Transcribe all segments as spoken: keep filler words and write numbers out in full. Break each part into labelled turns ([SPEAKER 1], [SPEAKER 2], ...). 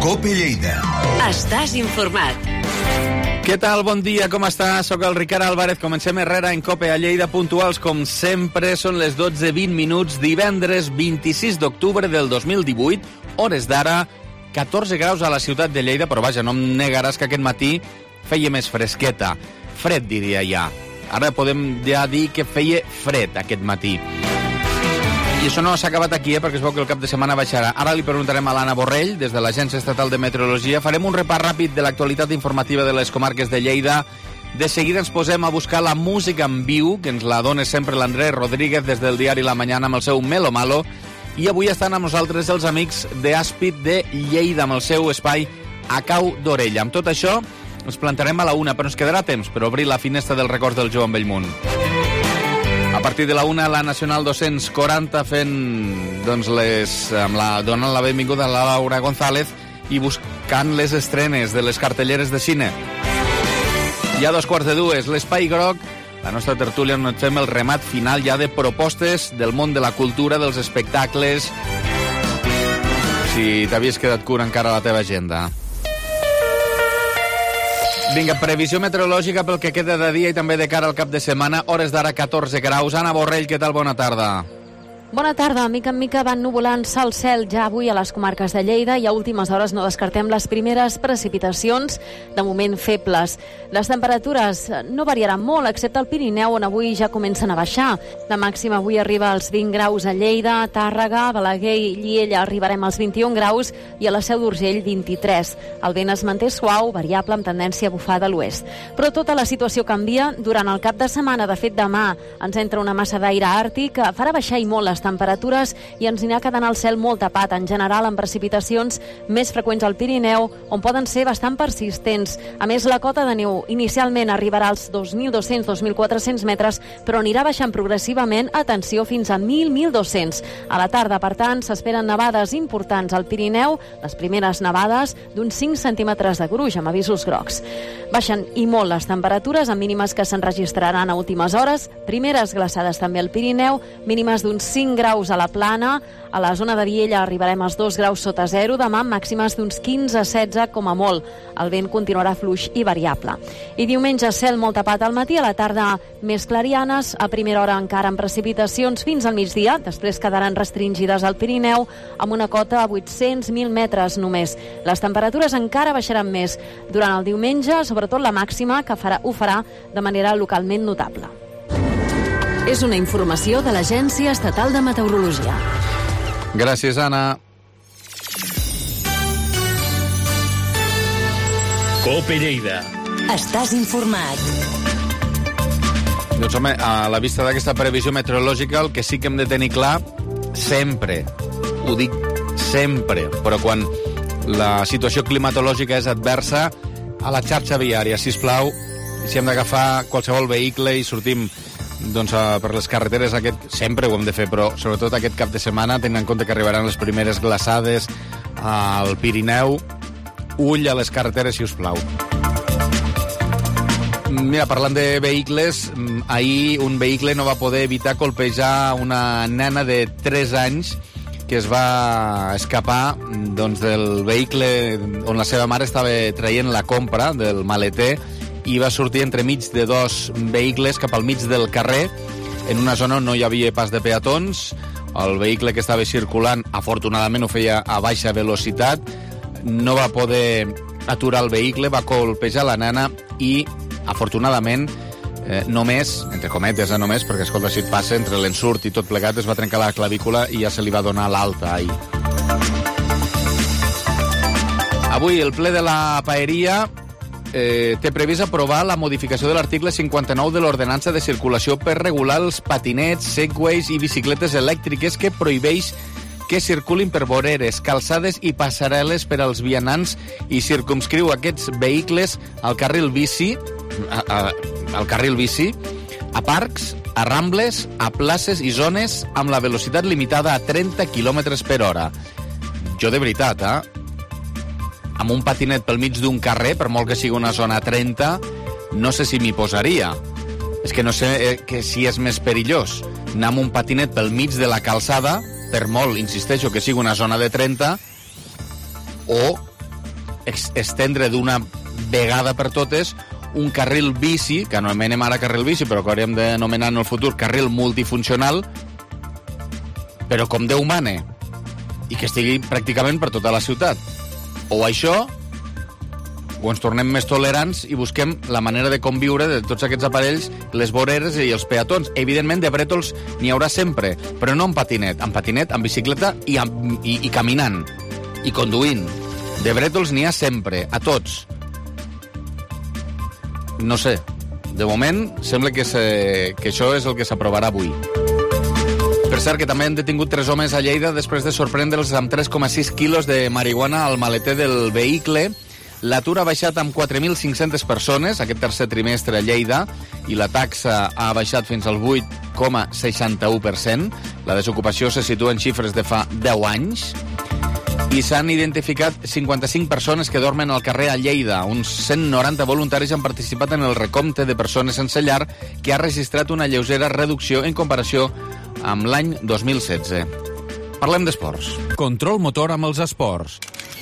[SPEAKER 1] COPE Lleida.
[SPEAKER 2] Estàs informat.
[SPEAKER 3] Què tal? Bon dia, com estàs? Soc el Ricard Álvarez. Comencem Herrera en COPE a Lleida. Puntuals, com sempre, són les dotze vint minuts, divendres vint-i-sis d'octubre del dos mil divuit, hores d'ara, catorze graus a la ciutat de Lleida, però vaja, no em negaràs que aquest matí feia més fresqueta. Fred, diria ja. Ara podem ja dir que feia fred aquest matí. I això no s'ha acabat aquí, eh, perquè es veu que el cap de setmana baixarà. Ara li preguntarem a l'Anna Borrell, des de l'Agència Estatal de Meteorologia. Farem un repàs ràpid de l'actualitat informativa de les comarques de Lleida. De seguida ens posem a buscar la música en viu, que ens la dona sempre l'Andrés Rodríguez des del diari La Mañana amb el seu Melo Malo. I avui estan amb nosaltres els amics d'Àspid de Lleida, amb el seu espai A Cau d'Orella. Amb tot això ens plantarem a la una, però ens quedarà temps per obrir la finestra del record del Joan Bellmunt. A partir de la una, la Nacional dos-cents quaranta fent, doncs, les, amb la, donant la benvinguda a la Laura González i buscant les estrenes de les cartelleres de cine. I a dos quarts de dues, l'Espai Groc, la nostra tertúlia on fem el remat final ja de propostes del món de la cultura, dels espectacles. Si t'havies quedat curt encara a la teva agenda. Vinga, previsió meteorològica pel que queda de dia i també de cara al cap de setmana. Hores d'ara catorze graus. Anna Borrell, què tal? Bona tarda.
[SPEAKER 4] Bona tarda. Mica en mica van nuvolant-se el cel ja avui a les comarques de Lleida i a últimes hores no descartem les primeres precipitacions, de moment febles. Les temperatures no variaran molt, excepte al Pirineu, on avui ja comencen a baixar. La màxima avui arriba als vint graus a Lleida, Tàrrega, Balaguer i Lliella arribarem als vint-i-un graus i a la Seu d'Urgell vint-i-tres. El vent es manté suau, variable amb tendència a bufar de l'oest. Però tota la situació canvia durant el cap de setmana. De fet, demà ens entra una massa d'aire àrtic que farà baixar i molt les temperatures i ens anirà quedant el cel molt tapat, en general amb precipitacions més freqüents al Pirineu, on poden ser bastant persistents. A més, la cota de neu inicialment arribarà als dos mil dos-cents a dos mil quatre-cents metres, però anirà baixant progressivament, atenció, fins a mil a mil dos-cents. A la tarda, per tant, s'esperen nevades importants al Pirineu, les primeres nevades d'uns cinc centímetres de gruix, amb avisos grocs. Baixen i molt les temperatures, amb mínimes que s'enregistraran a últimes hores, primeres glaçades també al Pirineu, mínimes d'uns cinc graus a la Plana, a la zona de Viella arribarem als dos graus sota zero, demà màximes d'uns quinze a setze com a molt. El vent continuarà fluix i variable. I diumenge cel molt tapat al matí, a la tarda més clarianes, a primera hora encara amb precipitacions fins al migdia, després quedaran restringides al Pirineu amb una cota a vuit-cents a mil metres només. Les temperatures encara baixaran més durant el diumenge, sobretot la màxima, que farà, ho farà de manera localment notable.
[SPEAKER 2] És una informació de l'Agència Estatal de Meteorologia.
[SPEAKER 3] Gràcies, Anna.
[SPEAKER 1] COPE Lleida.
[SPEAKER 2] Estàs informat.
[SPEAKER 3] Doncs, home, a la vista d'aquesta previsió meteorològica, el que sí que hem de tenir clar, sempre, ho dic sempre, però quan la situació climatològica és adversa, a la xarxa viària, sisplau, si hem d'agafar qualsevol vehicle i sortim doncs, uh, per les carreteres, aquest, sempre ho hem de fer, però sobretot aquest cap de setmana, tenint en compte que arribaran les primeres glaçades al Pirineu, ull a les carreteres, si us plau. Mira, parlant de vehicles, ahir un vehicle no va poder evitar colpejar una nena de tres anys que es va escapar doncs, del vehicle on la seva mare estava traient la compra del maleter i va sortir entremig de dos vehicles cap al mig del carrer, en una zona on no hi havia pas de peatons. El vehicle que estava circulant, afortunadament, ho feia a baixa velocitat, no va poder aturar el vehicle, va colpejar la nena i, afortunadament, eh, només, entre cometes, eh, només, perquè, escolta, si et passa entre l'ensurt i tot plegat, es va trencar la clavícula i ja se li va donar l'alta ahir. Avui, el ple de la Paeria Eh, té previst aprovar la modificació de l'article cinquanta-nou de l'ordenança de circulació per regular els patinets, segways i bicicletes elèctriques que prohibeix que circulin per voreres, calçades i passarel·les per als vianants i circumscriu aquests vehicles al carril bici, a, a, al carril bici, a parcs, a rambles, a places i zones amb la velocitat limitada a trenta quilòmetres per hora. Jo, de veritat, eh? amb un patinet pel mig d'un carrer, per molt que sigui una zona trenta, no sé si m'hi posaria. És que no sé eh, que si és més perillós anar amb un patinet pel mig de la calçada, per molt, insisteixo, que sigui una zona de trenta, o estendre d'una vegada per totes un carril bici, que anomenem ara carril bici, però que hauríem d'anomenar en el futur carril multifuncional, però com Déu mane, i que estigui pràcticament per tota la ciutat. O això, o ens tornem més tolerants i busquem la manera de conviure de tots aquests aparells, les voreres i els peatons. Evidentment, de brètols n'hi haurà sempre, però no en patinet, en patinet, en bicicleta i, amb, i, i caminant, i conduint. De brètols n'hi ha sempre, a tots. No sé, de moment sembla que, se, que això és el que s'aprovarà avui. Per cert, que també han detingut tres homes a Lleida després de sorprendre'ls amb tres coma sis quilos de marihuana al maleter del vehicle. L'atur ha baixat amb quatre mil cinc-centes persones aquest tercer trimestre a Lleida i la taxa ha baixat fins al vuit coma seixanta-u per cent. La desocupació se situa en xifres de fa deu anys. I s'han identificat cinquanta-cinc persones que dormen al carrer a Lleida. Uns cent noranta voluntaris han participat en el recompte de persones sense llar, que ha registrat una lleugera reducció en comparació amb l'any dos mil setze. Parlem d'esports. Control motor amb els esports.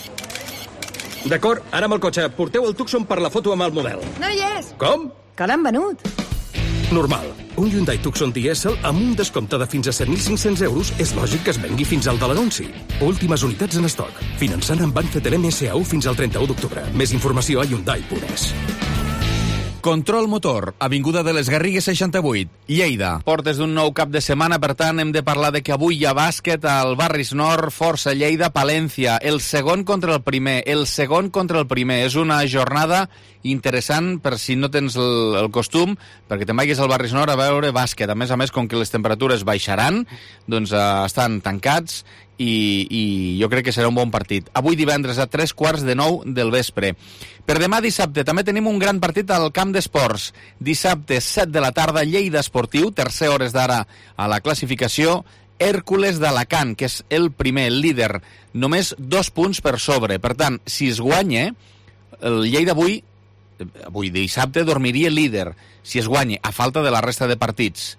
[SPEAKER 1] D'acord, ara amb el cotxe. Porteu el Tucson per la foto amb el model.
[SPEAKER 5] No hi és.
[SPEAKER 1] Com?
[SPEAKER 5] Que l'han venut.
[SPEAKER 1] Normal. Un Hyundai Tucson dièsel amb un descompte de fins a set mil cinc-cents euros és lògic que es vengui fins al de l'anunci. Últimes unitats en estoc. Finançant amb Banc Fetelem S A U fins al trenta-u d'octubre. Més informació a hyundai punt es.
[SPEAKER 3] Control motor, avinguda de les Garrigues seixanta-vuit, Lleida. Portes d'un nou cap de setmana, per tant, hem de parlar de que avui hi ha bàsquet al Barris Nord, Força Lleida, Palència. El segon contra el primer, el segon contra el primer. És una jornada interessant per si no tens el, el costum, perquè te'n vagis al Barris Nord a veure bàsquet. A més a més, com que les temperatures baixaran, doncs eh, estan tancats i, i jo crec que serà un bon partit. Avui divendres a tres quarts de nou del vespre. Per demà dissabte també tenim un gran partit al Camp d'Esports. Dissabte, set de la tarda, Lleida Esportiu, tercer hores d'ara a la classificació, Hèrcules d'Alacant, que és el primer, el líder, només dos punts per sobre. Per tant, si es guanya, el Lleida avui, avui dissabte, dormiria líder, si es guanya, a falta de la resta de partits.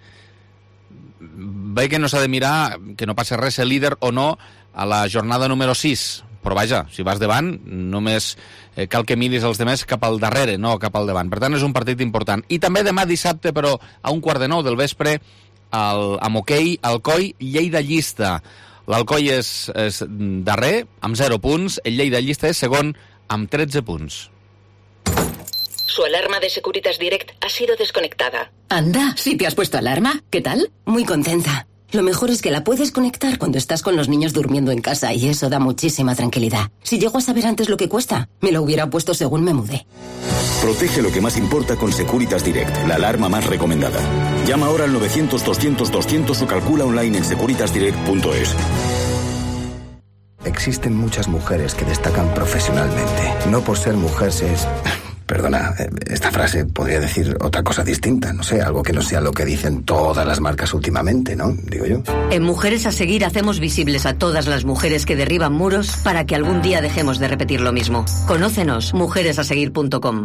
[SPEAKER 3] Bé que no s'ha de mirar, que no passi res el líder o no a la jornada número sis, però vaja, si vas davant, només eh, cal que miris els demés cap al darrere, no cap al davant. Per tant, és un partit important. I també demà dissabte, però a un quart de nou del vespre, al, amb hoquei, Alcoi, Lleida Llista. L'Alcoi és, és darrer, amb zero punts, el Lleida Llista és segon, amb tretze punts.
[SPEAKER 6] Su alarma de Securitas Direct ha sido desconectada.
[SPEAKER 7] Anda, ¿sí te has puesto alarma? ¿Qué tal? Muy contenta. Lo mejor es que la puedes conectar cuando estás con los niños durmiendo en casa y eso da muchísima tranquilidad. Si llego a saber antes lo que cuesta, me lo hubiera puesto según me mudé.
[SPEAKER 8] Protege lo que más importa con Securitas Direct, la alarma más recomendada. Llama ahora al novecientos doscientos doscientos o calcula online en securitas direct punto es.
[SPEAKER 9] Existen muchas mujeres que destacan profesionalmente. No por ser mujeres... Perdona, esta frase podría decir otra cosa distinta, no sé, algo que no sea lo que dicen todas las marcas últimamente, ¿no? Digo yo.
[SPEAKER 10] En Mujeres a Seguir hacemos visibles a todas las mujeres que derriban muros para que algún día dejemos de repetir lo mismo. Conócenos, mujeres a seguir punto com.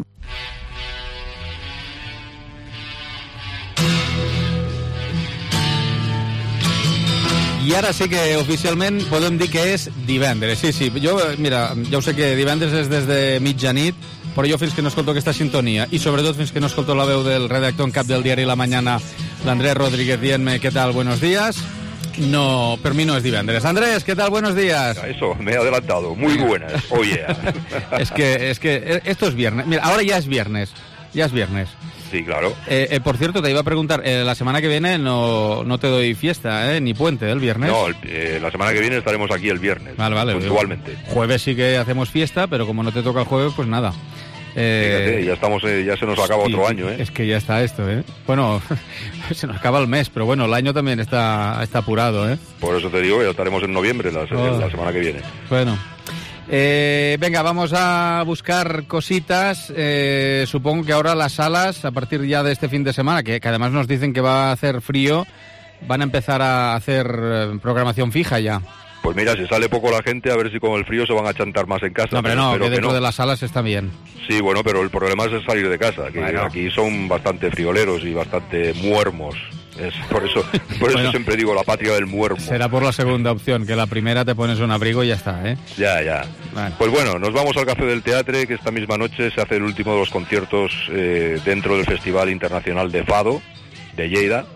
[SPEAKER 3] I ara sí que oficialment podem dir que és divendres. Sí, sí, jo, mira, ja ho sé que divendres és des de mitjanit, però jo fins que no escolto aquesta sintonia i sobretot fins que no escolto la veu del redactor en cap del diari La Mañana, l'Andrés Rodríguez, dient-me ¿qué tal? Buenos días. No, per mi no es divendres. Andrés, ¿qué tal? Buenos días.
[SPEAKER 11] Eso, me he adelantado. Muy buenas. Oh, yeah.
[SPEAKER 3] es que, es que esto es viernes. Mira, ahora ya es viernes. Ya es viernes.
[SPEAKER 11] Sí, claro.
[SPEAKER 3] Eh, eh, por cierto, te iba a preguntar, eh, la semana que viene no, no te doy fiesta, ¿eh? Ni puente, ¿eh? El viernes.
[SPEAKER 11] No, el, eh, la semana que viene estaremos aquí el viernes.
[SPEAKER 3] Vale, vale.
[SPEAKER 11] Puntualmente.
[SPEAKER 3] Jueves sí que hacemos fiesta, pero como no te toca el jueves, pues nada. Eh,
[SPEAKER 11] Fíjate, ya estamos, eh, ya se nos acaba
[SPEAKER 3] sí,
[SPEAKER 11] otro año, ¿eh?
[SPEAKER 3] Es que ya está esto, ¿eh? Bueno, se nos acaba el mes, pero bueno, el año también está, está apurado, ¿eh?
[SPEAKER 11] Por eso te digo, ya estaremos en noviembre, la, oh. la semana que viene.
[SPEAKER 3] Bueno. Eh, venga, vamos a buscar cositas. Eh, supongo que ahora las salas, a partir ya de este fin de semana, que, que además nos dicen que va a hacer frío, van a empezar a hacer eh, programación fija ya.
[SPEAKER 11] Pues mira, si sale poco la gente, a ver si con el frío se van a chantar más en casa.
[SPEAKER 3] No, pero no, que dentro
[SPEAKER 11] que no.
[SPEAKER 3] de las salas está bien.
[SPEAKER 11] Sí, bueno, pero el problema es salir de casa, que
[SPEAKER 3] bueno.
[SPEAKER 11] Aquí son bastante frioleros y bastante muermos. Es por eso, por eso
[SPEAKER 3] Bueno,
[SPEAKER 11] siempre digo la patria del muermo.
[SPEAKER 3] Será por la segunda opción, que la primera te pones un abrigo y ya está, ¿eh?
[SPEAKER 11] Ya, ya.
[SPEAKER 3] Vale.
[SPEAKER 11] Pues bueno, nos vamos al Café del Teatre, que esta misma noche se hace el último de los conciertos eh, dentro del Festival Internacional de Fado, de Lleida.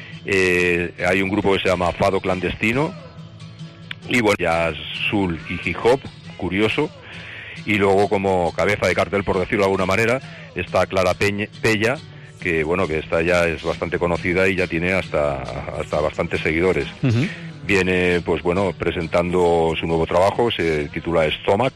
[SPEAKER 11] Eh, hay un grupo que se llama Fado Clandestino, y bueno, jazz, soul y hip hop, curioso. Y luego, como cabeza de cartel, por decirlo de alguna manera, está Clara Peña, Pella, que bueno, que esta ya es bastante conocida y ya tiene hasta, hasta bastantes seguidores. Uh-huh. Viene, pues bueno, presentando su nuevo trabajo, se titula Stomach,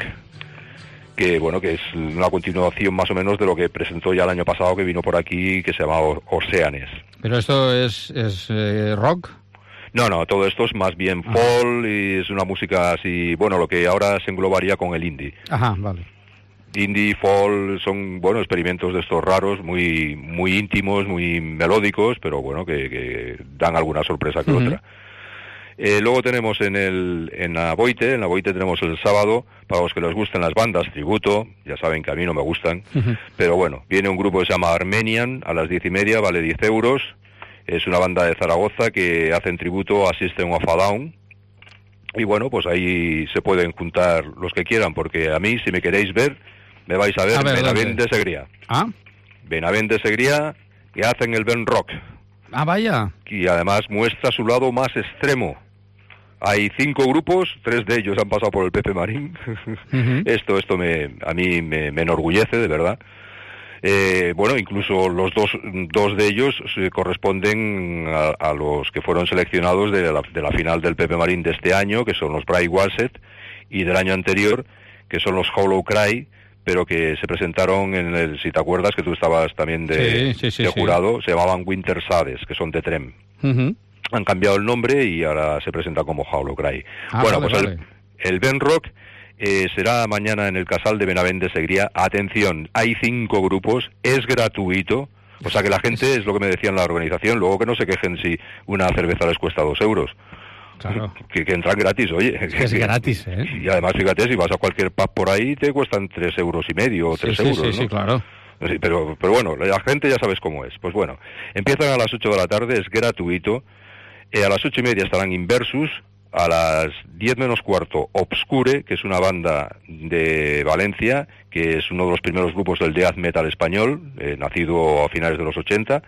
[SPEAKER 11] que bueno, que es una continuación más o menos de lo que presentó ya el año pasado, que vino por aquí, que se llamaba Oceanes.
[SPEAKER 3] ¿Pero esto es, es eh, rock?
[SPEAKER 11] No, no, todo esto es más bien folk y es una música así, bueno, lo que ahora se englobaría con el indie.
[SPEAKER 3] Ajá, vale.
[SPEAKER 11] Indie, folk, son, bueno, experimentos de estos raros, muy muy íntimos, muy melódicos, pero bueno, que, que dan alguna sorpresa que uh-huh. otra. Eh, luego tenemos en el en la Boite, en la Boite tenemos el sábado, para los que les gusten las bandas, tributo, ya saben que a mí no me gustan, uh-huh. pero bueno, viene un grupo que se llama Armenian, a las diez y media, vale diez euros, es una banda de Zaragoza que hacen tributo a System of a Down, y bueno, pues ahí se pueden juntar los que quieran, porque a mí, si me queréis ver, me vais a ver, a ver Benavent de Segrià.
[SPEAKER 3] ¿Ah?
[SPEAKER 11] Benavent de Segrià, que hacen el Ben Rock.
[SPEAKER 3] Ah, vaya.
[SPEAKER 11] Y además muestra su lado más extremo. Hay cinco grupos, tres de ellos han pasado por el Pepe Marín. Uh-huh. Esto esto me a mí me, me enorgullece, de verdad. Eh, bueno, incluso los dos dos de ellos se corresponden a, a los que fueron seleccionados de la, de la final del Pepe Marín de este año, que son los Bray Wyatt, y del año anterior, que son los Hollow Cry, pero que se presentaron en el, si te acuerdas, que tú estabas también de,
[SPEAKER 3] sí, sí, sí,
[SPEAKER 11] de jurado,
[SPEAKER 3] sí.
[SPEAKER 11] Se llamaban Winter Sades, que son de Trem.
[SPEAKER 3] Uh-huh.
[SPEAKER 11] Han cambiado el nombre y ahora se presenta como Hollow Cry.
[SPEAKER 3] Ah,
[SPEAKER 11] bueno,
[SPEAKER 3] vale,
[SPEAKER 11] pues
[SPEAKER 3] vale.
[SPEAKER 11] el, el Ben Rock eh, será mañana en el Casal de Benavent de Segrià. Atención, hay cinco grupos, es gratuito, o sea que la gente, es lo que me decían la organización, luego que no se quejen si una cerveza les cuesta dos euros.
[SPEAKER 3] Claro.
[SPEAKER 11] Que, que entran gratis, oye.
[SPEAKER 3] Es, que es gratis, ¿eh?
[SPEAKER 11] Y además, fíjate, si vas a cualquier pub por ahí, te cuestan tres euros y medio o tres
[SPEAKER 3] sí,
[SPEAKER 11] euros,
[SPEAKER 3] sí,
[SPEAKER 11] ¿no?
[SPEAKER 3] Sí, claro.
[SPEAKER 11] Sí, pero, pero bueno, la gente ya sabes cómo es. Pues bueno, empiezan a las ocho de la tarde, es gratuito. Eh, a las ocho y media estarán Inversus. A las diez menos cuarto, Obscure, que es una banda de Valencia, que es uno de los primeros grupos del death metal español, eh, nacido a finales de los ochenta.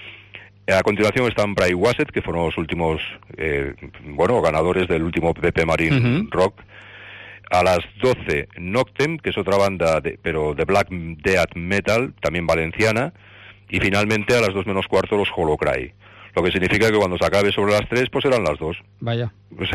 [SPEAKER 11] A continuación están Bray Wyatt, que fueron los últimos, eh, bueno, ganadores del último Pepe Marín uh-huh. Rock. A las doce, Noctem, que es otra banda, de, pero de black death metal, también valenciana. Y finalmente a las dos menos cuarto, los Hollow Cry. Lo que significa que cuando se acabe sobre las tres, pues serán las dos.
[SPEAKER 3] Vaya.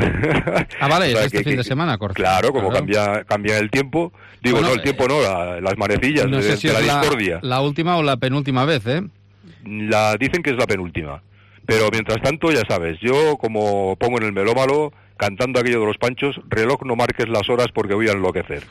[SPEAKER 3] Ah, vale, o sea, es este
[SPEAKER 11] que,
[SPEAKER 3] fin
[SPEAKER 11] que,
[SPEAKER 3] de semana, corto.
[SPEAKER 11] Claro, como
[SPEAKER 3] claro.
[SPEAKER 11] cambia cambia el tiempo. Digo,
[SPEAKER 3] bueno,
[SPEAKER 11] no el tiempo, no, la, las manecillas
[SPEAKER 3] no
[SPEAKER 11] de,
[SPEAKER 3] sé si
[SPEAKER 11] de la
[SPEAKER 3] es
[SPEAKER 11] discordia.
[SPEAKER 3] La, la última o la penúltima vez, ¿eh?
[SPEAKER 11] La dicen que es la penúltima. Pero mientras tanto, ya sabes, yo como pongo en el melómalo, cantando aquello de los Panchos, reloj no marques las horas porque voy a enloquecer.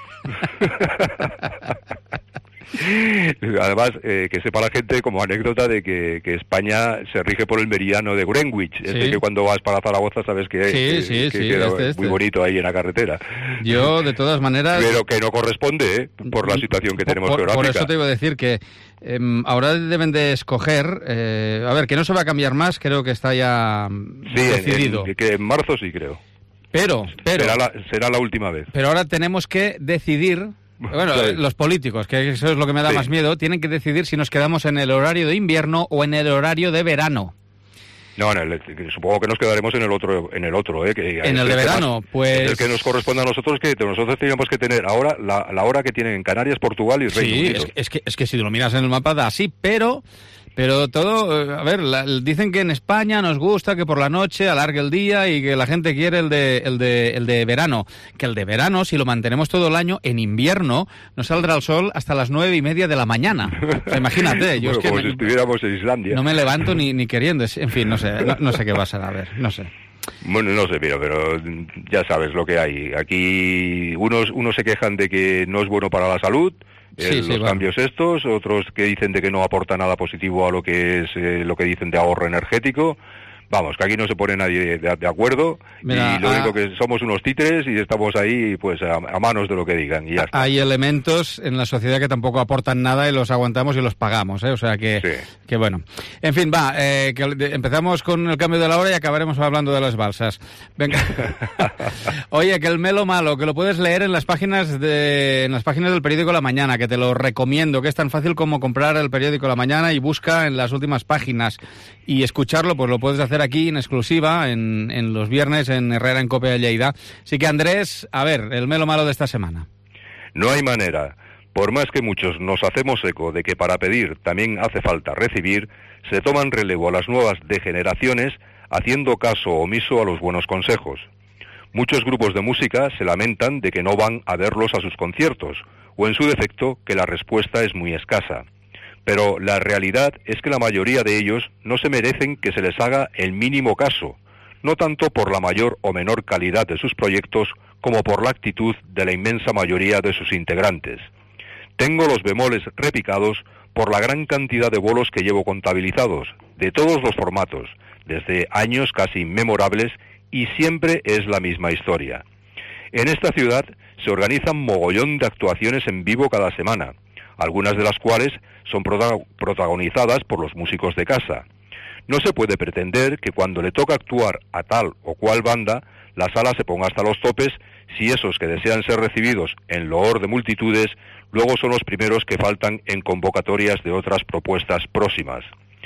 [SPEAKER 11] Además, eh, que sepa la gente como anécdota de que, que España se rige por el meridiano de Greenwich, sí. Este que cuando vas para Zaragoza sabes que,
[SPEAKER 3] sí,
[SPEAKER 11] que,
[SPEAKER 3] sí,
[SPEAKER 11] que
[SPEAKER 3] sí,
[SPEAKER 11] queda
[SPEAKER 3] este,
[SPEAKER 11] muy
[SPEAKER 3] este.
[SPEAKER 11] bonito ahí en la carretera.
[SPEAKER 3] Yo, de todas maneras...
[SPEAKER 11] Pero que no corresponde, ¿eh? Por la situación que tenemos
[SPEAKER 3] por,
[SPEAKER 11] geográfica.
[SPEAKER 3] Por eso te iba a decir que eh, ahora deben de escoger... Eh, a ver, que no se va a cambiar más, creo que está ya
[SPEAKER 11] sí,
[SPEAKER 3] decidido.
[SPEAKER 11] En, en, que en marzo sí, creo.
[SPEAKER 3] Pero, pero...
[SPEAKER 11] Será la, será la última vez.
[SPEAKER 3] Pero ahora tenemos que decidir... Bueno, sí. Los políticos, que eso es lo que me da sí. más miedo, tienen que decidir si nos quedamos en el horario de invierno o en el horario de verano.
[SPEAKER 11] No, en el, supongo que nos quedaremos en el otro, en el otro, ¿eh? Que,
[SPEAKER 3] en el de verano,
[SPEAKER 11] más,
[SPEAKER 3] pues...
[SPEAKER 11] El que nos corresponde a nosotros, que nosotros tenemos que tener ahora la, la hora que tienen en Canarias, Portugal y Reino
[SPEAKER 3] sí,
[SPEAKER 11] Unido.
[SPEAKER 3] Sí, es, es, que, es que si lo miras en el mapa da así, pero... Pero todo, a ver, la, dicen que en España nos gusta que por la noche alargue el día y que la gente quiere el de, el de, el de verano. Que el de verano, si lo mantenemos todo el año, en invierno no saldrá el sol hasta las nueve y media de la mañana. O sea, imagínate, yo
[SPEAKER 11] bueno,
[SPEAKER 3] es que
[SPEAKER 11] como
[SPEAKER 3] me,
[SPEAKER 11] si estuviéramos en Islandia.
[SPEAKER 3] No me levanto ni, ni queriendo, en fin, no sé, no, no sé qué va a ser, a ver, no sé.
[SPEAKER 11] Bueno, no sé, mira, pero ya sabes lo que hay. Aquí unos, unos se quejan de que no es bueno para la salud. Sí, eh, sí, los bueno. cambios estos, otros que dicen de que no aporta nada positivo a lo que es eh, lo que dicen de ahorro energético. Vamos, que aquí no se pone nadie de, de acuerdo. Mira, y lo único ah, que somos unos títeres y estamos ahí pues a, a manos de lo que digan y ya está.
[SPEAKER 5] Hay elementos en la sociedad que tampoco aportan nada y los aguantamos y los pagamos, ¿eh? O sea que, sí. que bueno. En fin, va, eh, que empezamos con el cambio de la hora y acabaremos hablando de las balsas. Venga. Oye, que el Melo Malo, que lo puedes leer en las páginas de en las páginas del periódico La Mañana, que te lo recomiendo, que es tan fácil como comprar el periódico La Mañana y busca en las últimas páginas y escucharlo, pues lo puedes hacer aquí en exclusiva en, en los viernes en Herrera en Cope a Lleida. Así que Andrés, a ver, el Melo Malo de esta semana.
[SPEAKER 11] No hay manera. Por más que muchos nos hacemos eco de que para pedir también hace falta recibir, se toman relevo a las nuevas degeneraciones haciendo caso omiso a los buenos consejos. Muchos grupos de música se lamentan de que no van a verlos a sus conciertos, o en su defecto que la respuesta es muy escasa. Pero la realidad es que la mayoría de ellos no se merecen que se les haga el mínimo caso, no tanto por la mayor o menor calidad de sus proyectos como por la actitud de la inmensa mayoría de sus integrantes. Tengo los bemoles repicados por la gran cantidad de bolos que llevo contabilizados, de todos los formatos, desde años casi inmemorables, y siempre es la misma historia. En esta ciudad se organizan mogollón de actuaciones en vivo cada semana, algunas de las cuales son protagonizadas por los músicos de casa. No se puede pretender que cuando le toca actuar a tal o cual banda, la sala se ponga hasta los topes si esos que desean ser recibidos en loor de multitudes luego son los primeros que faltan en convocatorias de otras propuestas próximas.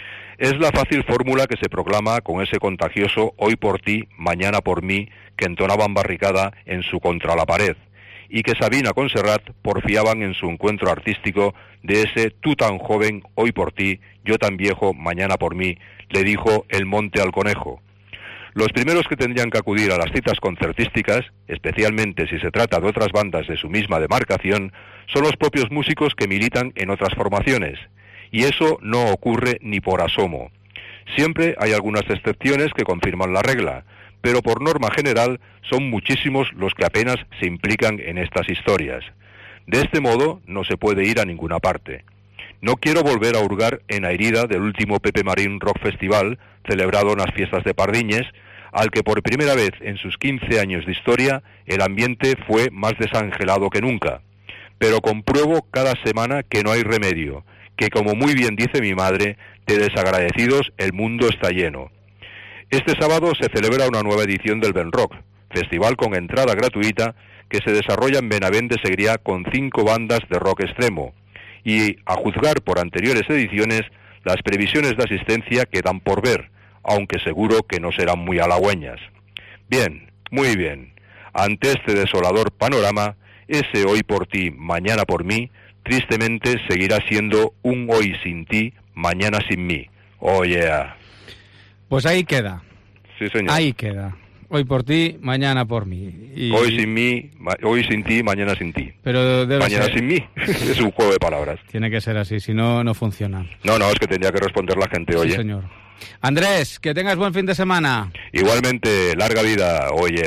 [SPEAKER 11] Es la fácil fórmula que se proclama con ese contagioso hoy por ti, mañana por mí, que entonaban Barricada en su Contra la pared, y que Sabina con Serrat porfiaban en su encuentro artístico de ese tú tan joven, hoy por ti, yo tan viejo, mañana por mí, le dijo el monte al conejo. Los primeros que tendrían que acudir a las citas concertísticas, especialmente si se trata de otras bandas de su misma demarcación, son los propios músicos que militan en otras formaciones, y eso no ocurre ni por asomo. Siempre hay algunas excepciones que confirman la regla, pero por norma general son muchísimos los que apenas se implican en estas historias. De este modo no se puede ir a ninguna parte. No quiero volver a hurgar en la herida del último Pepe Marín Rock Festival, celebrado en las fiestas de Pardiñes, al que por primera vez en sus quince años de historia el ambiente fue más desangelado que nunca. Pero compruebo cada semana que no hay remedio, que como muy bien dice mi madre, de desagradecidos el mundo está lleno. Este sábado se celebra una nueva edición del Benrock, festival con entrada gratuita que se desarrolla en Benavent de Segrià con cinco bandas de rock extremo. Y, a juzgar por anteriores ediciones, las previsiones de asistencia quedan por ver, aunque seguro que no serán muy halagüeñas. Bien, muy bien. Ante este desolador panorama, ese hoy por ti, mañana por mí, tristemente seguirá siendo un hoy sin ti, mañana sin mí. Oh yeah.
[SPEAKER 5] Pues ahí queda.
[SPEAKER 11] Sí, señor.
[SPEAKER 5] Ahí queda. Hoy por ti, mañana por mí.
[SPEAKER 11] Y... Hoy sin mí, ma- hoy sin ti, mañana sin ti.
[SPEAKER 5] Pero debe
[SPEAKER 11] mañana
[SPEAKER 5] ser...
[SPEAKER 11] sin mí. Es un juego de palabras.
[SPEAKER 5] Tiene que ser así, si no, no funciona.
[SPEAKER 11] No, no, es que tendría que responder la gente, oye.
[SPEAKER 5] Sí, señor. Andrés, que tengas buen fin de semana.
[SPEAKER 11] Igualmente, larga vida, oye.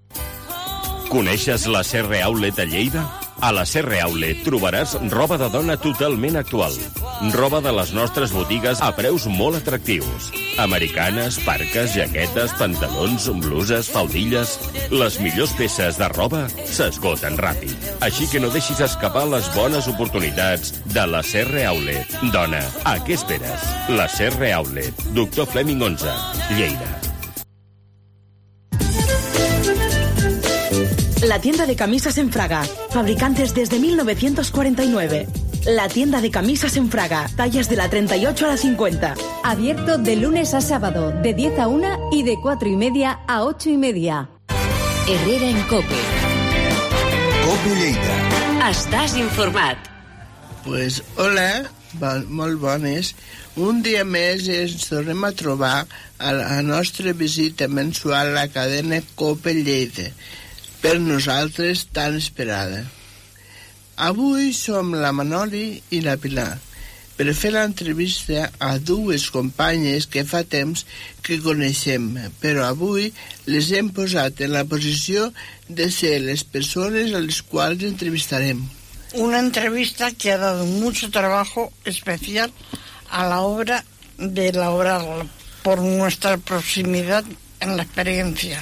[SPEAKER 12] Coneixes la C R Outlet a Lleida? A la C R Outlet trobaràs roba de dona totalment actual. Roba de les nostres botigues a preus molt atractius. Americanes, parques, jaquetes, pantalons, bluses, faldilles... Les millors peces de roba s'esgoten ràpid. Així que no deixis escapar les bones oportunitats de la C R Outlet. Dona, a què esperes? La C R Outlet. Doctor Fleming onze, Lleida.
[SPEAKER 13] La tienda de camisas en Fraga, fabricantes desde mil novecientos cuarenta y nueve. La tienda de camisas en Fraga, tallas de la treinta y ocho a la cincuenta.
[SPEAKER 2] Abierto de lunes a sábado, de diez a una y de cuatro y media a ocho y media. Herrera en Cope.
[SPEAKER 14] Cope Lleida.
[SPEAKER 2] Estàs informat.
[SPEAKER 15] Pues hola, molt bones. Un dia més ens tornem a trobar a la nostra visita mensual a la cadena Cope Lleida, per nosaltres tan esperada. Avui som la Manoli i la Pilar per fer l'entrevista a dues companyes que fa temps que coneixem, però avui les hem posat en la posició de ser les persones a les quals entrevistarem.
[SPEAKER 16] Una entrevista que ha dado mucho trabajo especial a la obra de la obra por nuestra proximidad en la experiencia.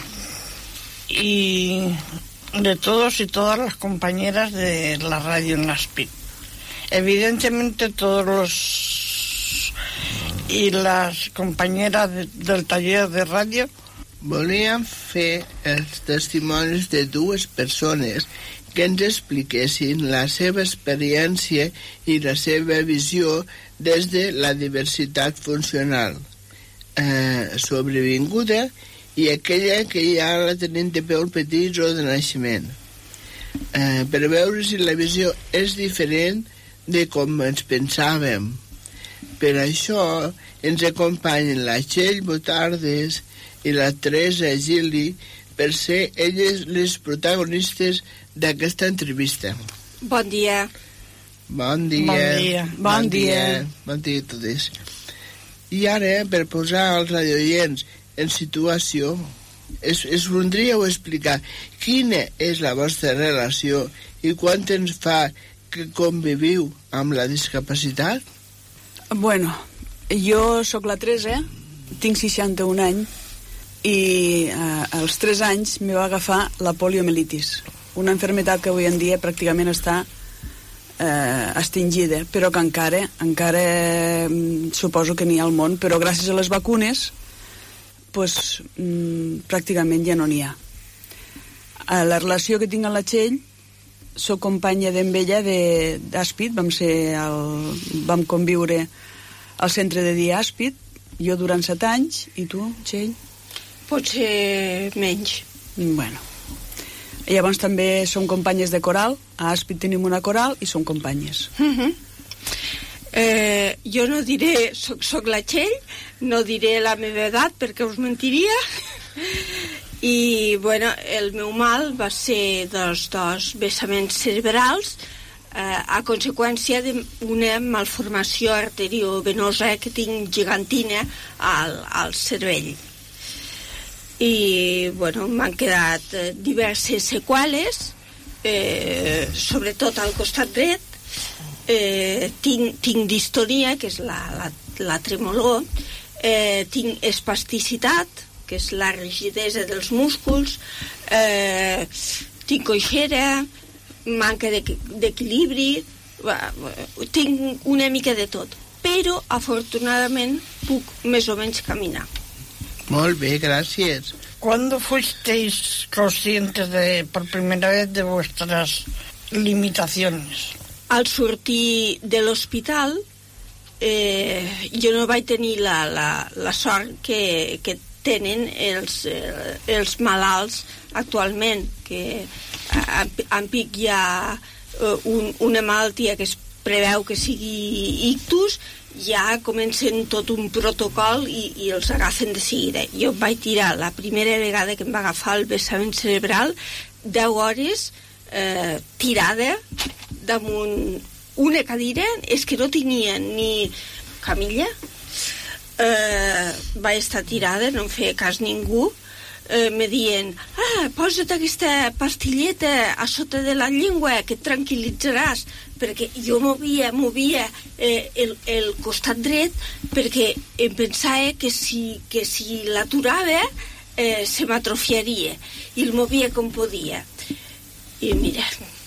[SPEAKER 16] Y de todos y todas las compañeras de la radio en Aspit. Evidentemente todos los y las compañeras de, del taller de ràdio
[SPEAKER 15] volíem fer els testimonis de dues persones que ens expliquessin la seva experiència i la seva visió des de la diversitat funcional eh, sobrevinguda i aquella que ja la tenim de peu petits o de naixement, eh, per veure si la visió és diferent de com ens pensàvem. Per això ens acompanyen la Txell Botardes i la Teresa Gili per ser elles les protagonistes d'aquesta entrevista.
[SPEAKER 17] Bon dia.
[SPEAKER 15] Bon dia.
[SPEAKER 16] Bon dia.
[SPEAKER 15] Bon, bon dia. dia. Bon dia a totes. I ara, per posar els radioients en situació, es, es voldríeu explicar quina és la vostra relació i quant temps fa que conviviu amb la discapacitat?
[SPEAKER 17] Bueno, jo sóc la Teresa, tinc seixanta-un anys i eh, als tres anys me va agafar la poliomielitis, una malaltia que avui en dia pràcticament està eh, extingida, però que encara, encara eh, suposo que n'hi ha al món, però gràcies a les vacunes pues, mm, pràcticament ja no n'hi ha. A la relació que tinc amb la Txell, soc companya d'amb ella d'Aspit, vam, ser el, vam conviure al centre de dia Aspit, jo durant set anys, i tu, Txell?
[SPEAKER 18] Potser menys.
[SPEAKER 17] Bueno. Llavors també som companyes de coral, a Aspit tenim una coral i som companyes.
[SPEAKER 18] Uh-huh. Eh, jo no diré, soc, soc la Txell, no diré la meva edat perquè us mentiria. I, bueno, el meu mal va ser dels dos vessaments cerebrals eh, a conseqüència d'una malformació arteriovenosa que tinc gigantina al, al cervell. I, bueno, m'han quedat eh, diverses seqüeles, eh, sobretot al costat dret. Eh, tinc, tinc distonia, que és la, la, la tremolor, eh, tinc espasticitat, que és la rigidesa dels músculs, eh, tinc coixera, manca d'equilibri, tinc una mica de tot, però afortunadament puc més o menys caminar.
[SPEAKER 15] Molt bé, gràcies.
[SPEAKER 16] ¿Cuándo fuisteis conscientes de, por primera vez de vuestras limitaciones?
[SPEAKER 18] Al sortir de l'hospital, eh, jo no vaig tenir la, la, la sort que, que tenen els, eh, els malalts actualment, que en, en pic hi ha eh, un, una malaltia que es preveu que sigui ictus, ja comencen tot un protocol i, i els agafen de seguida. Jo vaig tirar la primera vegada que em va agafar el vessament cerebral deu hores eh, tirada damunt una cadira, és que no tenia ni camilla, eh, vaig estar tirada, no em feia cas ningú, eh, me dient, ah, posa't aquesta pastilleta a sota de la llengua que et tranquil·litzaràs, perquè jo movia, movia eh, el, el costat dret perquè em pensava que si, que si l'aturava eh, se m'atrofiaria, i el movia com podia. I mira...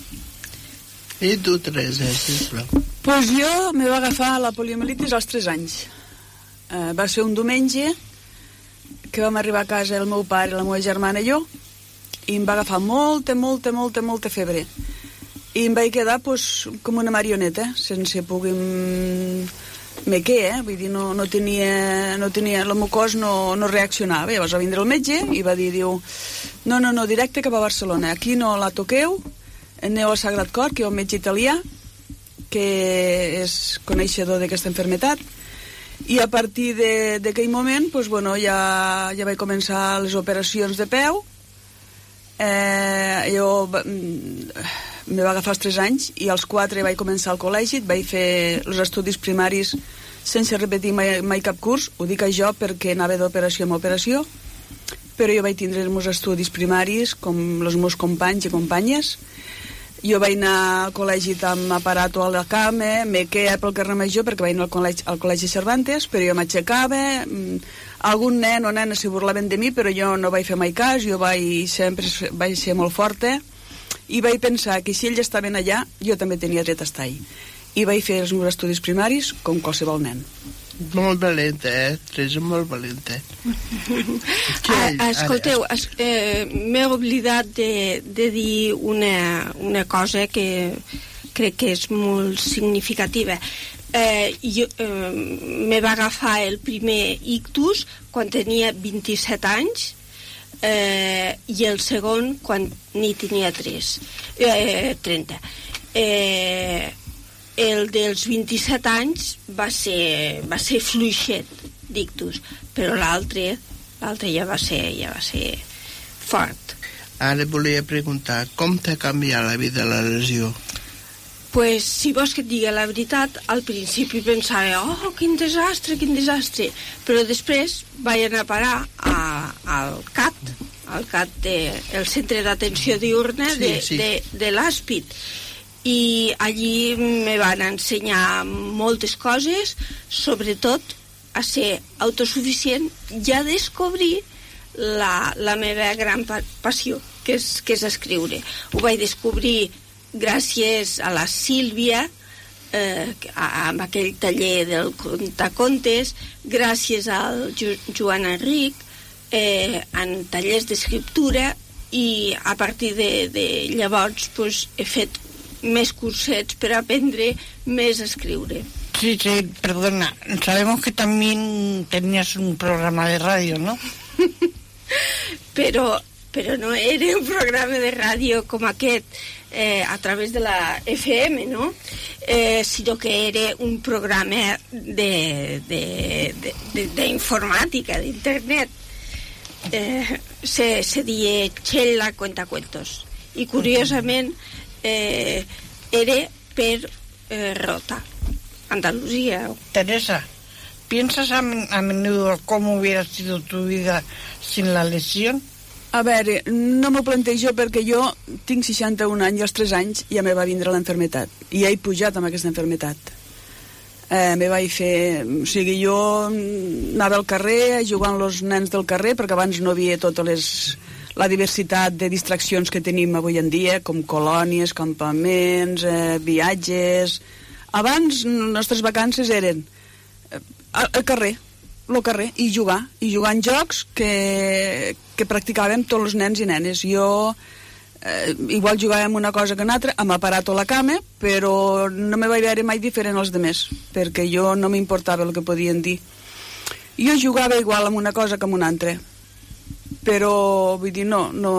[SPEAKER 15] I tu, Teresa, sisplau?
[SPEAKER 17] Pues jo me va agafar la poliomielitis als tres anys. Uh, va ser un diumenge que vam arribar a casa el meu pare, la meva germana i jo, i em va agafar molta, molta, molta, molta febre. I em vaig quedar pues, com una marioneta, sense poder... Me què, eh? Vull dir, no, no tenia... No tenia el meu cos no, no reaccionava. Llavors va vindre el metge i va dir, diu, no, no, no, directe cap a Barcelona. Aquí no la toqueu, aneu al Sagrat Cor, que hi ha un metge italià que és coneixedor d'aquesta malaltia, i a partir d'aquell moment pues, bueno, ja, ja vaig començar les operacions de peu. Eh, jo me va agafar els tres anys i als quatre vaig començar al col·legi, vaig fer els estudis primaris sense repetir mai, mai cap curs. Ho dic jo perquè anava d'operació en operació, però jo vaig tindre els meus estudis primaris com els meus companys i companyes. Jo vaig anar al col·legi amb aparato a la cama, me queia pel carrer Major perquè vaig anar al col·legi, al col·legi Cervantes, però jo m'aixecava, Algun nen o nena s'hi burlaven de mi, però jo no vaig fer mai cas, jo vaig, sempre vaig ser molt forta, i vaig pensar que si ells estaven allà, jo també tenia dret a estar allà. I vaig fer els meus estudis primaris com qualsevol nen.
[SPEAKER 15] Molt valenta, eh? Teresa, molt valenta.
[SPEAKER 18] Ah, escolteu, es, eh, m'he oblidat de, de dir una, una cosa que crec que és molt significativa. Eh, jo, eh, me va agafar el primer ictus quan tenia vint-i-set anys, eh, i el segon quan n'hi tenia tres, eh, trenta. Eh, el dels vint-i-set anys va ser, va ser fluixet d'ictus, però l'altre l'altre ja va ser ja va ser fort.
[SPEAKER 15] Ara volia preguntar, com t'ha canviat la vida la lesió?
[SPEAKER 18] Pues, si vols que et digui la veritat, al principi pensava, oh, quin desastre, quin desastre, però després vaig anar a parar a, al C A T, al C A T, de, el Centre d'Atenció Diurna de, sí, sí. de, de l'Àspid, i allí me van ensenyar moltes coses, sobretot a ser autosuficient i a descobrir la, la meva gran pa passió, que és, que és escriure. Ho vaig descobrir gràcies a la Sílvia, eh, amb aquell taller del contacontes, gràcies al jo Joan Enric, eh, en tallers d'escriptura, i a partir de, de llavors pues, he fet més cursets per aprendre més a escriure.
[SPEAKER 16] Sí, sí, perdona, sabemos que también tenías un programa de radio, ¿no?
[SPEAKER 18] pero, pero no era un programa de ràdio com aquest, eh, a través de la F M, no? Eh, sinó que era un programa d'informàtica, d'internet. Eh, se, se deia Txella Cuentacuentos. I curiosament eh, era per eh, Rota, Andalucía.
[SPEAKER 16] Teresa, ¿piensas a, a menudo cómo hubiera sido tu vida sin la lesión?
[SPEAKER 17] A veure, no m'ho plantejo perquè jo tinc seixanta-un anys i als tres anys ja me va vindre l'enfermetat i ja he pujat amb aquesta enfermetat. Eh, me vaig fer... O sigui, jo anava al carrer jugant amb els nens del carrer, perquè abans no havia tota les, la diversitat de distraccions que tenim avui en dia, com colònies, campaments, eh, viatges... Abans, les nostres vacances eren eh, al, al carrer, al carrer, i jugar, i jugar en jocs que, que practicàvem tots els nens i nenes. Jo... Eh, igual jugàvem una cosa que una altra, amb aparato a la cama, però no me vaig veure mai diferent als demés, perquè jo no m'importava el que podien dir. Jo jugava igual amb una cosa que amb una altra, però vull dir, no, no...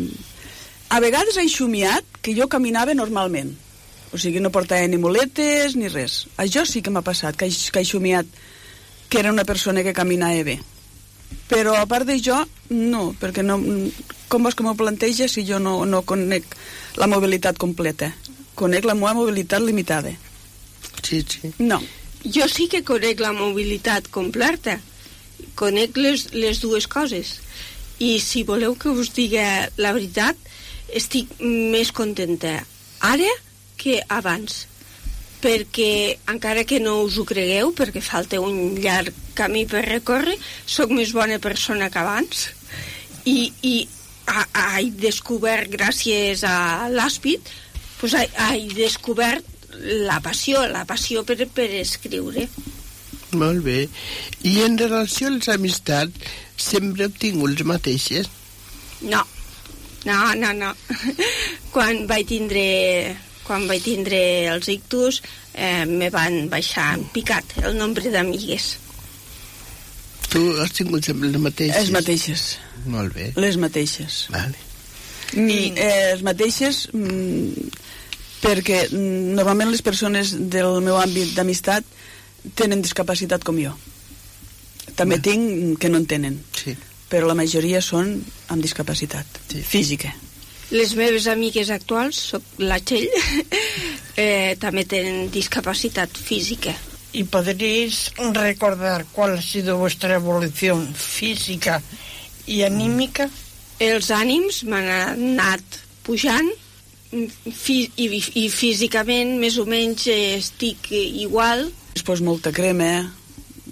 [SPEAKER 17] A vegades he xumiat que jo caminava normalment, o sigui, no portava ni muletes ni res. Això sí que m'ha passat, que he, que he xumiat que era una persona que caminava bé. Però a part d'això, no, perquè no, com vols que m'ho planteja si jo no, no conec la mobilitat completa? Conec la meva mobilitat limitada.
[SPEAKER 15] Sí, sí.
[SPEAKER 17] No.
[SPEAKER 18] Jo sí que conec la mobilitat completa. Conec les, les dues coses. I si voleu que us diga la veritat, estic més contenta ara que abans. Perquè, encara que no us ho cregueu, perquè falta un llarg camí per recórrer, sóc més bona persona que abans, i, i he descobert, gràcies a l'Àspid, pues, he, he descobert la passió, la passió per, per escriure.
[SPEAKER 15] Molt bé. I en relació a les amistats, sempre heu tingut les mateixes?
[SPEAKER 18] No, no, no, no. Quan vaig tindre... Quan vaig tindre els ictus, eh, me van baixar en picat el nombre d'amigues.
[SPEAKER 15] Tu has tingut sempre les mateixes?
[SPEAKER 17] Les mateixes.
[SPEAKER 15] Molt bé.
[SPEAKER 17] Les mateixes.
[SPEAKER 15] Vale.
[SPEAKER 17] I, eh, les mateixes mm, perquè mm, normalment les persones del meu àmbit d'amistat tenen discapacitat com jo. També Va. tinc que no en tenen.
[SPEAKER 15] Sí.
[SPEAKER 17] Però la majoria són amb discapacitat sí. física.
[SPEAKER 18] Les meves amigues actuals, soc la Txell, eh, també tenen discapacitat física.
[SPEAKER 16] ¿Y podríais recordar cuál ha sido vuestra evolución física y anímica?
[SPEAKER 18] Els ànims m'han anat pujant fi i, i físicament més o menys estic igual.
[SPEAKER 17] Després molta crema,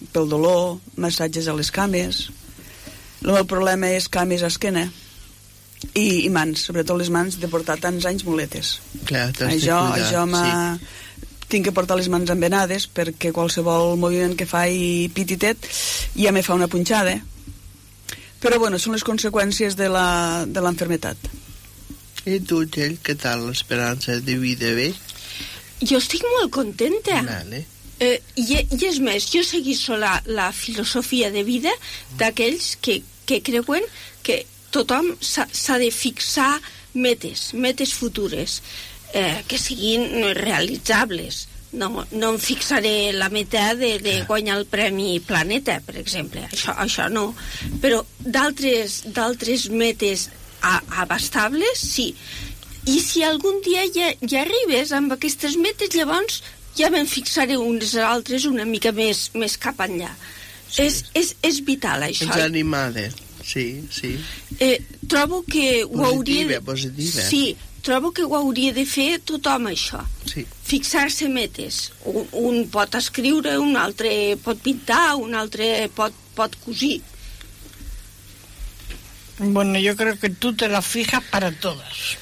[SPEAKER 17] pel dolor, massatges a les cames. El meu problema és cames a esquena i, i mans, sobretot les mans, de portar tants anys muletes.
[SPEAKER 15] Clar,
[SPEAKER 17] això, això m'ha... Sí. Tinc que portar les mans embenades perquè qualsevol moviment que faci petitet ja me fa una punxada. Però bueno, són les conseqüències de la, de l'enfermetat.
[SPEAKER 15] I tu, Txell, què tal l'esperança de vida, bé?
[SPEAKER 18] Jo estic molt contenta.
[SPEAKER 15] Vale.
[SPEAKER 18] Eh, i, I és més, jo segueixo la, la filosofia de vida d'aquells que, que creuen que tothom s'ha de fixar metes, metes futures, eh, que siguin realitzables. No, no em fixaré la meta de, de guanyar el Premi Planeta, per exemple. Això, això no. Però d'altres d'altres metes a, abastables, sí. I si algun dia ja, ja arribes amb aquestes metes, llavors ja me'n fixaré uns altres una mica més, més cap enllà. Sí. És, és, és vital, això.
[SPEAKER 15] Ets animada, sí, sí.
[SPEAKER 18] Eh, trobo que
[SPEAKER 15] positiva,
[SPEAKER 18] ho hauria... De...
[SPEAKER 15] Positiva,
[SPEAKER 18] Sí, trobo que ho hauria de fer tothom, això.
[SPEAKER 15] Sí.
[SPEAKER 18] Fixar-se metes. Un, un pot escriure, un altre pot pintar, un altre pot, pot cosir.
[SPEAKER 16] Bueno, yo creo que tú te la fijas para todas.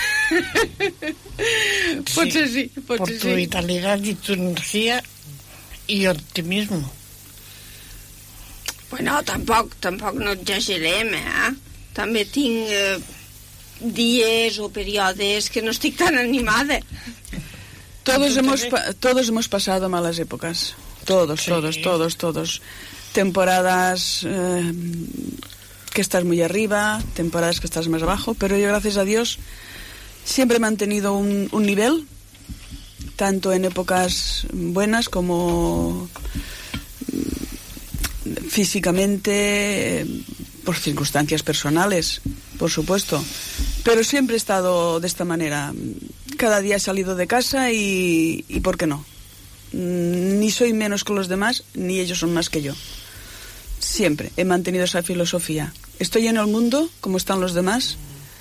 [SPEAKER 18] Potser sí, potser
[SPEAKER 16] por tu
[SPEAKER 18] sí.
[SPEAKER 16] vitalidad y tu energía y optimismo.
[SPEAKER 18] Bueno, tampoc, tampoc no exagerem, eh? També tinc eh, dies o períodes que no estic tan animada.
[SPEAKER 17] Todos hemos, pa- todos hemos pasado malas épocas. Todos, sí. todos, todos, todos. Temporadas eh, que estás muy arriba, temporadas que estás más abajo, pero yo, gracias a Dios, siempre he mantenido un, un nivel, tanto en épocas buenas como físicamente, por circunstancias personales, por supuesto. Pero siempre he estado de esta manera. Cada día he salido de casa y, y ¿por qué no? Ni soy menos que los demás, ni ellos son más que yo. Siempre he mantenido esa filosofía. Estoy en el mundo como están los demás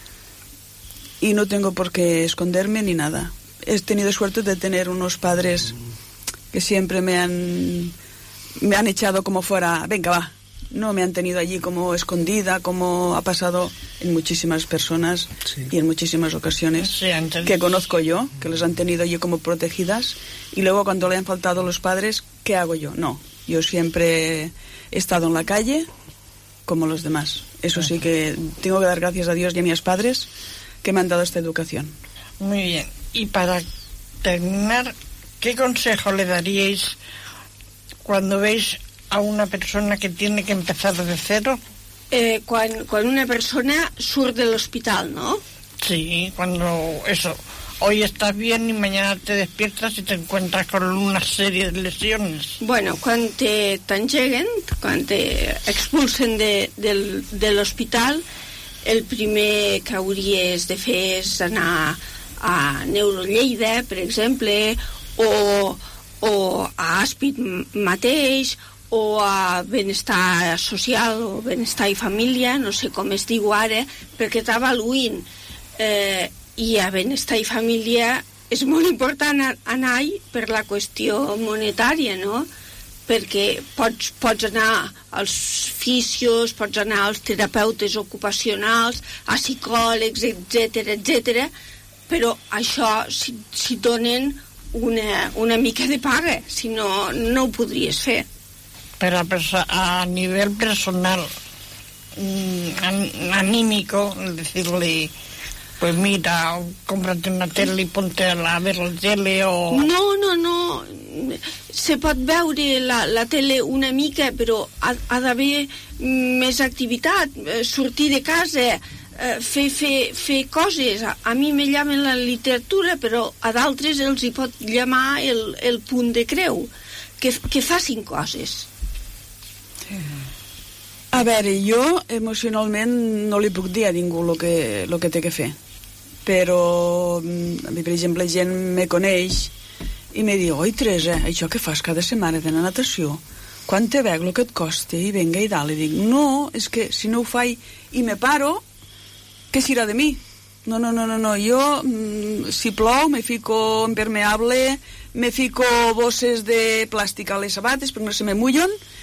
[SPEAKER 17] y no tengo por qué esconderme ni nada. He tenido suerte de tener unos padres que siempre me han, me han echado como fuera, venga, va. No me han tenido allí como escondida, como ha pasado en muchísimas personas, sí, y en muchísimas ocasiones, sí, que conozco yo, que les han tenido allí como protegidas, y luego cuando le han faltado los padres, ¿qué hago yo? No, yo siempre he estado en la calle como los demás. Eso sí que tengo que dar gracias a Dios y a mis padres que me han dado esta educación.
[SPEAKER 16] Muy bien. Y para terminar, ¿qué consejo le daríais cuando veis a una persona que tiene que empezar de cero?
[SPEAKER 18] Eh, quan, quan una persona surt de l'hospital, ¿no?
[SPEAKER 16] Sí, cuando eso, hoy estás bien y mañana te despiertas y te encuentras con una serie de lesiones.
[SPEAKER 18] Bueno, quan te t'engeguen, quan te expulsen de, del, de l'hospital, el primer que hauries de fer és anar a Neurolleida, per exemple, o, o a Aspit mateix, o a Benestar Social o Benestar i Família, no sé com es diu ara, perquè t'avaluïn. Eh, I a Benestar i Família és molt important anar-hi per la qüestió monetària, no? Perquè pots, pots anar als fisios, pots anar als terapeutes ocupacionals, a psicòlegs, etcètera, etcètera, però això si, si donen una, una mica de paga, si no, no ho podries fer.
[SPEAKER 16] Pero a nivel personal, anímico, decirle, pues mira, cómprate una tele y ponte a ver la tele o...
[SPEAKER 18] No, no, no, se pot veure la, la tele una mica, però ha, ha d'haver més activitat, sortir de casa, fer, fer, fer coses. A, a mi me llamen la literatura, però a d'altres els hi pot llamar el, el punt de creu, que, que facin coses.
[SPEAKER 17] A veure, jo emocionalment no li puc dir a ningú el que, lo que té que fer, però a mi, per exemple, gent me coneix i me diu, oi Teresa, això que fas cada setmana d'anar a natació, quan te veig el que et costa i venga i dalt, i dic, no, és que si no ho faig i me paro, què serà de mi? No, no, no, no, no. Jo si plou me fico impermeable, me fico bosses de plàstic a les sabates perquè no se me mullen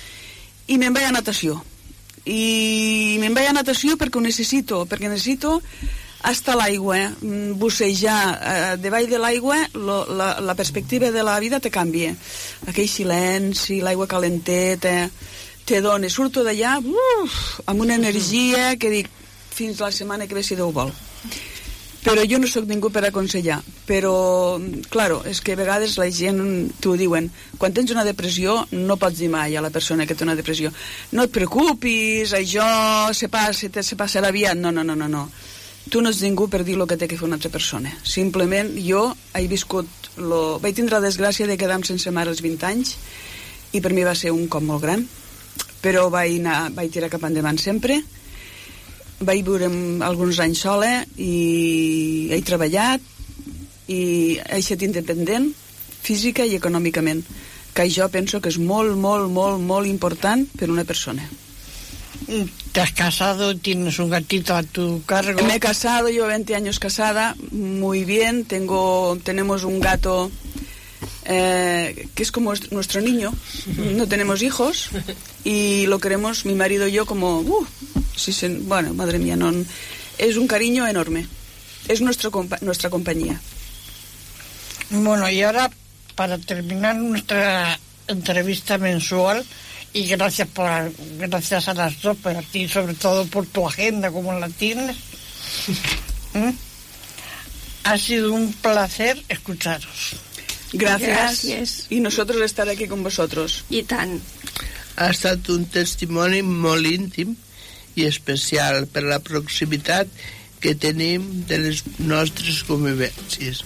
[SPEAKER 17] i me'n vaig a natació. I me'n vaig a natació perquè ho necessito, perquè necessito estar a l'aigua, bussejar. Eh, davall de l'aigua, lo, la, la perspectiva de la vida te canvia. Aquell silenci, l'aigua calenteta, te dona. Surto d'allà uf, amb una energia que dic, fins la setmana que ve si Déu vol. Però jo no sóc ningú per aconsellar. Però, claro, és que a vegades la gent t'ho diuen. Quan tens una depressió, no pots dir mai a la persona que té una depressió no et preocupis, això se passa, se passarà aviat. No, no, no, no, no. Tu no ets ningú per dir el que té que fer una altra persona. Simplement, jo he viscut... Lo... Vaig tindre la desgràcia de quedar sense mare als vint anys i per mi va ser un cop molt gran. Però vaig, anar, vaig tirar cap endavant sempre. Vaig viure alguns anys sola i he treballat i he estat independent física i econòmicament, que jo penso que és molt, molt, molt, molt important per una persona.
[SPEAKER 16] ¿Te has casado? ¿Tienes un gatito a tu cargo?
[SPEAKER 17] Me he casado, llevo veinte años casada, muy bien, tengo, tenemos un gato eh, que es como nuestro niño, no tenemos hijos y lo queremos mi marido y yo como... Uh, Sí, sí, bueno, madre mía, no, es un cariño enorme. Es nuestro, nuestra compañía.
[SPEAKER 16] Bueno, y ahora, para terminar nuestra entrevista mensual, y gracias por gracias a las dos, pero a ti sobre todo por tu agenda, como la tienes, ¿eh? Ha sido un placer escucharos.
[SPEAKER 17] Gracias.
[SPEAKER 18] Gracias.
[SPEAKER 17] Y nosotros estar aquí con vosotros.
[SPEAKER 18] I tant.
[SPEAKER 15] Ha estat un testimoni molt íntim i especial per la proximitat que tenim de les nostres convivències.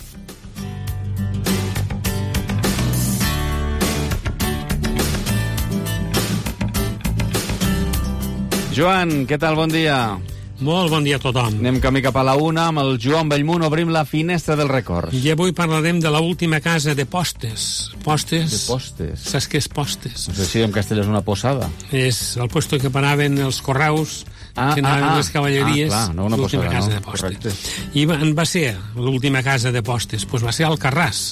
[SPEAKER 5] Joan, què tal? Bon dia.
[SPEAKER 19] Molt bon dia a tothom.
[SPEAKER 5] Anem camí cap a la una amb el Joan Bellmunt. Obrim la finestra dels records.
[SPEAKER 19] I avui parlarem de l'última casa de Postes. Postes...
[SPEAKER 5] De Postes?
[SPEAKER 19] Saps què és Postes?
[SPEAKER 5] No sé si en castellà és una posada.
[SPEAKER 19] És el puesto que paraven els correus,
[SPEAKER 5] ah,
[SPEAKER 19] que anaven
[SPEAKER 5] ah,
[SPEAKER 19] les cavalleries.
[SPEAKER 5] Ah, clar, no una
[SPEAKER 19] l'última
[SPEAKER 5] posada,
[SPEAKER 19] casa
[SPEAKER 5] no?
[SPEAKER 19] de Postes.
[SPEAKER 5] Correcte.
[SPEAKER 19] I va, en va ser l'última casa de Postes? Pues va ser Alcarràs.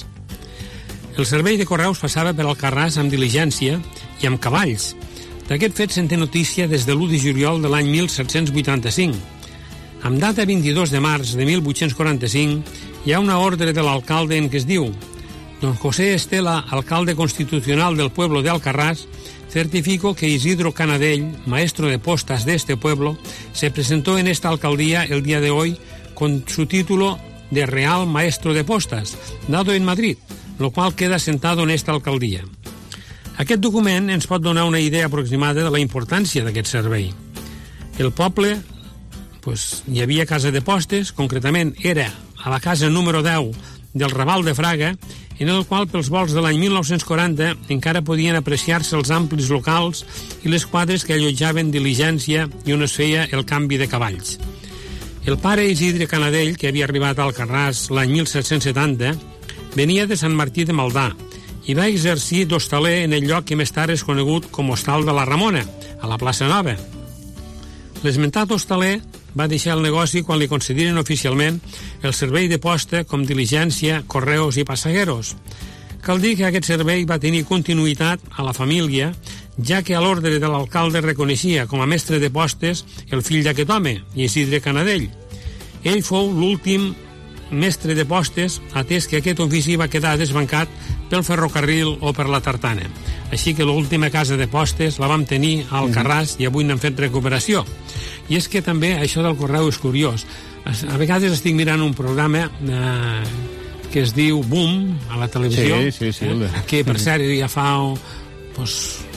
[SPEAKER 19] El servei de correus passava per Alcarràs amb diligència i amb cavalls. D'aquest fet se'n té notícia des de l'u de juliol de l'any mil set-cents vuitanta-cinc. Amb data vint-i-dos de març de mil vuit-cents quaranta-cinc hi ha una ordre de l'alcalde en què es diu: Don José Estela, alcalde constitucional del pueblo de Alcarrás, certifico que Isidro Canadell, maestro de postas de este pueblo, se presentó en esta alcaldía el día de hoy con su título de Real Maestro de Postas, dado en Madrid, lo cual queda sentado en esta alcaldía. Aquest document ens pot donar una idea aproximada de la importància d'aquest servei. El poble, pues, hi havia casa de postes, concretament era a la casa número deu del Raval de Fraga, en el qual pels vols de l'any mil nou-cents quaranta encara podien apreciar-se els amplis locals i les quadres que allotjaven diligència i on es feia el canvi de cavalls. El pare Isidre Canadell, que havia arribat a Alcarràs l'any mil set-cents setanta, venia de Sant Martí de Maldà i va exercir d'hostaler en el lloc que més tard és conegut com Hostal de la Ramona, a la plaça Nova. L'esmentat hostaler va deixar el negoci quan li concediren oficialment el servei de posta com diligència, correus i passageros. Cal dir que aquest servei va tenir continuïtat a la família, ja que a l'ordre de l'alcalde reconeixia com a mestre de postes el fill d'aquest home, Isidre Canadell. Ell fou l'últim mestre de postes, atès que aquest ofici va quedar desbancat pel ferrocarril o per la tartana. Així que l'última casa de postes la vam tenir a Alcarràs i avui n'hem fet recuperació. I és que també això del correu és curiós. A vegades estic mirant un programa eh, que es diu Boom, a la televisió,
[SPEAKER 5] sí, sí, sí,
[SPEAKER 19] eh, que per cert ja fa pues,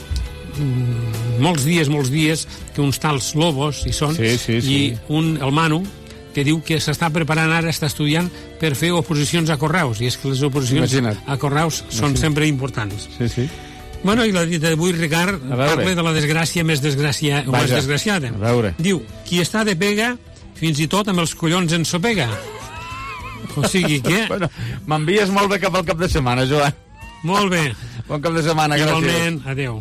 [SPEAKER 19] molts dies, molts dies que uns tals lobos hi són,
[SPEAKER 5] sí, sí, sí.
[SPEAKER 19] i un, el Manu, que diu que s'està preparant ara, està estudiant per fer oposicions a correus, i és que les oposicions Imagina't. a correus són Imagina't. sempre importants.
[SPEAKER 5] Sí, sí.
[SPEAKER 19] Bueno, i la dita d'avui, Ricard, parla de la desgràcia més desgràcia, o més desgraciada. Diu, qui està de pega, fins i tot amb els collons en sopega. O sigui que...
[SPEAKER 5] bueno, m'envies molt bé cap al cap de setmana, Joan.
[SPEAKER 19] Molt bé.
[SPEAKER 5] Bon cap de setmana, gràcies.
[SPEAKER 19] Igualment, adeu.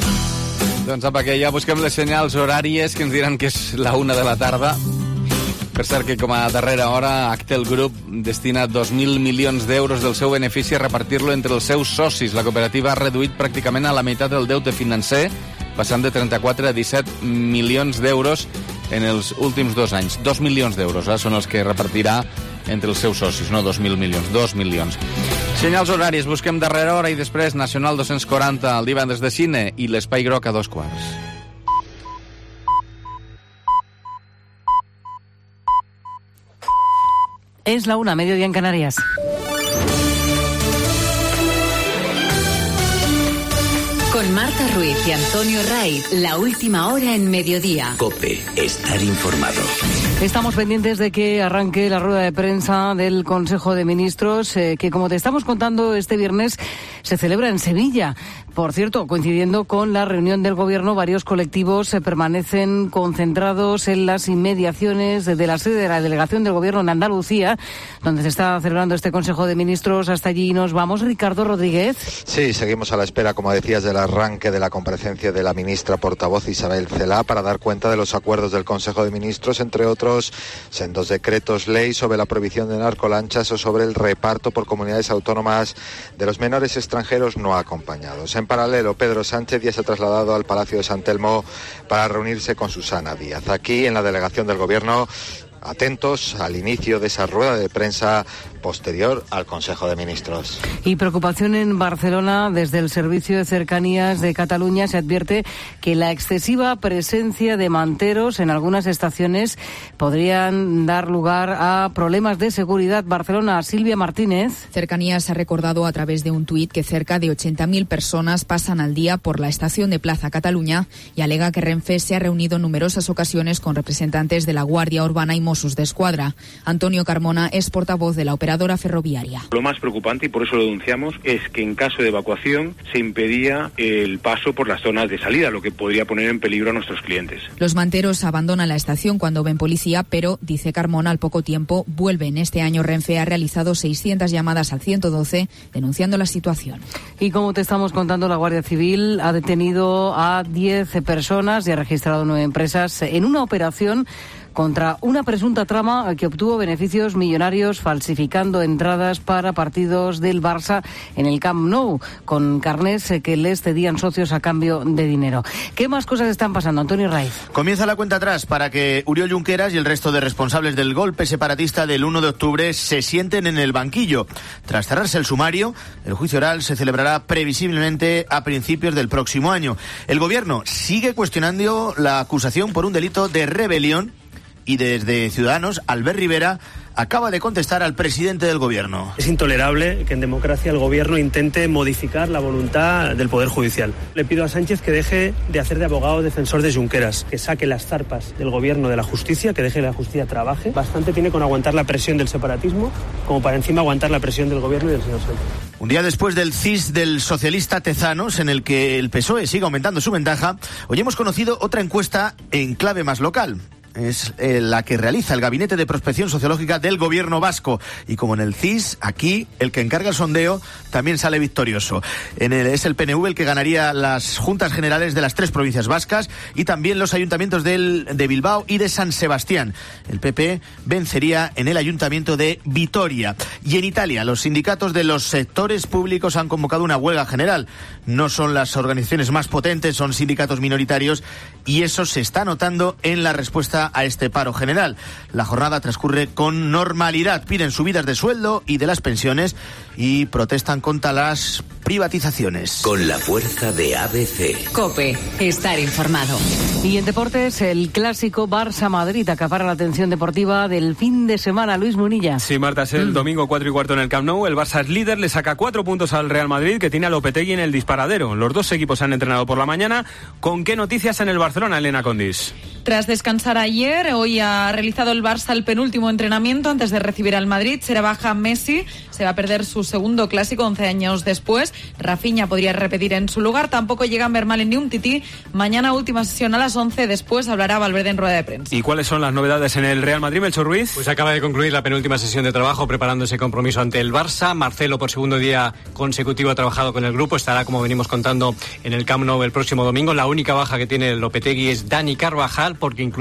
[SPEAKER 3] Doncs apa, que ja busquem les senyals horàries que ens diran que és la una de la tarda. Per cert que com a darrera hora Actel Group destina dos mil milions d'euros del seu benefici a repartir-lo entre els seus socis. La cooperativa ha reduït pràcticament a la meitat el deute financer, passant de trenta-quatre a disset milions d'euros en els últims dos anys. Dos milions d'euros eh, són els que repartirà entre els seus socis, no dos mil milions, dos milions. Senyals horaris, busquem darrera hora i després Nacional dos-cents quaranta, el divendres de cine i l'Espai Groc a dos quarts.
[SPEAKER 20] Es la una, mediodía en Canarias.
[SPEAKER 2] Con Marta Ruiz y Antonio Raiz, la última hora en mediodía.
[SPEAKER 14] COPE, estar informado.
[SPEAKER 20] Estamos pendientes de que arranque la rueda de prensa del Consejo de Ministros, eh, que como te estamos contando este viernes se celebra en Sevilla. Por cierto, coincidiendo con la reunión del Gobierno, varios colectivos se permanecen concentrados en las inmediaciones de la sede de la delegación del Gobierno en Andalucía, donde se está celebrando este Consejo de Ministros. Hasta allí nos vamos. Ricardo Rodríguez.
[SPEAKER 21] Sí, seguimos a la espera, como decías, del arranque de la comparecencia de la ministra portavoz Isabel Celaá para dar cuenta de los acuerdos del Consejo de Ministros, entre otros sendos decretos ley sobre la prohibición de narcolanchas o sobre el reparto por comunidades autónomas de los menores extranjeros no acompañados. En paralelo, Pedro Sánchez ya se ha trasladado al Palacio de San Telmo para reunirse con Susana Díaz. Aquí, en la delegación del Gobierno, atentos al inicio de esa rueda de prensa posterior al Consejo de Ministros.
[SPEAKER 20] Y preocupación en Barcelona. Desde el Servicio de Cercanías de Cataluña se advierte que la excesiva presencia de manteros en algunas estaciones podrían dar lugar a problemas de seguridad. Barcelona, Silvia Martínez.
[SPEAKER 22] Cercanías ha recordado a través de un tuit que cerca de ochenta mil personas pasan al día por la estación de Plaza Cataluña y alega que Renfe se ha reunido en numerosas ocasiones con representantes de la Guardia Urbana y Mossos d'Esquadra. Antonio Carmona es portavoz de la operadora ferroviaria.
[SPEAKER 23] Lo más preocupante, y por eso lo denunciamos, es que en caso de evacuación se impedía el paso por las zonas de salida, lo que podría poner en peligro a nuestros clientes.
[SPEAKER 22] Los manteros abandonan la estación cuando ven policía, pero, dice Carmona, al poco tiempo vuelven. Este año Renfe ha realizado seiscientas llamadas al ciento doce denunciando la situación.
[SPEAKER 20] Y como te estamos contando, la Guardia Civil ha detenido a diez personas y ha registrado nueve empresas en una operación contra una presunta trama que obtuvo beneficios millonarios falsificando entradas para partidos del Barça en el Camp Nou, con carnés que les cedían socios a cambio de dinero. ¿Qué más cosas están pasando, Antonio Raiz?
[SPEAKER 24] Comienza la cuenta atrás para que Oriol Junqueras y el resto de responsables del golpe separatista del uno de octubre se sienten en el banquillo. Tras cerrarse el sumario, el juicio oral se celebrará previsiblemente a principios del próximo año. El gobierno sigue cuestionando la acusación por un delito de rebelión y desde Ciudadanos, Albert Rivera acaba de contestar al presidente del gobierno.
[SPEAKER 25] Es intolerable que en democracia el gobierno intente modificar la voluntad del Poder Judicial. Le pido a Sánchez que deje de hacer de abogado defensor de Junqueras, que saque las zarpas del gobierno de la justicia, que deje que la justicia trabaje. Bastante tiene con aguantar la presión del separatismo, como para encima aguantar la presión del gobierno y del señor Sánchez.
[SPEAKER 24] Un día después del C I S del socialista Tezanos, en el que el P S O E sigue aumentando su ventaja, hoy hemos conocido otra encuesta en clave más local. Es eh, la que realiza el Gabinete de Prospección Sociológica del Gobierno Vasco. Y como en el C I S, aquí el que encarga el sondeo también sale victorioso. En el, es el P N V el que ganaría las juntas generales de las tres provincias vascas y también los ayuntamientos del, de Bilbao y de San Sebastián. El P P vencería en el ayuntamiento de Vitoria. Y en Italia, los sindicatos de los sectores públicos han convocado una huelga general. No son las organizaciones más potentes, son sindicatos minoritarios y eso se está notando en la respuesta a este paro general. La jornada transcurre con normalidad. Piden subidas de sueldo y de las pensiones y protestan contra las privatizaciones.
[SPEAKER 14] Con la fuerza de A B C.
[SPEAKER 2] COPE, estar informado.
[SPEAKER 20] Y en deportes, el clásico Barça-Madrid acapara la atención deportiva del fin de semana. Luis Munilla.
[SPEAKER 26] Sí, Marta, es el mm. domingo cuatro y cuarto en el Camp Nou. El Barça es líder, le saca cuatro puntos al Real Madrid, que tiene a Lopetegui en el disparadero. Los dos equipos han entrenado por la mañana. ¿Con qué noticias en el Barcelona, Elena Condis?
[SPEAKER 27] Tras descansar ayer, hoy ha realizado el Barça el penúltimo entrenamiento antes de recibir al Madrid. Será baja Messi, se va a perder su segundo clásico once años después. Rafinha podría repetir en su lugar. Tampoco llegan Vermaelen ni Umtiti. Mañana última sesión a las once. Después hablará Valverde en rueda de prensa.
[SPEAKER 26] ¿Y cuáles son las novedades en el Real Madrid, Melchor Ruiz?
[SPEAKER 28] Pues acaba de concluir la penúltima sesión de trabajo preparando ese compromiso ante el Barça. Marcelo, por segundo día consecutivo, ha trabajado con el grupo. Estará, como venimos contando, en el Camp Nou el próximo domingo. La única baja que tiene Lopetegui es Dani Carvajal, porque incluso Vinicius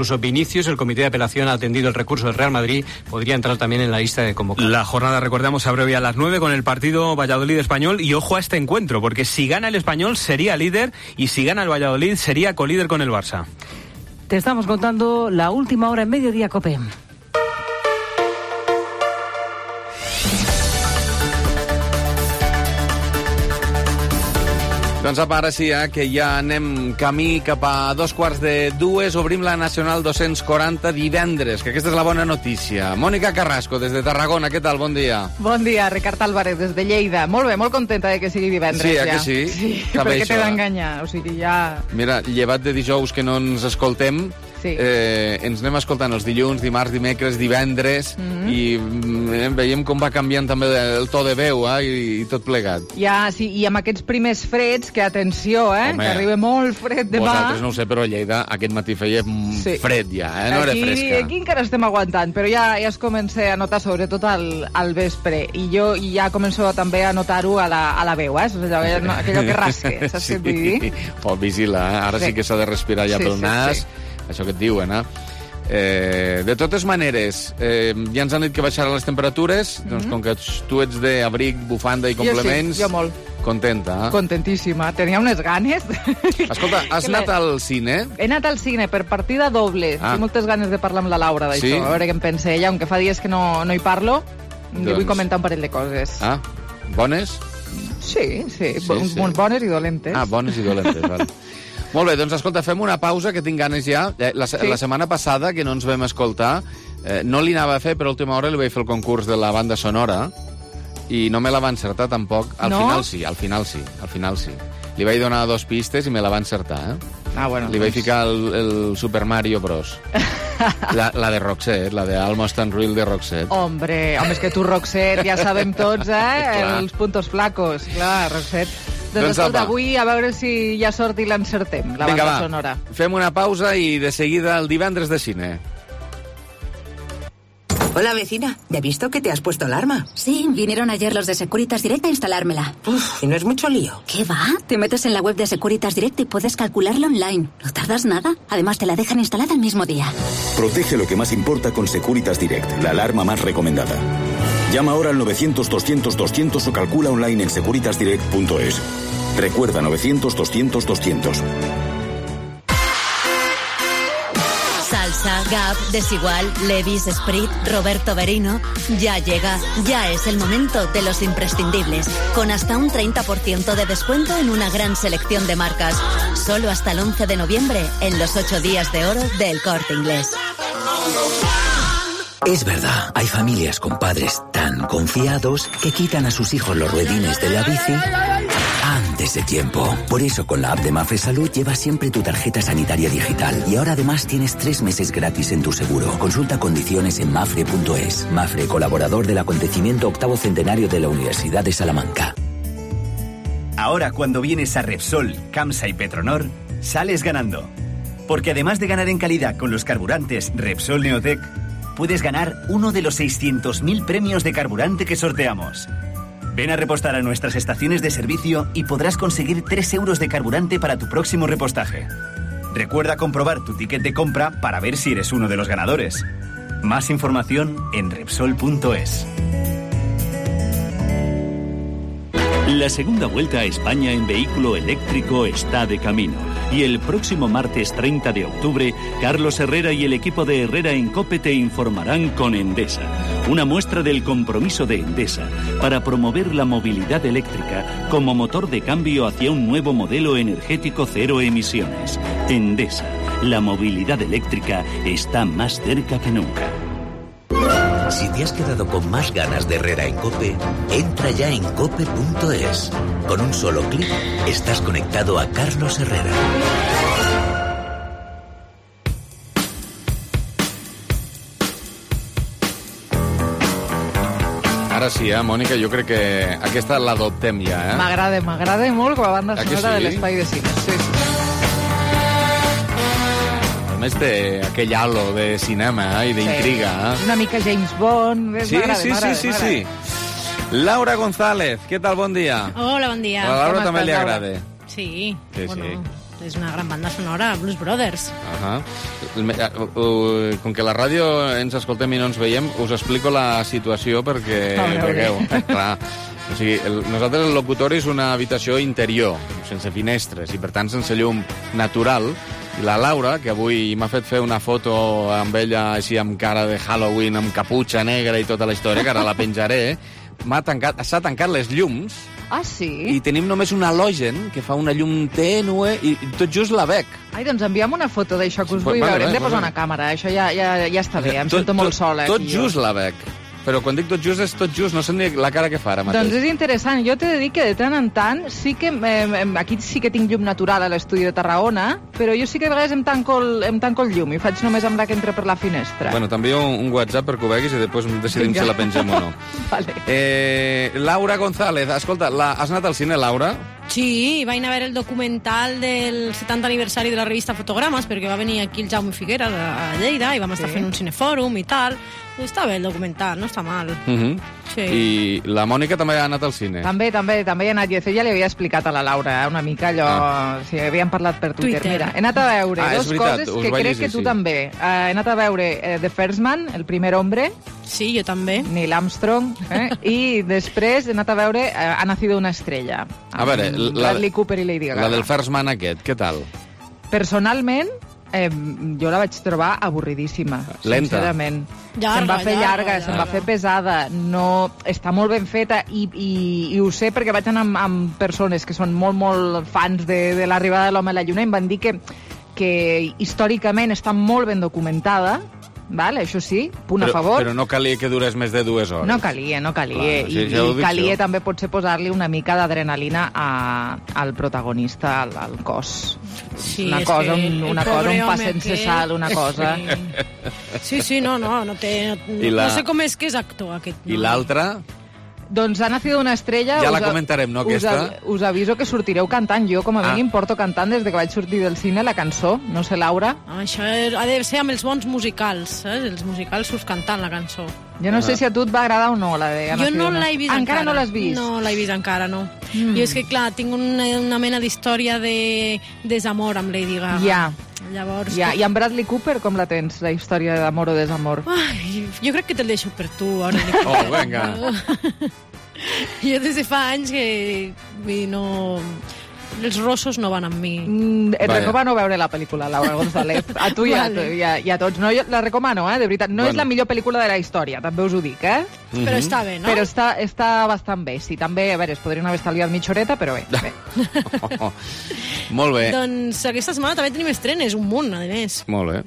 [SPEAKER 28] Vinicius, el comité de apelación ha atendido el recurso del Real Madrid, podría entrar también en la lista de convocados.
[SPEAKER 26] La jornada, recordamos, se abre hoy a las nueve con el partido Valladolid-Español, y ojo a este encuentro, porque si gana el Español sería líder, y si gana el Valladolid sería colíder con el Barça.
[SPEAKER 20] Te estamos contando la última hora en Mediodía Cope.
[SPEAKER 3] Doncs apa, ara sí, eh, que ja anem camí cap a dos quarts de dues. Obrim la Nacional dos-cents quaranta divendres, que aquesta és la bona notícia. Mònica Carrasco, des de Tarragona, què tal? Bon dia.
[SPEAKER 1] Bon dia, Ricard Álvarez, des de Lleida. Molt bé, molt contenta de que sigui divendres,
[SPEAKER 3] sí,
[SPEAKER 1] ja.
[SPEAKER 3] Sí, que sí?
[SPEAKER 1] Sí, perquè t'he d'enganyar, o sigui, ja...
[SPEAKER 3] Mira, llevat de dijous que no ens escoltem, sí. eh, ens anem escoltant els dilluns, dimarts, dimecres, divendres, mm-hmm. i eh, veiem com va canviant també el to de veu, eh, i, i tot plegat.
[SPEAKER 1] Ja, sí, i amb aquests primers freds, que atenció, eh, Home, que arriba molt fred demà...
[SPEAKER 3] Vosaltres no ho sé, però a Lleida aquest matí feia sí. fred ja, eh, no
[SPEAKER 1] aquí,
[SPEAKER 3] era fresca.
[SPEAKER 1] Aquí encara estem aguantant, però ja, ja es comença a notar sobretot al, al vespre, i jo ja començo també a notar-ho a, la, a la veu, eh, allò, aquello que rasque, saps sí. què et vull dir?
[SPEAKER 3] Oh, vigila, eh? Ara sí, sí que s'ha de respirar ja sí, pel sí, nas, sí. això que et diuen, eh? Eh, de totes maneres, eh, ja ens han dit que baixaran les temperatures, mm-hmm. doncs com que tu ets d'abric, bufanda i complements...
[SPEAKER 1] Jo sí, jo molt.
[SPEAKER 3] Contenta, eh?
[SPEAKER 1] Contentíssima. Tenia unes ganes.
[SPEAKER 3] Escolta, has anat al cine?
[SPEAKER 1] He anat al cine per partida doble. Ah. Tinc moltes ganes de parlar amb la Laura d'això. Sí? A veure què em pensa ella, aunque fa dies que no, no hi parlo. Doncs... Jo vull comentar un parell de coses.
[SPEAKER 3] Ah, bones?
[SPEAKER 1] Sí, sí, sí,
[SPEAKER 3] sí, sí.
[SPEAKER 1] bones i dolentes.
[SPEAKER 3] Ah, bones i dolentes, vale. Molt bé, doncs escolta, fem una pausa, que tinc ganes ja. La, sí. la setmana passada, que no ens vam escoltar, eh, no li anava a fer, però a última hora li vaig fer el concurs de la banda sonora, i no me la va encertar tampoc. Al no? final sí, al final sí, al final sí. Li vaig donar dos pistes i me la va encertar, eh?
[SPEAKER 1] Ah, bueno.
[SPEAKER 3] Li vaig doncs... ficar el, el Super Mario Bros. La, la de Roxette, la de Almost Unreal de Roxette.
[SPEAKER 1] Hombre, home, és que tu, Roxette, ja sabem tots, eh? Els puntos flacos. Clar, Roxette. Doncs, doncs escolta, avui a veure si hi ha sort i l'encertem, la
[SPEAKER 3] Vinga,
[SPEAKER 1] banda
[SPEAKER 3] va.
[SPEAKER 1] sonora.
[SPEAKER 3] Fem una pausa i de seguida el divendres de cine.
[SPEAKER 4] Hola, vecina. ¿Ya he visto que te has puesto alarma?
[SPEAKER 6] Sí, vinieron ayer los de Securitas Direct a instalármela.
[SPEAKER 4] Uf, ¿y no es mucho lío?
[SPEAKER 6] ¿Qué va? Te metes en la web de Securitas Direct y puedes calcularlo online. No tardas nada. Además, te la dejan instalada el mismo día.
[SPEAKER 7] Protege lo que más importa con Securitas Direct, la alarma más recomendada. Llama ahora al novecientos doscientos doscientos o calcula online en securitas direct punto es. Recuerda, novecientos doscientos doscientos.
[SPEAKER 2] Salsa, Gap, Desigual, Levi's, Sprit, Roberto Berino. Ya llega, ya es el momento de los imprescindibles, con hasta un treinta por ciento de descuento en una gran selección de marcas. Solo hasta el once de noviembre, en los ocho días de oro del Corte Inglés.
[SPEAKER 14] Es verdad, hay familias con padres tan confiados que quitan a sus hijos los ruedines de la bici antes de tiempo. Por eso con la app de Mafre Salud llevas siempre tu tarjeta sanitaria digital y ahora además tienes tres meses gratis en tu seguro. Consulta condiciones en mafre punto es. Mafre, colaborador del acontecimiento octavo centenario de la Universidad de Salamanca.
[SPEAKER 8] Ahora cuando vienes a Repsol, Camsa y Petronor, sales ganando. Porque además de ganar en calidad con los carburantes Repsol Neotec, puedes ganar uno de los seiscientos mil premios de carburante que sorteamos. Ven a repostar a nuestras estaciones de servicio y podrás conseguir tres euros de carburante para tu próximo repostaje. Recuerda comprobar tu ticket de compra para ver si eres uno de los ganadores. Más información en Repsol punto es.
[SPEAKER 9] La segunda vuelta a España en vehículo eléctrico está de camino. Y el próximo martes treinta de octubre, Carlos Herrera y el equipo de Herrera en COPE te informarán con Endesa. Una muestra del compromiso de Endesa para promover la movilidad eléctrica como motor de cambio hacia un nuevo modelo energético cero emisiones. Endesa, la movilidad eléctrica está más cerca que nunca.
[SPEAKER 14] Si te has quedado con más ganas de Herrera en COPE, entra ya en cope punto es. Con un solo clic estás conectado a Carlos Herrera.
[SPEAKER 3] Ara sí, eh, Mònica, jo crec que aquesta l'adoptem ja, eh?
[SPEAKER 1] M'agrada, m'agrada molt com a banda sonora
[SPEAKER 3] sí?
[SPEAKER 1] de l'Espai de Cine. Sí, sí.
[SPEAKER 3] A més té aquell halo de cinema eh, i d'intriga.
[SPEAKER 1] Sí. Una mica James Bond.
[SPEAKER 3] Sí, sí, sí, sí, sí. Laura González, què tal? Bon dia.
[SPEAKER 10] Hola, bon dia.
[SPEAKER 3] A la Laura també li agrada.
[SPEAKER 10] Sí,
[SPEAKER 3] sí,
[SPEAKER 10] bueno,
[SPEAKER 3] sí.
[SPEAKER 10] és una gran banda sonora, Blues Brothers.
[SPEAKER 3] Uh -huh. Com que a la ràdio ens escoltem i no ens veiem, us explico la situació perquè vegueu. Clar. O sigui, el, nosaltres el locutori és una habitació interior, sense finestres, i per tant sense llum natural. I la Laura, que avui m'ha fet fer una foto amb ella així amb cara de Halloween, amb caputxa negra i tota la història, que ara la penjaré, m'ha tancat, s'ha tancat les llums.
[SPEAKER 1] Ah, sí?
[SPEAKER 3] I tenim només un halogen que fa una llum tènue i tot just la veig.
[SPEAKER 1] Ai, doncs envia'm una foto d'això que us
[SPEAKER 3] Sí,
[SPEAKER 1] vull
[SPEAKER 3] vale,
[SPEAKER 1] veure. Hem de
[SPEAKER 3] vale,
[SPEAKER 1] posar
[SPEAKER 3] vale.
[SPEAKER 1] una càmera, això ja, ja, ja està bé, em sento molt sola.
[SPEAKER 3] Tot
[SPEAKER 1] aquí,
[SPEAKER 3] just
[SPEAKER 1] jo.
[SPEAKER 3] la veig. Però quan dic tot just és tot just, no sé ni la cara que fa ara mateix.
[SPEAKER 1] Doncs és interessant. Jo t'he de dir que de tant en tant sí que... Eh, aquí sí que tinc llum natural a l'estudi de Tarragona, però jo sí que a vegades em tanco el, em tanco el llum i faig només amb la que entra per la finestra.
[SPEAKER 3] Bueno, t'envio un, un WhatsApp perquè ho veguis i després decidim
[SPEAKER 1] Vinga.
[SPEAKER 3] si la pengem o no.
[SPEAKER 1] Vale.
[SPEAKER 3] Eh, Laura González, escolta, la, has anat al cine, Laura?
[SPEAKER 10] Sí, vaig anar a veure el documental del setanta aniversari de la revista Fotogrames, perquè va venir aquí el Jaume Figueras a Lleida i vam estar
[SPEAKER 1] Sí.
[SPEAKER 10] fent un cinefòrum i tal. Està bé el documental, no està mal.
[SPEAKER 3] Uh -huh.
[SPEAKER 10] Sí.
[SPEAKER 3] I la Mònica també ha anat al cine.
[SPEAKER 1] També, també, també he anat, i ja li havia explicat a la Laura una mica allò, ah. sí, havíem parlat per Twitter.
[SPEAKER 10] Twitter.
[SPEAKER 1] Mira, he anat a veure
[SPEAKER 3] Ah, és
[SPEAKER 1] dues
[SPEAKER 3] veritat,
[SPEAKER 1] coses
[SPEAKER 3] us
[SPEAKER 1] que
[SPEAKER 3] vaig
[SPEAKER 1] crec
[SPEAKER 3] llegir,
[SPEAKER 1] que tu
[SPEAKER 3] sí.
[SPEAKER 1] també. Uh, he anat a veure uh, The First Man, El primer hombre.
[SPEAKER 10] Sí, jo també.
[SPEAKER 1] Neil Armstrong. Eh? I després he anat a veure uh, Ha nacido una estrella.
[SPEAKER 3] A veure,
[SPEAKER 1] amb
[SPEAKER 3] la,
[SPEAKER 1] Bradley Cooper i Lady Gaga.
[SPEAKER 3] la del First Man aquest, què tal?
[SPEAKER 1] Personalment, eh, jo la vaig trobar avorridíssima,
[SPEAKER 3] Lenta.
[SPEAKER 1] sincerament.
[SPEAKER 10] Llarga,
[SPEAKER 1] se'm va fer
[SPEAKER 10] llarga,
[SPEAKER 1] llarga, se'm va
[SPEAKER 10] llarga.
[SPEAKER 1] fer pesada, no, està molt ben feta i, i, i ho sé perquè vaig anar amb, amb persones que són molt, molt fans de, de l'arribada de l'home a la lluna i em van dir que, que històricament està molt ben documentada, val? Això sí, punt
[SPEAKER 3] però,
[SPEAKER 1] a favor.
[SPEAKER 3] Però no calia que durés més de dues hores.
[SPEAKER 1] No calia, no calia.
[SPEAKER 3] Clar, sí,
[SPEAKER 1] I,
[SPEAKER 3] ja ho
[SPEAKER 1] i
[SPEAKER 3] dic
[SPEAKER 1] calia
[SPEAKER 3] jo.
[SPEAKER 1] també potser posar-li una mica d'adrenalina a, al protagonista, al, al cos.
[SPEAKER 10] Sí,
[SPEAKER 1] una
[SPEAKER 10] és
[SPEAKER 1] cosa,
[SPEAKER 10] que
[SPEAKER 1] un,
[SPEAKER 10] el
[SPEAKER 1] una cosa,
[SPEAKER 10] pobre
[SPEAKER 1] un pa
[SPEAKER 10] home
[SPEAKER 1] sense
[SPEAKER 10] aquest-
[SPEAKER 1] sal, una cosa...
[SPEAKER 10] Sí, sí, no, no, no té... No,
[SPEAKER 3] I la-
[SPEAKER 10] no sé com és que és actor, aquest.
[SPEAKER 3] I l'altra?
[SPEAKER 1] Doncs Ha nacido una estrella...
[SPEAKER 3] Ja
[SPEAKER 1] us
[SPEAKER 3] la
[SPEAKER 1] a-
[SPEAKER 3] comentarem, no,
[SPEAKER 1] us
[SPEAKER 3] aquesta?
[SPEAKER 1] a- Us aviso que sortireu cantant. Jo, com a
[SPEAKER 3] Ah.
[SPEAKER 1] mínim, porto cantant des de que vaig sortir del cine la cançó. No sé, Laura.
[SPEAKER 10] Ah, això ha de ser amb els bons musicals, saps? Els musicals surts cantant la cançó.
[SPEAKER 1] Jo no
[SPEAKER 3] Ah.
[SPEAKER 1] sé si a tu et va agradar o no, la de... Ha
[SPEAKER 10] Jo
[SPEAKER 1] nacido
[SPEAKER 10] no
[SPEAKER 1] una-
[SPEAKER 10] l'he vist
[SPEAKER 1] Ah,
[SPEAKER 10] encara.
[SPEAKER 1] encara no l'has vist?
[SPEAKER 10] No l'he vist encara, no.
[SPEAKER 1] Mm.
[SPEAKER 10] Jo és que, clar, tinc una, una mena d'història de desamor amb Lady Gaga.
[SPEAKER 1] Ja.
[SPEAKER 10] Llavors...
[SPEAKER 1] Ja. I amb Bradley Cooper, com la tens, la història d'amor o desamor?
[SPEAKER 10] Ai, jo crec que te'l deixo per tu, ara.
[SPEAKER 3] Oh, vinga.
[SPEAKER 10] Jo des de fa anys que vull dir, no... Els rossos no van amb mi.
[SPEAKER 1] Mm, et
[SPEAKER 10] Vaja.
[SPEAKER 1] recomano veure la pel·lícula, Laura González. A tu i a,
[SPEAKER 10] Vale.
[SPEAKER 1] i a, i a tots. No, jo la recomano, eh, de veritat. No
[SPEAKER 10] Bueno.
[SPEAKER 1] és la millor pel·lícula de la història, també us ho dic, eh?
[SPEAKER 10] Però està bé, no?
[SPEAKER 1] Però està, està bastant bé, sí. També, a veure, es podrien haver estalviat mitja horeta, però bé. bé.
[SPEAKER 3] Molt bé.
[SPEAKER 10] Doncs aquesta setmana també tenim estrenes, un munt, a més.
[SPEAKER 3] Molt bé.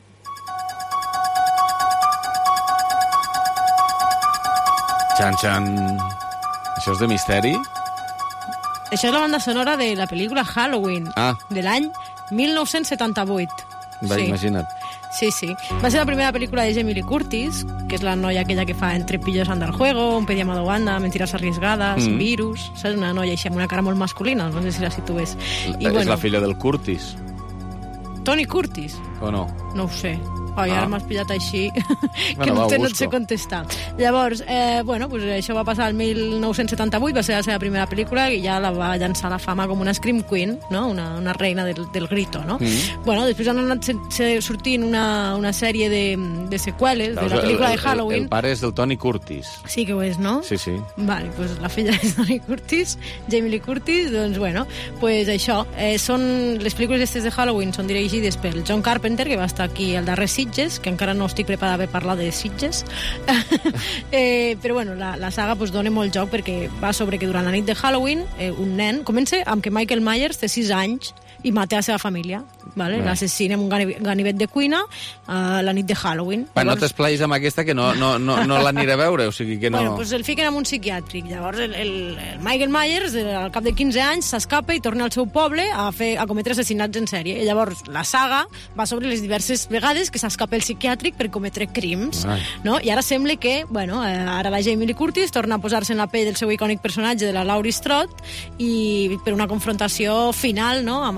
[SPEAKER 3] Xan, xan. Això és de misteri?
[SPEAKER 10] Això és la banda sonora de la pel·lícula Halloween,
[SPEAKER 3] Ah.
[SPEAKER 10] de l'any mil nou-cents setanta-vuit.
[SPEAKER 3] Va,
[SPEAKER 10] Sí.
[SPEAKER 3] imagina't.
[SPEAKER 10] Sí, sí. Va ser la primera pel·lícula de Jamie Lee Curtis, que és la noia aquella que fa Entre pillos anda el juego, Un pie llamado Wanda, Mentiras arriesgadas,
[SPEAKER 3] Mm.
[SPEAKER 10] Virus... Saps? Una noia així amb una cara molt masculina, no sé si la situes. I,
[SPEAKER 3] és
[SPEAKER 10] bueno,
[SPEAKER 3] la filla del Curtis,
[SPEAKER 10] Tony Curtis,
[SPEAKER 3] o no?
[SPEAKER 10] no ho sé. Ai,
[SPEAKER 3] Ah.
[SPEAKER 10] ara m'has pillat així que
[SPEAKER 3] Bueno,
[SPEAKER 10] no,
[SPEAKER 3] va,
[SPEAKER 10] te, no et
[SPEAKER 3] busco.
[SPEAKER 10] sé contestar. Llavors, eh, bueno, pues això va passar el mil nou-cents setanta-vuit, va ser la seva primera pel·lícula i ja la va llançar a la fama com una Scream Queen, no? una, una reina del, del grito. No?
[SPEAKER 3] Mm.
[SPEAKER 10] Bueno, després han anat se, se, sortint una, una sèrie de, de seqüeles de la
[SPEAKER 3] Veus,
[SPEAKER 10] pel·lícula
[SPEAKER 3] el,
[SPEAKER 10] de Halloween.
[SPEAKER 3] El, el pare és del Tony Curtis.
[SPEAKER 10] Sí que ho és, no?
[SPEAKER 3] Sí, sí.
[SPEAKER 10] Vale, pues la filla és Tony Curtis, Jamie Lee Curtis, doncs bueno, pues això, eh, són, les pel·lícules aquestes de Halloween són dirigides pel John Carpenter, que va estar aquí al darrer Sitges, que encara no estic preparada per parlar de Sitges, eh, però bueno, la, la saga pues, dona molt joc perquè va sobre que durant la nit de Halloween eh, un nen, comença amb que Michael Myers té sis anys i mata a la seva família, vale?
[SPEAKER 3] Bé.
[SPEAKER 10] L'assassina en un gani- ganivet de cuina a la nit de Halloween.
[SPEAKER 3] Va, no
[SPEAKER 10] Llavors-
[SPEAKER 3] t'esplais amb aquesta que no, no, no, no l'aniré a veure, o sigui que no...
[SPEAKER 10] Bueno, pues el fiquen en un psiquiàtric. Llavors el, el, el Michael Myers, eh, al cap de quinze anys, s'escapa i torna al seu poble a, fer, a cometre assassinats en sèrie. I llavors la saga va sobre les diverses vegades que s'escapa el psiquiàtric per cometre crims.
[SPEAKER 3] Ai.
[SPEAKER 10] No? I ara sembla que, bueno, eh, ara la Jamie Lee Curtis torna a posar-se en la pell del seu icònic personatge de la Laurie Strode i per una confrontació final, no?, amb,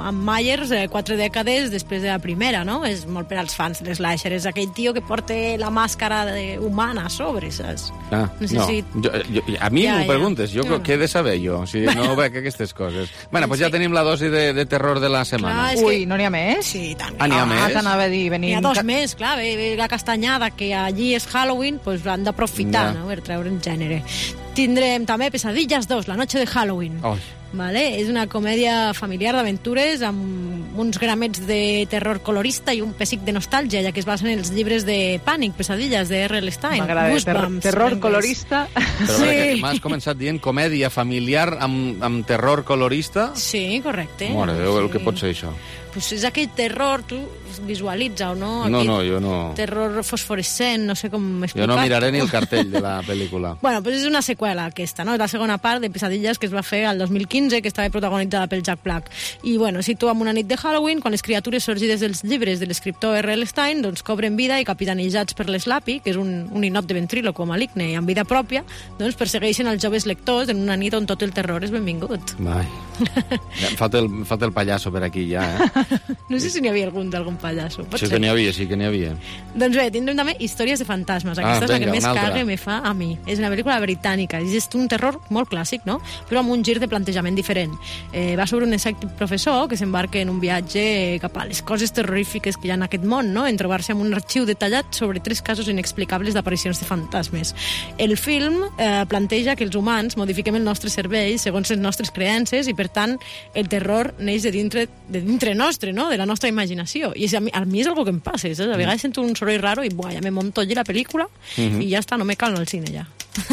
[SPEAKER 10] amb Myers eh, quatre dècades després de la primera, no? És molt per als fans de l'Slasher. És aquell tio que porta la màscara de, humana a sobre, saps?
[SPEAKER 3] Ah,
[SPEAKER 10] no sé
[SPEAKER 3] no.
[SPEAKER 10] si...
[SPEAKER 3] Jo, jo, a mi
[SPEAKER 10] Ja,
[SPEAKER 3] m'ho
[SPEAKER 10] ja.
[SPEAKER 3] preguntes, jo
[SPEAKER 10] No, no.
[SPEAKER 3] què he de saber jo? O sigui, no veig aquestes coses. Bueno, doncs ja tenim la dosi de, de terror de la setmana.
[SPEAKER 10] Clar, és
[SPEAKER 1] Ui,
[SPEAKER 10] que-
[SPEAKER 1] no n'hi ha més?
[SPEAKER 10] Sí, tant.
[SPEAKER 3] Ah, n'hi ha
[SPEAKER 1] Ah,
[SPEAKER 3] més?
[SPEAKER 1] t'anava a dir,
[SPEAKER 10] N'hi
[SPEAKER 1] venim...
[SPEAKER 10] ha dos més, clar, ve, ve la castanyada, que allí és Halloween, doncs han d'aprofitar,
[SPEAKER 3] Ja.
[SPEAKER 10] no?, per treure en gènere. Tindrem també Pesadillas dos, la noche de Halloween.
[SPEAKER 3] Oi.
[SPEAKER 10] Vale? És una comèdia familiar d'aventures amb uns gramets de terror colorista i un pessic de nostàlgia, ja que es basa en els llibres de Pànic, Pesadillas, de R L Stein.
[SPEAKER 1] M'agrada, terror,
[SPEAKER 10] Goosebumps,
[SPEAKER 1] terror
[SPEAKER 10] en anglès.
[SPEAKER 1] colorista.
[SPEAKER 3] Però
[SPEAKER 10] Sí.
[SPEAKER 3] sí. M'has començat dient comèdia familiar amb, amb terror colorista?
[SPEAKER 10] Sí, correcte.
[SPEAKER 3] Mare de Déu, el
[SPEAKER 10] Sí.
[SPEAKER 3] que pot ser això?
[SPEAKER 10] Pues és aquell terror, tu visualitza-ho, no?
[SPEAKER 3] No,
[SPEAKER 10] Aquell
[SPEAKER 3] no, jo no.
[SPEAKER 10] terror fosforescent, no sé com
[SPEAKER 3] Jo
[SPEAKER 10] explicar.
[SPEAKER 3] no miraré ni el cartell de la pel·lícula.
[SPEAKER 10] Bueno, pues és una seqüela aquesta, no? És la segona part de Pesadillas que es va fer al dos mil quinze, que estava protagonitzada pel Jack Black. I, bueno, situa en una nit de Halloween, quan les criatures sorgides dels llibres de l'escriptor R L Stein doncs cobren vida i capitanejats per l'Slappy, que és un, un ninot de ventríloco maligne i amb vida pròpia, doncs persegueixen els joves lectors en una nit on tot el terror és benvingut.
[SPEAKER 3] Vai. Ja, em falta, el, em falta el pallasso per aquí, ja, eh?
[SPEAKER 10] No sé si n'hi havia algun d'algun pallasso. Pot
[SPEAKER 3] Sí
[SPEAKER 10] ser.
[SPEAKER 3] que n'hi havia, sí que n'hi havia.
[SPEAKER 10] Doncs bé, tindrem també Històries de fantasmes.
[SPEAKER 3] Ah,
[SPEAKER 10] Aquesta és la
[SPEAKER 3] vinga,
[SPEAKER 10] que més
[SPEAKER 3] una altra.
[SPEAKER 10] cague me fa a mi. És una pel·lícula britànica. És un terror molt clàssic, no? Però amb un gir de plantejament diferent. Eh, va sobre un escèptic professor que s'embarca en un viatge cap a les coses terrorífiques que hi ha en aquest món, no? En trobar-se amb un arxiu detallat sobre tres casos inexplicables d'aparicions de fantasmes. El film eh, planteja que els humans modifiquem el nostre cervell segons les nostres creences i, per tant, el terror neix de dintre, de dintre nostre, no? De la nostra imaginació. I és, a, mi, a mi és algo que em passa, saps? A vegades sento un soroll raro i buah, ja me monto allí la pel·lícula
[SPEAKER 3] Mhm.
[SPEAKER 10] i ja està, no me cal anar al cine ja.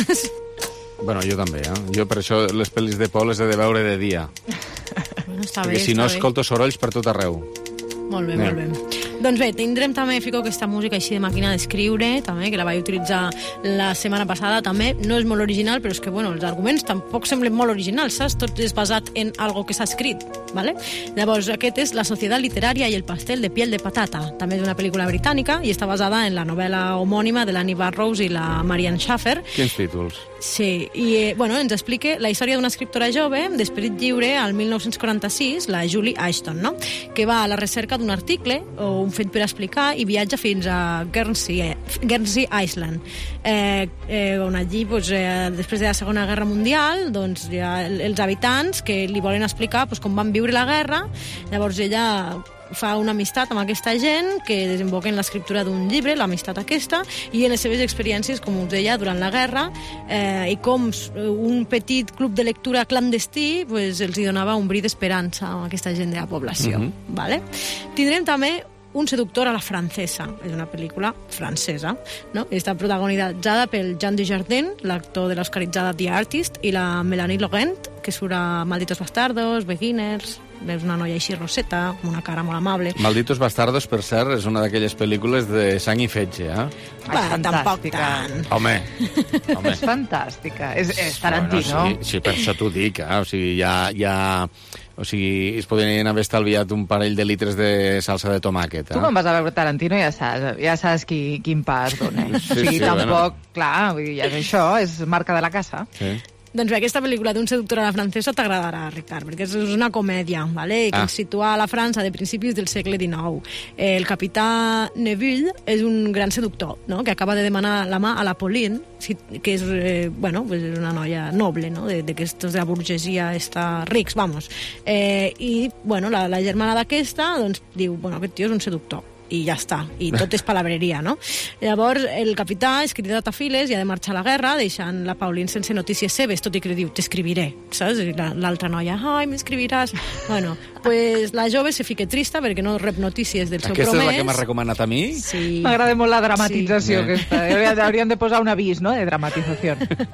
[SPEAKER 3] Bueno, jo també, eh? Jo per això les pel·lis de por les he de veure de dia.
[SPEAKER 10] Bueno, està
[SPEAKER 3] Perquè
[SPEAKER 10] bé,
[SPEAKER 3] si no
[SPEAKER 10] està bé.
[SPEAKER 3] escolto sorolls per tot arreu.
[SPEAKER 10] Molt bé,
[SPEAKER 3] Anem.
[SPEAKER 10] molt bé. Doncs bé, tindrem també, fico, aquesta música així de màquina d'escriure, també, que la vaig utilitzar la setmana passada, també. No és molt original, però és que, bueno, els arguments tampoc semblen molt originals, saps? Tot és basat en algo que s'ha escrit, ¿vale? Llavors, aquest és La societat literària i el pastel de piel de patata. També és una pel·lícula britànica i està basada en la novel·la homònima de l'Annie Barrows i la Marianne Schaffer.
[SPEAKER 3] Quins títols?
[SPEAKER 10] Sí, i eh, bueno, ens explica la història d'una escriptora jove d'esperit lliure al mil nou-cents quaranta-sis, la Julie Ashton, no? Que va a la recerca d'un article o un fet per explicar i viatja fins a Guernsey, eh, Guernsey Island, eh, eh, on allí, doncs, eh, després de la Segona Guerra Mundial, doncs, hi ha els habitants que li volen explicar doncs, com van viure la guerra. Llavors ella fa una amistat amb aquesta gent que desemboca en l'escriptura d'un llibre, l'amistat aquesta, i en les seves experiències, com us deia, durant la guerra, eh, i com un petit club de lectura clandestí pues, els hi donava un bri d'esperança a aquesta gent de la població.
[SPEAKER 3] Mhm.
[SPEAKER 10] Vale? Tindrem també Un seductor a la francesa. És una pel·lícula francesa, no? Està protagonitzada pel Jean Dujardin, l'actor de l'oscaritzada The Artist, i la Melanie Laurent, que surt a Malditos Bastardos, Beginners. És una noia així roseta, amb una cara molt amable.
[SPEAKER 3] Malditos Bastardos, per cert, és una d'aquelles pel·lícules de sang i fetge, eh?
[SPEAKER 10] Va, tampoc tant.
[SPEAKER 3] Home, home.
[SPEAKER 1] És fantàstica. És, és Tarantino.
[SPEAKER 3] Bueno, sí, sí, per això t'ho dic, eh? O sigui, ja... ja... O sigui, es podrien haver estalviat un parell de litres de salsa de tomàquet. Eh?
[SPEAKER 1] Tu quan vas a veure Tarantino ja saps, ja saps qui, quin pas dona.
[SPEAKER 3] Sí,
[SPEAKER 1] o sigui,
[SPEAKER 3] sí,
[SPEAKER 1] tampoc,
[SPEAKER 3] bueno.
[SPEAKER 1] clar, vull dir, és això, és marca de la casa.
[SPEAKER 3] Sí.
[SPEAKER 10] Doncs bé, aquesta pel·lícula d'un seductor a la francesa t'agradarà, Ricard, perquè és una comèdia, ¿vale? que
[SPEAKER 3] Ah.
[SPEAKER 10] ens situa a la França de principis del segle dinou. El capità Neville és un gran seductor, no? que acaba de demanar la mà a la Pauline, que és, eh, bueno, pues és una noia noble, no? de, de que estos de la burgesia està rics, vamos. Eh, I, bueno, la, la germana d'aquesta, doncs, diu, bueno, aquest tio és un seductor. I ja està, i tot és palabreria, no? Llavors, el capità és cridat a files i ha de marxar a la guerra, deixant la Pauline sense notícies seves, tot i que li diu, t'escriviré, saps? I la- l'altra noia, ai, m'escriviràs. Bueno, pues la jove se fica trista perquè no rep notícies del seu
[SPEAKER 3] Aquesta
[SPEAKER 10] promès.
[SPEAKER 3] és la que m'has recomanat a mi?
[SPEAKER 10] Sí.
[SPEAKER 1] M'agrada molt la dramatització
[SPEAKER 3] Sí.
[SPEAKER 1] aquesta. Hauríem, hauríem de posar un avís, no?, de dramatització.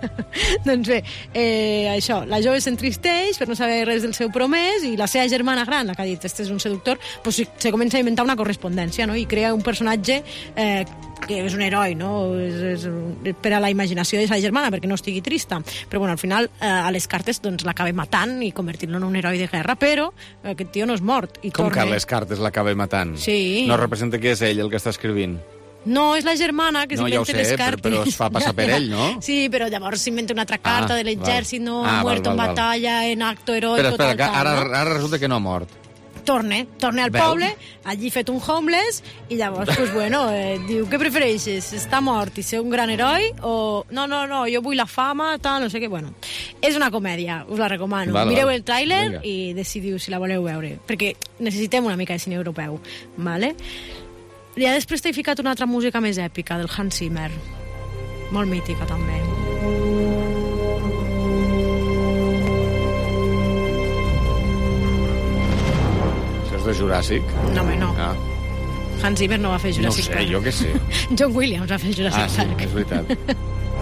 [SPEAKER 10] Doncs bé, eh, això, la jove s'entristeix per no saber res del seu promès i la seva germana gran, la que ha dit, este és un seductor, pues, se- se comença a inventar una correspondència, no? I crea un personatge eh, que és un heroi, no? És, és per a la imaginació de sa germana, perquè no estigui trista. Però bueno, al final, eh, a les cartes doncs, l'acaba matant i convertint-lo en un heroi de guerra, però aquest tio no és mort. I
[SPEAKER 3] Com
[SPEAKER 10] torna...
[SPEAKER 3] que les cartes l'acaba matant?
[SPEAKER 10] Sí.
[SPEAKER 3] No representa que és ell el que està escrivint?
[SPEAKER 10] No, és la germana que
[SPEAKER 3] No, ja ho
[SPEAKER 10] s'inventa
[SPEAKER 3] sé,
[SPEAKER 10] les
[SPEAKER 3] però-
[SPEAKER 10] cartes.
[SPEAKER 3] però es fa passar per ell, no?
[SPEAKER 10] Sí, però llavors s'inventa una altra carta
[SPEAKER 3] Ah,
[SPEAKER 10] de l'exèrcit, no
[SPEAKER 3] val.
[SPEAKER 10] ha
[SPEAKER 3] Ah,
[SPEAKER 10] muerto
[SPEAKER 3] val, val,
[SPEAKER 10] en
[SPEAKER 3] val.
[SPEAKER 10] batalla, en acto heroico,
[SPEAKER 3] Espera, espera,
[SPEAKER 10] tal,
[SPEAKER 3] que
[SPEAKER 10] tal,
[SPEAKER 3] ara,
[SPEAKER 10] no?
[SPEAKER 3] ara resulta que no ha mort.
[SPEAKER 10] torne, torne al
[SPEAKER 3] Veus?
[SPEAKER 10] poble, allí fet un homeless, i llavors, pues, bueno, eh, diu, què prefereixes, estar mort i ser un gran heroi, o no, no, no, jo vull la fama, tal, no sé què, bueno. És una comèdia, us la recomano.
[SPEAKER 3] Vale,
[SPEAKER 10] Mireu
[SPEAKER 3] vale.
[SPEAKER 10] el tràiler
[SPEAKER 3] Vinga.
[SPEAKER 10] i decidiu si la voleu veure, perquè necessitem una mica de cine europeu, vale? I després t'he ficat una altra música més èpica, del Hans Zimmer. Molt mítica, també.
[SPEAKER 3] Això és de Juràssic?
[SPEAKER 10] No, home, no.
[SPEAKER 3] Ah.
[SPEAKER 10] Hans Zimmer no va fer
[SPEAKER 3] No
[SPEAKER 10] Jurassic
[SPEAKER 3] sé,
[SPEAKER 10] Park.
[SPEAKER 3] jo què sé.
[SPEAKER 10] John Williams va fer Jurassic
[SPEAKER 3] Ah, sí,
[SPEAKER 10] Park.
[SPEAKER 3] és veritat.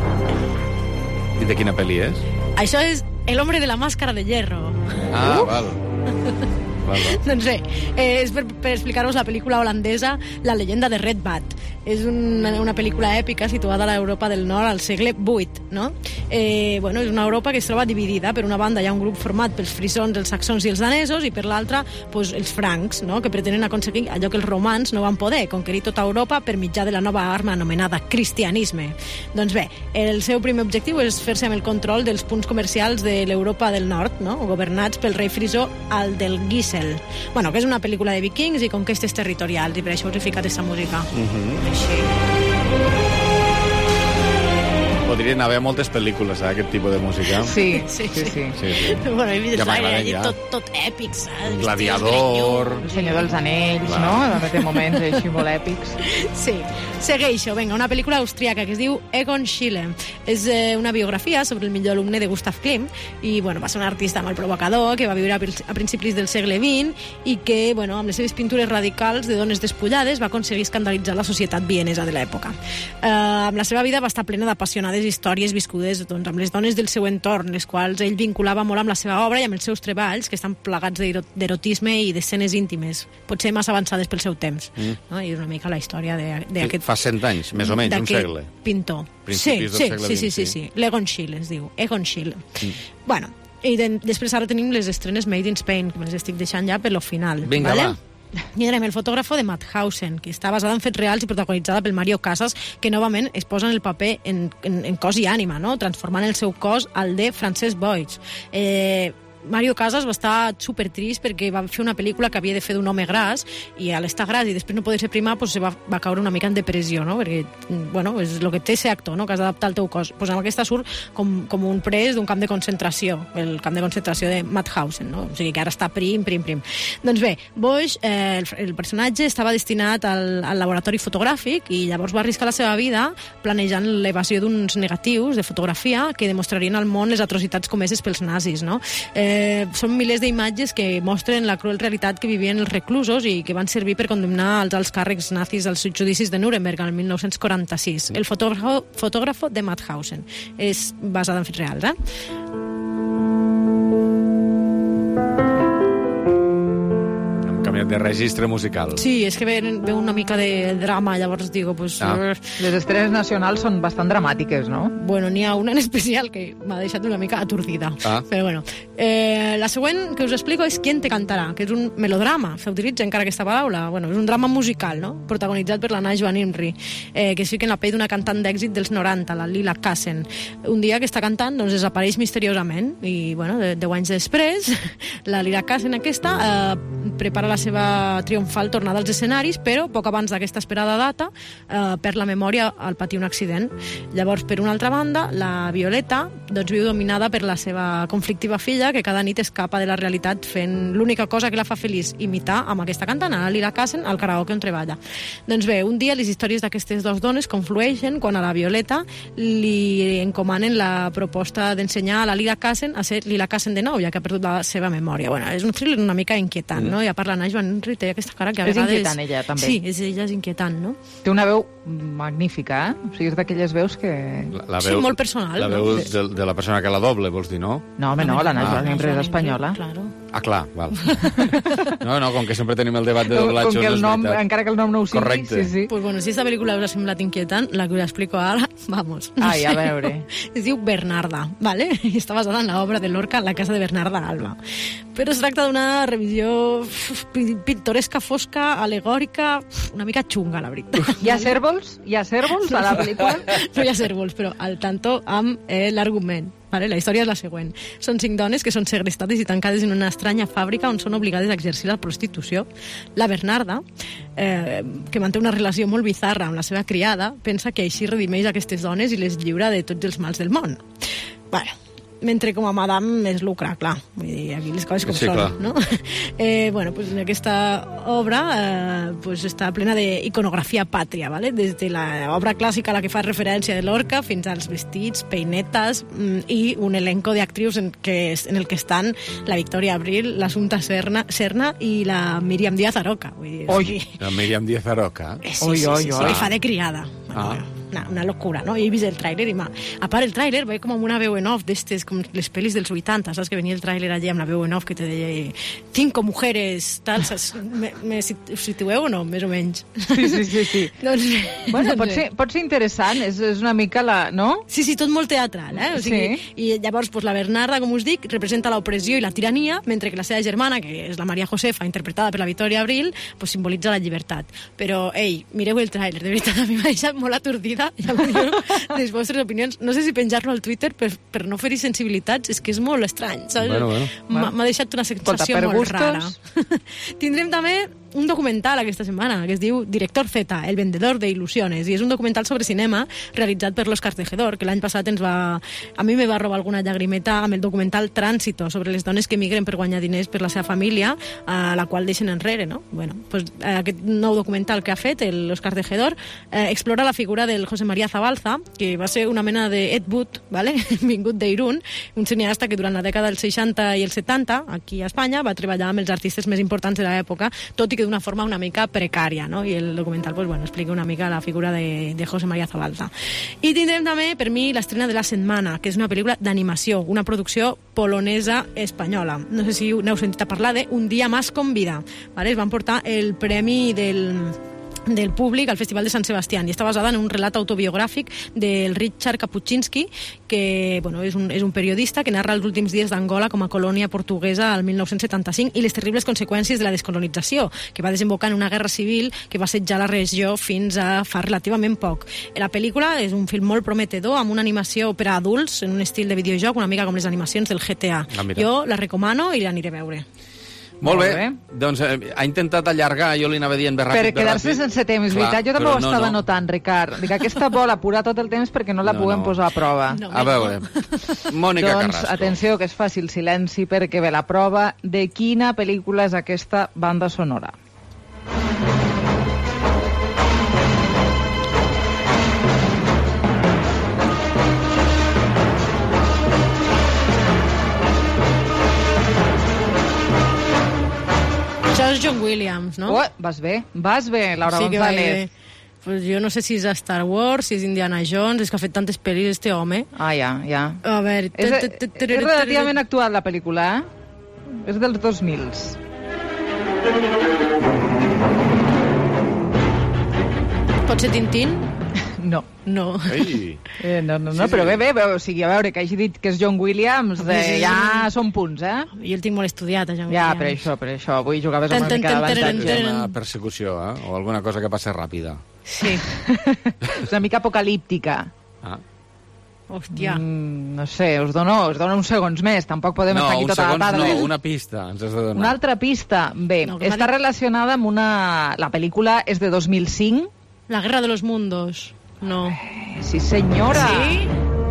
[SPEAKER 3] I de quina pel·li és?
[SPEAKER 10] Això és El hombre de la máscara de hierro.
[SPEAKER 3] Ah, val. Val, val.
[SPEAKER 10] Doncs bé, eh, és per, per explicar-vos la pel·lícula holandesa La leyenda de Red Bat. És una, una pel·lícula èpica situada a l'Europa del Nord al segle vuit, no? Eh, bueno, és una Europa que es troba dividida. Per una banda hi ha un grup format pels frisons, els saxons i els danesos, i per l'altra pues, els francs, no? Que pretenen aconseguir allò que els romans no van poder, conquerir tota Europa per mitjà de la nova arma anomenada cristianisme. Doncs bé, el seu primer objectiu és fer-se amb el control dels punts comercials de l'Europa del Nord, no? Governats pel rei frisó Aldelgisel. Bueno, que és una pel·lícula de vikings i conquestes territorials, i per això us he ficat aquesta música.
[SPEAKER 3] Mhm.
[SPEAKER 10] Així.
[SPEAKER 3] Podrien haver moltes pel·lícules, eh, aquest tipus de música.
[SPEAKER 10] Sí, sí, sí.
[SPEAKER 1] sí.
[SPEAKER 3] sí, sí.
[SPEAKER 10] Bueno, i
[SPEAKER 3] Ja
[SPEAKER 10] ja
[SPEAKER 3] m'agraden,
[SPEAKER 10] allí
[SPEAKER 3] ja.
[SPEAKER 10] tot, tot èpic, saps?
[SPEAKER 3] Gladiador...
[SPEAKER 1] El Senyor dels Anells,
[SPEAKER 3] Clar.
[SPEAKER 1] no? També té moments així molt èpics.
[SPEAKER 10] Sí, segueixo. Vinga, una pel·lícula austríaca que es diu Egon Schiele. És eh, una biografia sobre el millor alumne de Gustav Klimt i, bueno, va ser un artista molt provocador que va viure a, pr- a principis del segle vint i que, bueno, amb les seves pintures radicals de dones despullades va aconseguir escandalitzar la societat vienesa de l'època. Eh, amb la seva vida va estar plena d'apassionades històries viscudes doncs, amb les dones del seu entorn, les quals ell vinculava molt amb la seva obra i amb els seus treballs, que estan plagats d'ero- d'erotisme i d'escenes íntimes, potser massa avançades pel seu temps.
[SPEAKER 3] Mm.
[SPEAKER 10] No? I és una mica la història de- d'aquest
[SPEAKER 3] Fa cent anys, més o menys, un
[SPEAKER 10] d'aquest
[SPEAKER 3] segle.
[SPEAKER 10] pintor.
[SPEAKER 3] Principis
[SPEAKER 10] sí,
[SPEAKER 3] del
[SPEAKER 10] sí,
[SPEAKER 3] segle
[SPEAKER 10] sí, sí,
[SPEAKER 3] vint,
[SPEAKER 10] sí,
[SPEAKER 3] sí.
[SPEAKER 10] sí. L'Egon Schiele es diu, Egon Schiele.
[SPEAKER 3] Mm.
[SPEAKER 10] Bueno, i de, després ara tenim les estrenes Made in Spain, que me les estic deixant ja per lo final.
[SPEAKER 3] Vinga,
[SPEAKER 10] vale?
[SPEAKER 3] va.
[SPEAKER 10] Tindrem El fotògrafo de Mauthausen, que està basada en fets reals i protagonitzada pel Mario Casas, que novament es posa en el paper en, en, en cos i ànima, no? Transformant el seu cos al de Francesc Boix. Eh, Mario Casas va estar supertrist perquè va fer una pel·lícula que havia de fer d'un home gras i a l'estar gras i després no poder ser primar pues, se va, va caure una mica en depressió, no? Perquè, bueno, és el que té ser actor, no? Que has d'adaptar el teu cos. Pues amb aquesta surt com, com un pres d'un camp de concentració, el camp de concentració de Mauthausen, no? O sigui que ara està prim, prim, prim. Doncs bé, Boix, eh, el, el personatge estava destinat al, al laboratori fotogràfic i llavors va arriscar la seva vida planejant l'evasió d'uns negatius de fotografia que demostrarien al món les atrocitats comeses pels nazis, no? Eh, Eh, són milers d'imatges que mostren la cruel realitat que vivien els reclusos i que van servir per condemnar els alts càrrecs nazis als judicis de Nuremberg el mil nou-cents quaranta-sis. El fotògrafo, fotògrafo de Mauthausen. És basada en fets reals, eh?
[SPEAKER 3] Canviat de registre musical.
[SPEAKER 10] Sí, és que ve, ve una mica de drama, llavors digo, pues...
[SPEAKER 3] Ah.
[SPEAKER 1] Les estrenes nacionals són bastant dramàtiques, no?
[SPEAKER 10] Bueno, n'hi ha una en especial que m'ha deixat una mica aturdida.
[SPEAKER 3] Ah.
[SPEAKER 10] Però bueno. Eh, la següent que us explico és Quién te cantarà, que és un melodrama. S'utilitza encara aquesta paraula. Bueno, és un drama musical, no? Protagonitzat per la Najwa Nimri, eh, que es fica en la pell d'una cantant d'èxit dels noranta, la Lila Kassen. Un dia que està cantant, doncs desapareix misteriosament i, bueno, de, deu anys després, la Lila Kassen aquesta eh, prepara la seva triomfal tornada als escenaris, però poc abans d'aquesta esperada data eh, perd la memòria al patir un accident. Llavors, per una altra banda, la Violeta doncs, viu dominada per la seva conflictiva filla, que cada nit escapa de la realitat fent l'única cosa que la fa feliç, imitar amb aquesta cantant, a Lila Kassen, al karaoke on treballa. Doncs bé, un dia les històries d'aquestes dues dones conflueixen quan a la Violeta li encomanen la proposta d'ensenyar a la Lila Kassen a ser Lila Kassen de nou, ja que ha perdut la seva memòria. Bueno, és un thriller una mica inquietant, mm. no? I a part la Najwa Nimri té aquesta cara que a
[SPEAKER 1] és
[SPEAKER 10] vegades...
[SPEAKER 1] inquietant, ella, també.
[SPEAKER 10] Sí, és, ella és inquietant, no?
[SPEAKER 1] Té una veu magnífica, eh? O sigui, és d'aquelles veus que...
[SPEAKER 3] La, la
[SPEAKER 10] Sí, molt personal,
[SPEAKER 3] La
[SPEAKER 10] no?
[SPEAKER 3] veu de, de la persona que la doble, vols dir, no?
[SPEAKER 1] No, home, no, la Najwa
[SPEAKER 3] Ah.
[SPEAKER 1] Nimri és espanyola.
[SPEAKER 10] Claro.
[SPEAKER 3] Ah, clar, val. No, no, com que sempre tenim el debat de
[SPEAKER 1] Com,
[SPEAKER 3] doblatge,
[SPEAKER 1] com que
[SPEAKER 3] no
[SPEAKER 1] el
[SPEAKER 3] és
[SPEAKER 1] nom,
[SPEAKER 3] veritat.
[SPEAKER 1] encara que el nom no ho sigui,
[SPEAKER 3] Correcte.
[SPEAKER 1] sí, sí.
[SPEAKER 10] Pues bueno, si esta pel·lícula us ha semblat inquietant, la que us explico ara, vamos.
[SPEAKER 1] Ai, a veure.
[SPEAKER 10] Es diu Bernarda, ¿vale? I està basada en l'obra de Lorca, La casa de Bernarda Alba. Però es tracta d'una revisió uf, pintoresca, fosca, alegòrica, uf, una mica xunga, la veritat.
[SPEAKER 1] Hi ha cèrvols? Hi ha cèrvols a la pel·lícula?
[SPEAKER 10] No hi ha cèrvols, però al tanto amb eh, l'argument. Vale? La història és la següent. Són cinc dones que són segrestades i tancades en una estranya fàbrica on són obligades a exercir la prostitució. La Bernarda, eh, que manté una relació molt bizarra amb la seva criada, pensa que així redimeix aquestes dones i les lliura de tots els mals del món. Bueno, mentre com a madame és lucra, clar. Vull dir, aquí les coses com
[SPEAKER 3] sí,
[SPEAKER 10] són,
[SPEAKER 3] clar.
[SPEAKER 10] no? Eh, bueno, pues aquesta obra eh, pues està plena d'iconografia pàtria, ¿vale? Des de l'obra clàssica a la que fa referència de Lorca fins als vestits, peinetes mm, i un elenco d'actrius en, que, en el que estan la Victoria Abril, l'Assumpta Serna, Serna i la Míriam Díaz Aroca. Vull dir,
[SPEAKER 3] Oi, sí. La Míriam Díaz Aroca.
[SPEAKER 10] Eh, sí, sí, sí, sí, sí, sí, fa de criada.
[SPEAKER 3] Ah.
[SPEAKER 10] Una, una locura, no? Jo he vist el tràiler i, ma... a part el tràiler, veia com amb una veu en off d'estes, com les pel·lis dels vuitanta, saps? Que venia el tràiler allà amb la veu en off que te deia cinco mujeres, tal, saps? Me, me situeu o no, més o menys?
[SPEAKER 1] Sí, sí, sí. sí.
[SPEAKER 10] doncs,
[SPEAKER 1] bueno,
[SPEAKER 10] doncs
[SPEAKER 1] pot ser, pot ser interessant, és, és una mica la... no?
[SPEAKER 10] Sí, sí, tot molt teatral, eh? O sigui,
[SPEAKER 1] sí.
[SPEAKER 10] I llavors, pues, la Bernarda, com us dic, representa l'opressió i la tirania, mentre que la seva germana, que és la Maria Josefa, interpretada per la Victoria Abril, pues, simbolitza la llibertat. Però, ei, mireu el tràiler, de veritat, a mi m'ha deixat molt atordida, ja m'ho diu, les vostres opinions. No sé si penjar-lo al Twitter per, per no fer-hi sensibilitats, és que és molt estrany, saps?
[SPEAKER 3] Bueno, bueno.
[SPEAKER 10] M'ha deixat una sensació
[SPEAKER 1] Escolta,
[SPEAKER 10] molt
[SPEAKER 1] gustos...
[SPEAKER 10] rara. Tindrem també un documental aquesta setmana que es diu Director Z, el vendedor de ilusiones, i és un documental sobre cinema realitzat per l'Òscar Tejedor, que l'any passat ens va... a mi me va robar alguna llagrimeta amb el documental Tránsito, sobre les dones que emigren per guanyar diners per la seva família, a la qual deixen enrere, no? Bueno, pues, aquest nou documental que ha fet l'Òscar Tejedor eh, explora la figura del José María Zabalza, que va ser una mena d'Ed Wood, ¿vale? vingut d'Irún, un cineasta que durant la dècada dels seixanta i els setanta, aquí a Espanya, va treballar amb els artistes més importants de l'època, tot i que d'una forma una mica precària, no? I el documental, pues, bueno, explica una mica la figura de, de José María Zabalza. I tindrem també, per mi, l'estrena de La Setmana, que és una pel·lícula d'animació, una producció polonesa espanyola. No sé si n'heu sentit a parlar de Un dia más con vida, ¿vale? Es van portar el premi del... del públic al Festival de Sant Sebastián i està basada en un relat autobiogràfic del Richard Kapuscinski, que bueno, és, un, és un periodista que narra els últims dies d'Angola com a colònia portuguesa al mil nou-cents setanta-cinc i les terribles conseqüències de la descolonització, que va desembocar en una guerra civil que va assetjar la regió fins a fa relativament poc. La pel·lícula és un film molt prometedor amb una animació per a adults en un estil de videojoc, una mica com les animacions del G T A.
[SPEAKER 3] Ah,
[SPEAKER 10] jo la recomano i l'aniré a veure.
[SPEAKER 3] Molt bé, bé. Doncs eh, ha intentat allargar, jo li anava dient bé ràpid,
[SPEAKER 1] per quedar-se sense temps,
[SPEAKER 3] clar,
[SPEAKER 1] veritat. Jo també ho
[SPEAKER 3] no,
[SPEAKER 1] estava
[SPEAKER 3] no.
[SPEAKER 1] notant, Ricard. Dic, aquesta vol apurar tot el temps perquè no la
[SPEAKER 3] no,
[SPEAKER 1] puguem
[SPEAKER 3] no.
[SPEAKER 1] posar a prova.
[SPEAKER 10] No,
[SPEAKER 3] a veure, Mònica
[SPEAKER 1] doncs,
[SPEAKER 3] Carrasco.
[SPEAKER 1] atenció, que es faci el silenci perquè ve la prova de quina pel·lícula és aquesta banda sonora.
[SPEAKER 10] Això és John Williams, no?
[SPEAKER 1] Oh, vas bé, vas bé, Laura
[SPEAKER 10] sí
[SPEAKER 1] González.
[SPEAKER 10] Pues jo no sé si és a Star Wars, si és Indiana Jones, és que ha fet tantes pel·lis este home.
[SPEAKER 1] Ah, ja, ja.
[SPEAKER 10] A veure...
[SPEAKER 1] És, és relativament actual la pel·lícula, eh? És dels dos mil.
[SPEAKER 10] Pot ser Tintín?
[SPEAKER 1] No.
[SPEAKER 10] No.
[SPEAKER 3] Ei.
[SPEAKER 1] Eh, no, no, no, sí, però bé, bé, bé, o sigui, a veure, que hagi dit que és John Williams, eh,
[SPEAKER 10] sí, sí,
[SPEAKER 1] ja són punts, eh?
[SPEAKER 10] Jo el tinc molt estudiat, a John
[SPEAKER 1] Ja,
[SPEAKER 10] Williams.
[SPEAKER 1] per això, per això, avui jugaves amb una
[SPEAKER 10] Ten,
[SPEAKER 1] mica
[SPEAKER 10] ten, ten,
[SPEAKER 1] d'avantatge.
[SPEAKER 10] ten,
[SPEAKER 3] Una persecució, eh? O alguna cosa que passi ràpida.
[SPEAKER 10] Sí.
[SPEAKER 1] És una mica apocalíptica.
[SPEAKER 3] Ah.
[SPEAKER 10] Hòstia.
[SPEAKER 1] Mm, no sé, us dono, us dono uns segons més, tampoc podem
[SPEAKER 3] no,
[SPEAKER 1] estar aquí tota
[SPEAKER 3] segons,
[SPEAKER 1] la tarda.
[SPEAKER 3] No, una pista, ens has de donar.
[SPEAKER 1] Una altra pista. Bé,
[SPEAKER 10] No,
[SPEAKER 1] està relacionada amb una... La pel·lícula és de dos mil cinc.
[SPEAKER 10] La guerra de los mundos. No.
[SPEAKER 1] Sí, senyora.
[SPEAKER 10] Sí?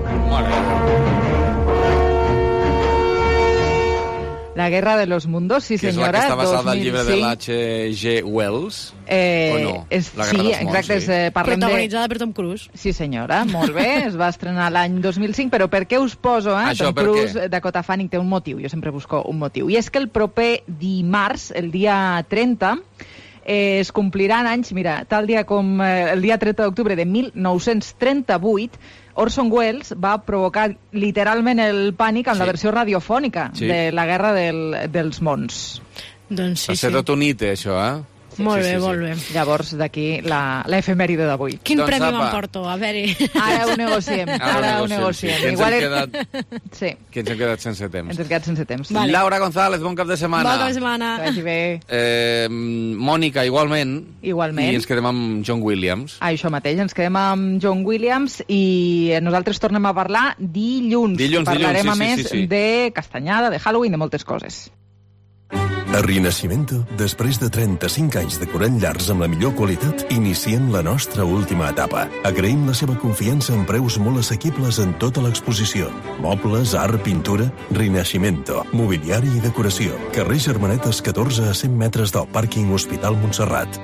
[SPEAKER 1] La guerra de los mundos, sí,
[SPEAKER 3] que
[SPEAKER 1] senyora.
[SPEAKER 3] Que és la que està basada
[SPEAKER 1] dos mil cinc.
[SPEAKER 3] al llibre de l'H G Wells.
[SPEAKER 1] Eh,
[SPEAKER 3] o no?
[SPEAKER 1] És,
[SPEAKER 3] La
[SPEAKER 1] sí,
[SPEAKER 3] guerra dels mons,
[SPEAKER 1] exacte.
[SPEAKER 3] sí.
[SPEAKER 1] És, eh, parlem
[SPEAKER 10] Protagonitzada
[SPEAKER 1] de...
[SPEAKER 10] per Tom Cruise.
[SPEAKER 1] Sí, senyora, molt bé. Es va estrenar l'any dos mil cinc, però per què us poso, eh?
[SPEAKER 3] Això,
[SPEAKER 1] Tom
[SPEAKER 3] per
[SPEAKER 1] Cruise,
[SPEAKER 3] què?
[SPEAKER 1] Dakota Fanning, té un motiu. Jo sempre busco un motiu. I és que el proper dimarts, el dia trenta, eh, es compliran anys, mira, tal dia com eh, el dia trenta d'octubre de mil nou-cents trenta-vuit, Orson Welles va provocar literalment el pànic amb
[SPEAKER 3] Sí.
[SPEAKER 1] la versió radiofònica
[SPEAKER 3] Sí.
[SPEAKER 1] de la Guerra del, dels Mons.
[SPEAKER 10] Doncs sí,
[SPEAKER 3] Va ser
[SPEAKER 10] sí.
[SPEAKER 3] tot un hit, això, eh?
[SPEAKER 1] Sí,
[SPEAKER 10] molt
[SPEAKER 1] sí,
[SPEAKER 10] bé,
[SPEAKER 1] sí, sí.
[SPEAKER 10] molt bé.
[SPEAKER 1] Llavors, d'aquí la, la efemèride d'avui.
[SPEAKER 10] Quin
[SPEAKER 1] doncs,
[SPEAKER 10] premi
[SPEAKER 1] apa.
[SPEAKER 10] m'emporto? A veure...
[SPEAKER 1] Ara ho negociem, ara, ara ho negociem.
[SPEAKER 3] Sí. Que ens
[SPEAKER 1] Igual
[SPEAKER 3] hem
[SPEAKER 1] er...
[SPEAKER 3] quedat...
[SPEAKER 1] sí.
[SPEAKER 3] Que ens hem quedat sense temps.
[SPEAKER 1] Ens hem quedat sense temps.
[SPEAKER 3] Vale. Laura González, bon cap de setmana.
[SPEAKER 10] Bon cap de setmana.
[SPEAKER 1] Que vagi bé.
[SPEAKER 3] Eh, Mònica, igualment.
[SPEAKER 1] Igualment.
[SPEAKER 3] I ens quedem amb John Williams.
[SPEAKER 1] Ah, això mateix, ens quedem amb John Williams i nosaltres tornem a parlar dilluns.
[SPEAKER 3] Dilluns,
[SPEAKER 1] Parlarem
[SPEAKER 3] dilluns, sí,
[SPEAKER 1] a més
[SPEAKER 3] sí, sí, sí.
[SPEAKER 1] de castanyada, de Halloween, de moltes coses.
[SPEAKER 5] A Rinascimento, després de trenta-cinc anys decorant llars amb la millor qualitat, iniciem la nostra última etapa. Agraïm la seva confiança en preus molt assequibles en tota l'exposició. Mobles, art, pintura... Rinascimento, mobiliari i decoració. Carrer Germanetes catorze a cent metres del pàrquing Hospital Montserrat.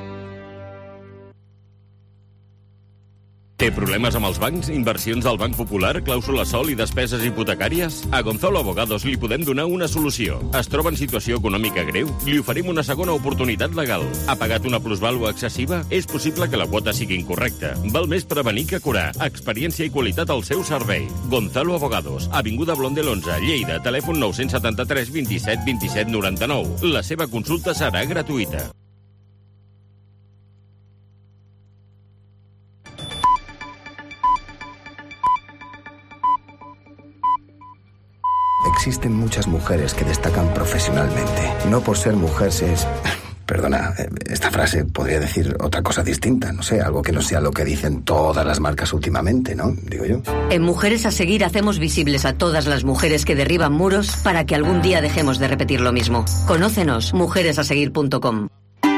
[SPEAKER 11] Té problemes amb els bancs, inversions del Banc Popular, clàusula sol i despeses hipotecàries? A Gonzalo Abogados li podem donar una solució. Es troba en situació econòmica greu? Li oferim una segona oportunitat legal. Ha pagat una plusvàlua excessiva? És possible que la quota sigui incorrecta. Val més prevenir que curar. Experiència i qualitat al seu servei. Gonzalo Abogados, Avinguda Blondel onze, Lleida, telèfon nou set tres, vint-i-set, vint-i-set, noranta-nou. La seva consulta serà gratuïta.
[SPEAKER 12] Existen muchas mujeres que destacan profesionalmente. No por ser mujer se es... Perdona, esta frase podría decir otra cosa distinta, no sé, algo que no sea lo que dicen todas las marcas últimamente, ¿no? Digo yo.
[SPEAKER 13] En Mujeres a Seguir hacemos visibles a todas las mujeres que derriban muros para que algún día dejemos de repetir lo mismo. Conócenos, mujeres a seguir punto com.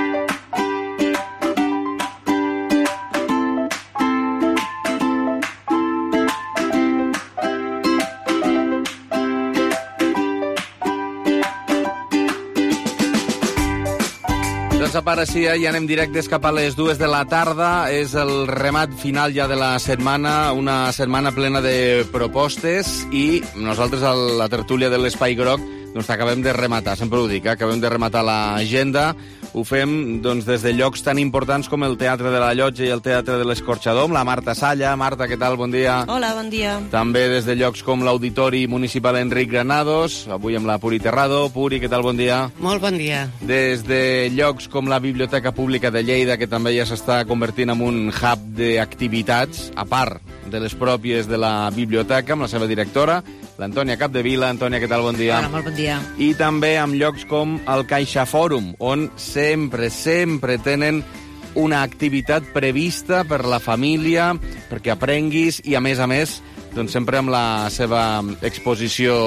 [SPEAKER 3] Ara sí, ja anem directes cap a les dues de la tarda. És el remat final ja de la setmana, una setmana plena de propostes i nosaltres a la tertúlia de l'Espai Groc doncs acabem de rematar, sempre ho dic, eh? acabem de rematar l'agenda. Ho fem doncs, des de llocs tan importants com el Teatre de la Llotja i el Teatre de l'Escorxador, amb la Marta Salla. Marta, què tal? Bon dia.
[SPEAKER 15] Hola, bon dia.
[SPEAKER 3] També des de llocs com l'Auditori Municipal Enric Granados, avui amb la Puri Terrado. Puri, què tal? Bon dia.
[SPEAKER 15] Molt bon dia.
[SPEAKER 3] Des de llocs com la Biblioteca Pública de Lleida, que també ja s'està convertint en un hub d'activitats, a part de les pròpies de la biblioteca, amb la seva directora, l'Antònia Capdevila. Antònia, què tal? Bon dia.
[SPEAKER 15] Hola, molt bon dia.
[SPEAKER 3] I també amb llocs com el Caixa Fòrum, on sempre, sempre tenen una activitat prevista per la família, perquè aprenguis, i a més a més, doncs sempre amb la seva exposició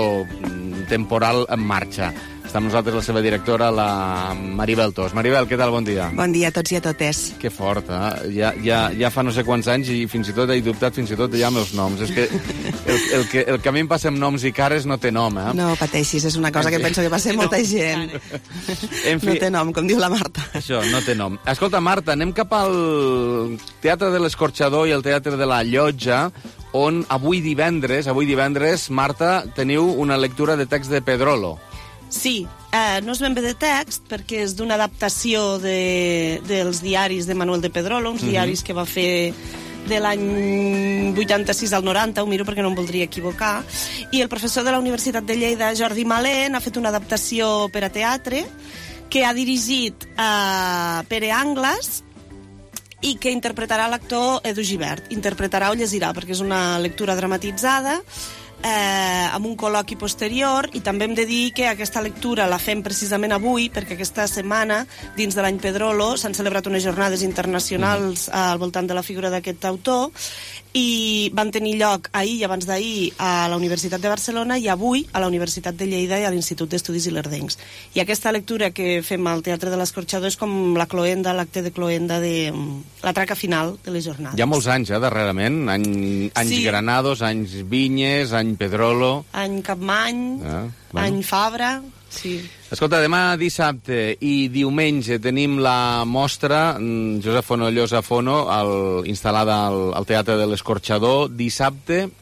[SPEAKER 3] temporal en marxa. Està amb nosaltres la seva directora, la Maribel Tos. Maribel, què tal? Bon dia.
[SPEAKER 16] Bon dia a tots i a totes.
[SPEAKER 3] Que fort, eh? Ja, ja, ja fa no sé quants anys i fins i tot he dubtat fins i tot ja amb els noms. És que el, el, que el que a mi em passa amb noms i cares no té nom, eh?
[SPEAKER 16] No pateixis, és una cosa que penso que passa molta gent.
[SPEAKER 3] En fi,
[SPEAKER 16] no té nom, com diu la Marta.
[SPEAKER 3] Això, no té nom. Escolta, Marta, anem cap al Teatre de l'Escorxador i el Teatre de la Llotja, on avui divendres, avui divendres, Marta, teniu una lectura de text de Pedrolo.
[SPEAKER 15] Sí, eh, no és ben bé de text, perquè és d'una adaptació de, dels diaris de Manuel de Pedrolo, uns
[SPEAKER 3] Mhm.
[SPEAKER 15] diaris que va fer de l'any vuitanta-sis al noranta, ho miro perquè no em voldria equivocar, i el professor de la Universitat de Lleida, Jordi Malén, ha fet una adaptació per a teatre que ha dirigit a Pere Angles i que interpretarà l'actor Edu Gibert. Interpretarà o llegirà, perquè és una lectura dramatitzada, eh, amb un col·loqui posterior, i també hem de dir que aquesta lectura la fem precisament avui perquè aquesta setmana, dins de l'any Pedrolo, s'han celebrat unes jornades internacionals al voltant de la figura d'aquest autor, i van tenir lloc ahir i abans d'ahir a la Universitat de Barcelona i avui a la Universitat de Lleida i a l'Institut d'Estudis Ilerdencs. I aquesta lectura que fem al Teatre de l'Escorxador és com la cloenda, l'acte de cloenda de la traca final de les jornades.
[SPEAKER 3] Hi ha molts anys, eh, darrerament. Any, anys
[SPEAKER 15] Sí.
[SPEAKER 3] Granados, anys Vinyes, any Pedrolo.
[SPEAKER 15] Any Capmany,
[SPEAKER 3] Ah, bueno.
[SPEAKER 15] any Fabra, sí.
[SPEAKER 3] Escolta, demà dissabte i diumenge tenim la mostra mm, Josep Fono, Llosa Fono, al, instal·lada al, al Teatre de l'Escorxador. Dissabte...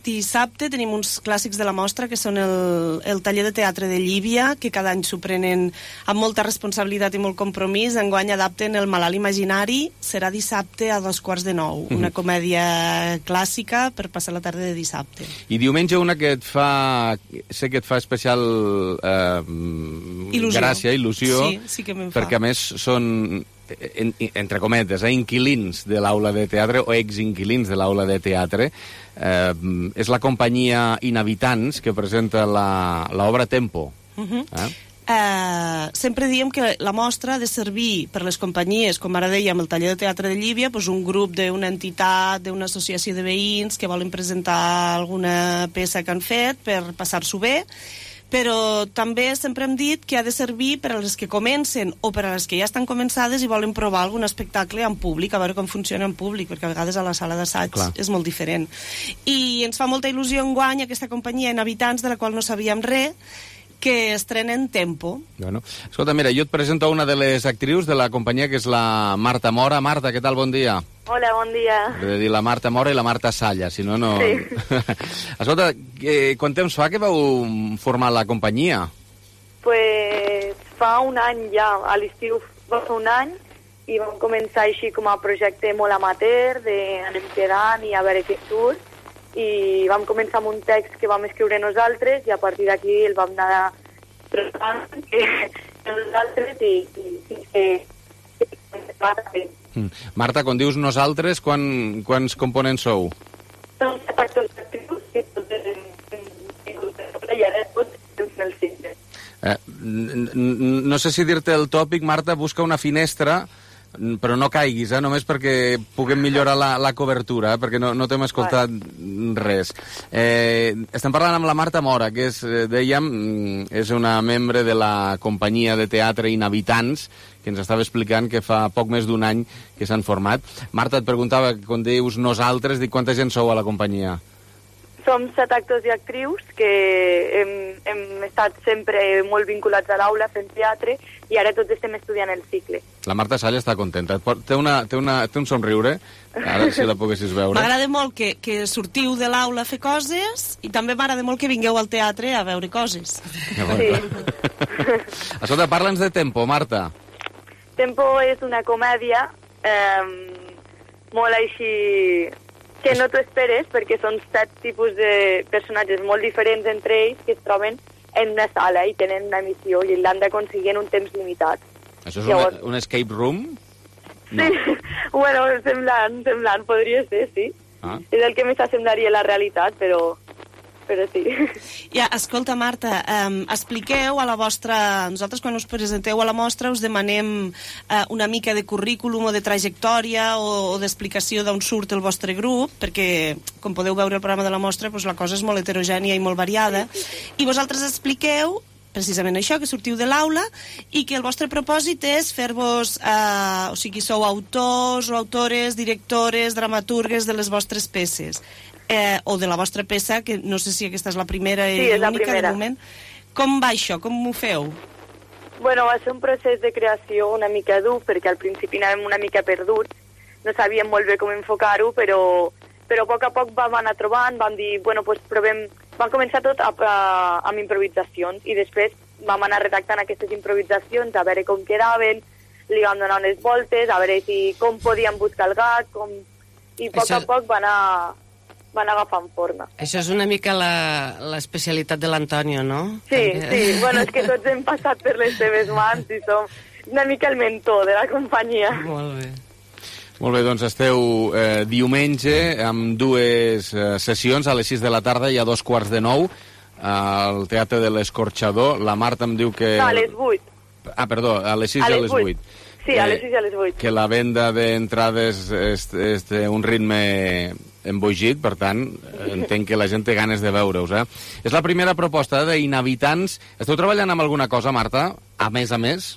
[SPEAKER 15] dissabte tenim uns clàssics de la mostra, que són el, el taller de teatre de Llívia, que cada any s'ho prenen amb molta responsabilitat i molt compromís. Enguany adapten El malalt imaginari, serà dissabte a dos quarts de nou. Mm-hmm. Una comèdia clàssica per passar la tarda de dissabte.
[SPEAKER 3] I diumenge una que et fa... sé que et fa especial eh,
[SPEAKER 15] il·lusió.
[SPEAKER 3] gràcia, il·lusió,
[SPEAKER 15] sí, sí que me'n fa.
[SPEAKER 3] perquè a més són... En, entre cometes, eh, inquilins de l'aula de teatre o exinquilins de l'aula de teatre. Eh, és la companyia Inhabitants que presenta l'obra Tempo.
[SPEAKER 15] Uh-huh.
[SPEAKER 3] eh?
[SPEAKER 15] Uh, sempre diem que la mostra ha de servir per les companyies, com ara dèiem, el taller de teatre de Llívia, doncs un grup d'una entitat, d'una associació de veïns que volen presentar alguna peça que han fet per passar-s'ho bé, però també sempre hem dit que ha de servir per a les que comencen o per a les que ja estan començades i volen provar algun espectacle en públic, a veure com funciona en públic, perquè a vegades a la sala d'assaig és molt diferent. I ens fa molta il·lusió enguany aquesta companyia Inhabitants, de la qual no sabíem res, que estrenen Tempo.
[SPEAKER 3] Bueno, escolta, mira, jo et presento una de les actrius de la companyia, que és la Marta Mora. Marta, què tal? Bon dia.
[SPEAKER 17] Hola, bon dia.
[SPEAKER 3] He de dir la Marta Mora i la Marta Salla, si no, no...
[SPEAKER 17] Sí.
[SPEAKER 3] Escolta, eh, quant temps fa que vau formar la companyia?
[SPEAKER 17] Pues fa un any ja, a l'estiu va fer un any, i vam començar així com a projecte molt amateur, d'anem quedant i a veure què surt, i vam començar amb un text que vam escriure nosaltres i a partir d'aquí el vam anar trobant nosaltres i, i, i que...
[SPEAKER 3] Mm. Marta, quan dius nosaltres, quan, quants components sou?
[SPEAKER 17] Som set actors actius que tots i ara tots en el cicle.
[SPEAKER 3] Eh, no sé si dir-te el tòpic, Marta, busca una finestra, però no caiguis, eh? Només perquè puguem millorar la, la cobertura, eh? Perquè no, no t'hem escoltat res. Eh, estem parlant amb la Marta Mora, que és, dèiem, és una membre de la companyia de teatre Inhabitants, que ens estava explicant que fa poc més d'un any que s'han format. Marta, et preguntava, quan dius nosaltres, dic, quanta gent sou a la companyia?
[SPEAKER 17] Som set actors i actrius que hem, hem estat sempre molt vinculats a l'aula fent teatre i ara tots estem estudiant el cicle.
[SPEAKER 3] La Marta Salla està contenta. Té, una, té, una, té un somriure, ara si la poguessis veure.
[SPEAKER 15] M'agrada molt que, que sortiu de l'aula a fer coses i també m'agrada molt que vingueu al teatre a veure coses.
[SPEAKER 17] Sí.
[SPEAKER 3] Escolta, parla'ns de Tempo, Marta.
[SPEAKER 17] Tempo és una comèdia eh, molt així... que no t'ho esperes, perquè són set tipus de personatges molt diferents entre ells que es troben en una sala i tenen una missió i l'han d'aconseguir en un temps limitat.
[SPEAKER 3] Això és Llavors... un, un escape room?
[SPEAKER 17] No. Sí, bueno, semblant, semblant, podria ser, sí. Ah. És el que més s'assemblaria a la realitat, però... però sí.
[SPEAKER 15] Ja, escolta, Marta, um, expliqueu a la vostra... Nosaltres, quan us presenteu a la mostra, us demanem uh, una mica de currículum o de trajectòria o, o d'explicació d'on surt el vostre grup, perquè, com podeu veure el programa de la mostra, doncs la cosa és molt heterogènia i molt variada. I vosaltres expliqueu precisament això, que sortiu de l'aula i que el vostre propòsit és fer-vos, eh, o sigui, sou autors o autores, directores, dramaturgues de les vostres peces, eh, o de la vostra peça, que no sé si aquesta és la primera i
[SPEAKER 17] sí, és
[SPEAKER 15] única
[SPEAKER 17] la
[SPEAKER 15] de moment. Com va això? Com ho feu?
[SPEAKER 17] Bueno, va ser un procés de creació una mica dur, perquè al principi anàvem una mica perduts, no sabíem molt bé com enfocar-ho, però, però a poc a poc vam anar trobant, vam dir, bueno, pues provem... Vam començar tot a, a, amb improvisacions i després vam anar redactant aquestes improvisacions a veure com quedaven, li vam donar unes voltes, a veure si, com podíem buscar el gat, com... i a poc
[SPEAKER 18] Això...
[SPEAKER 17] a poc va anar, va anar agafant forma.
[SPEAKER 18] Això és una mica l'especialitat de l'Antonio, no?
[SPEAKER 17] Sí,
[SPEAKER 18] També...
[SPEAKER 17] sí, bueno, és que tots hem passat per les seves mans i som una mica el mentor de la companyia.
[SPEAKER 18] Molt bé.
[SPEAKER 3] Molt bé, doncs esteu eh, diumenge amb dues eh, sessions, a les sis de la tarda i a dos quarts de nou, al Teatre de l'Escorxador. La Marta em diu que...
[SPEAKER 17] No, a les vuit.
[SPEAKER 3] Ah, perdó, a les sis i a les vuit.
[SPEAKER 17] Sí, a les sis i a les vuit.
[SPEAKER 3] Que la venda d'entrades és, és d'un ritme embogit, per tant, entenc que la gent té ganes de veure-us, eh? És la primera proposta d'Inhabitants. Esteu treballant amb alguna cosa, Marta? A més a més?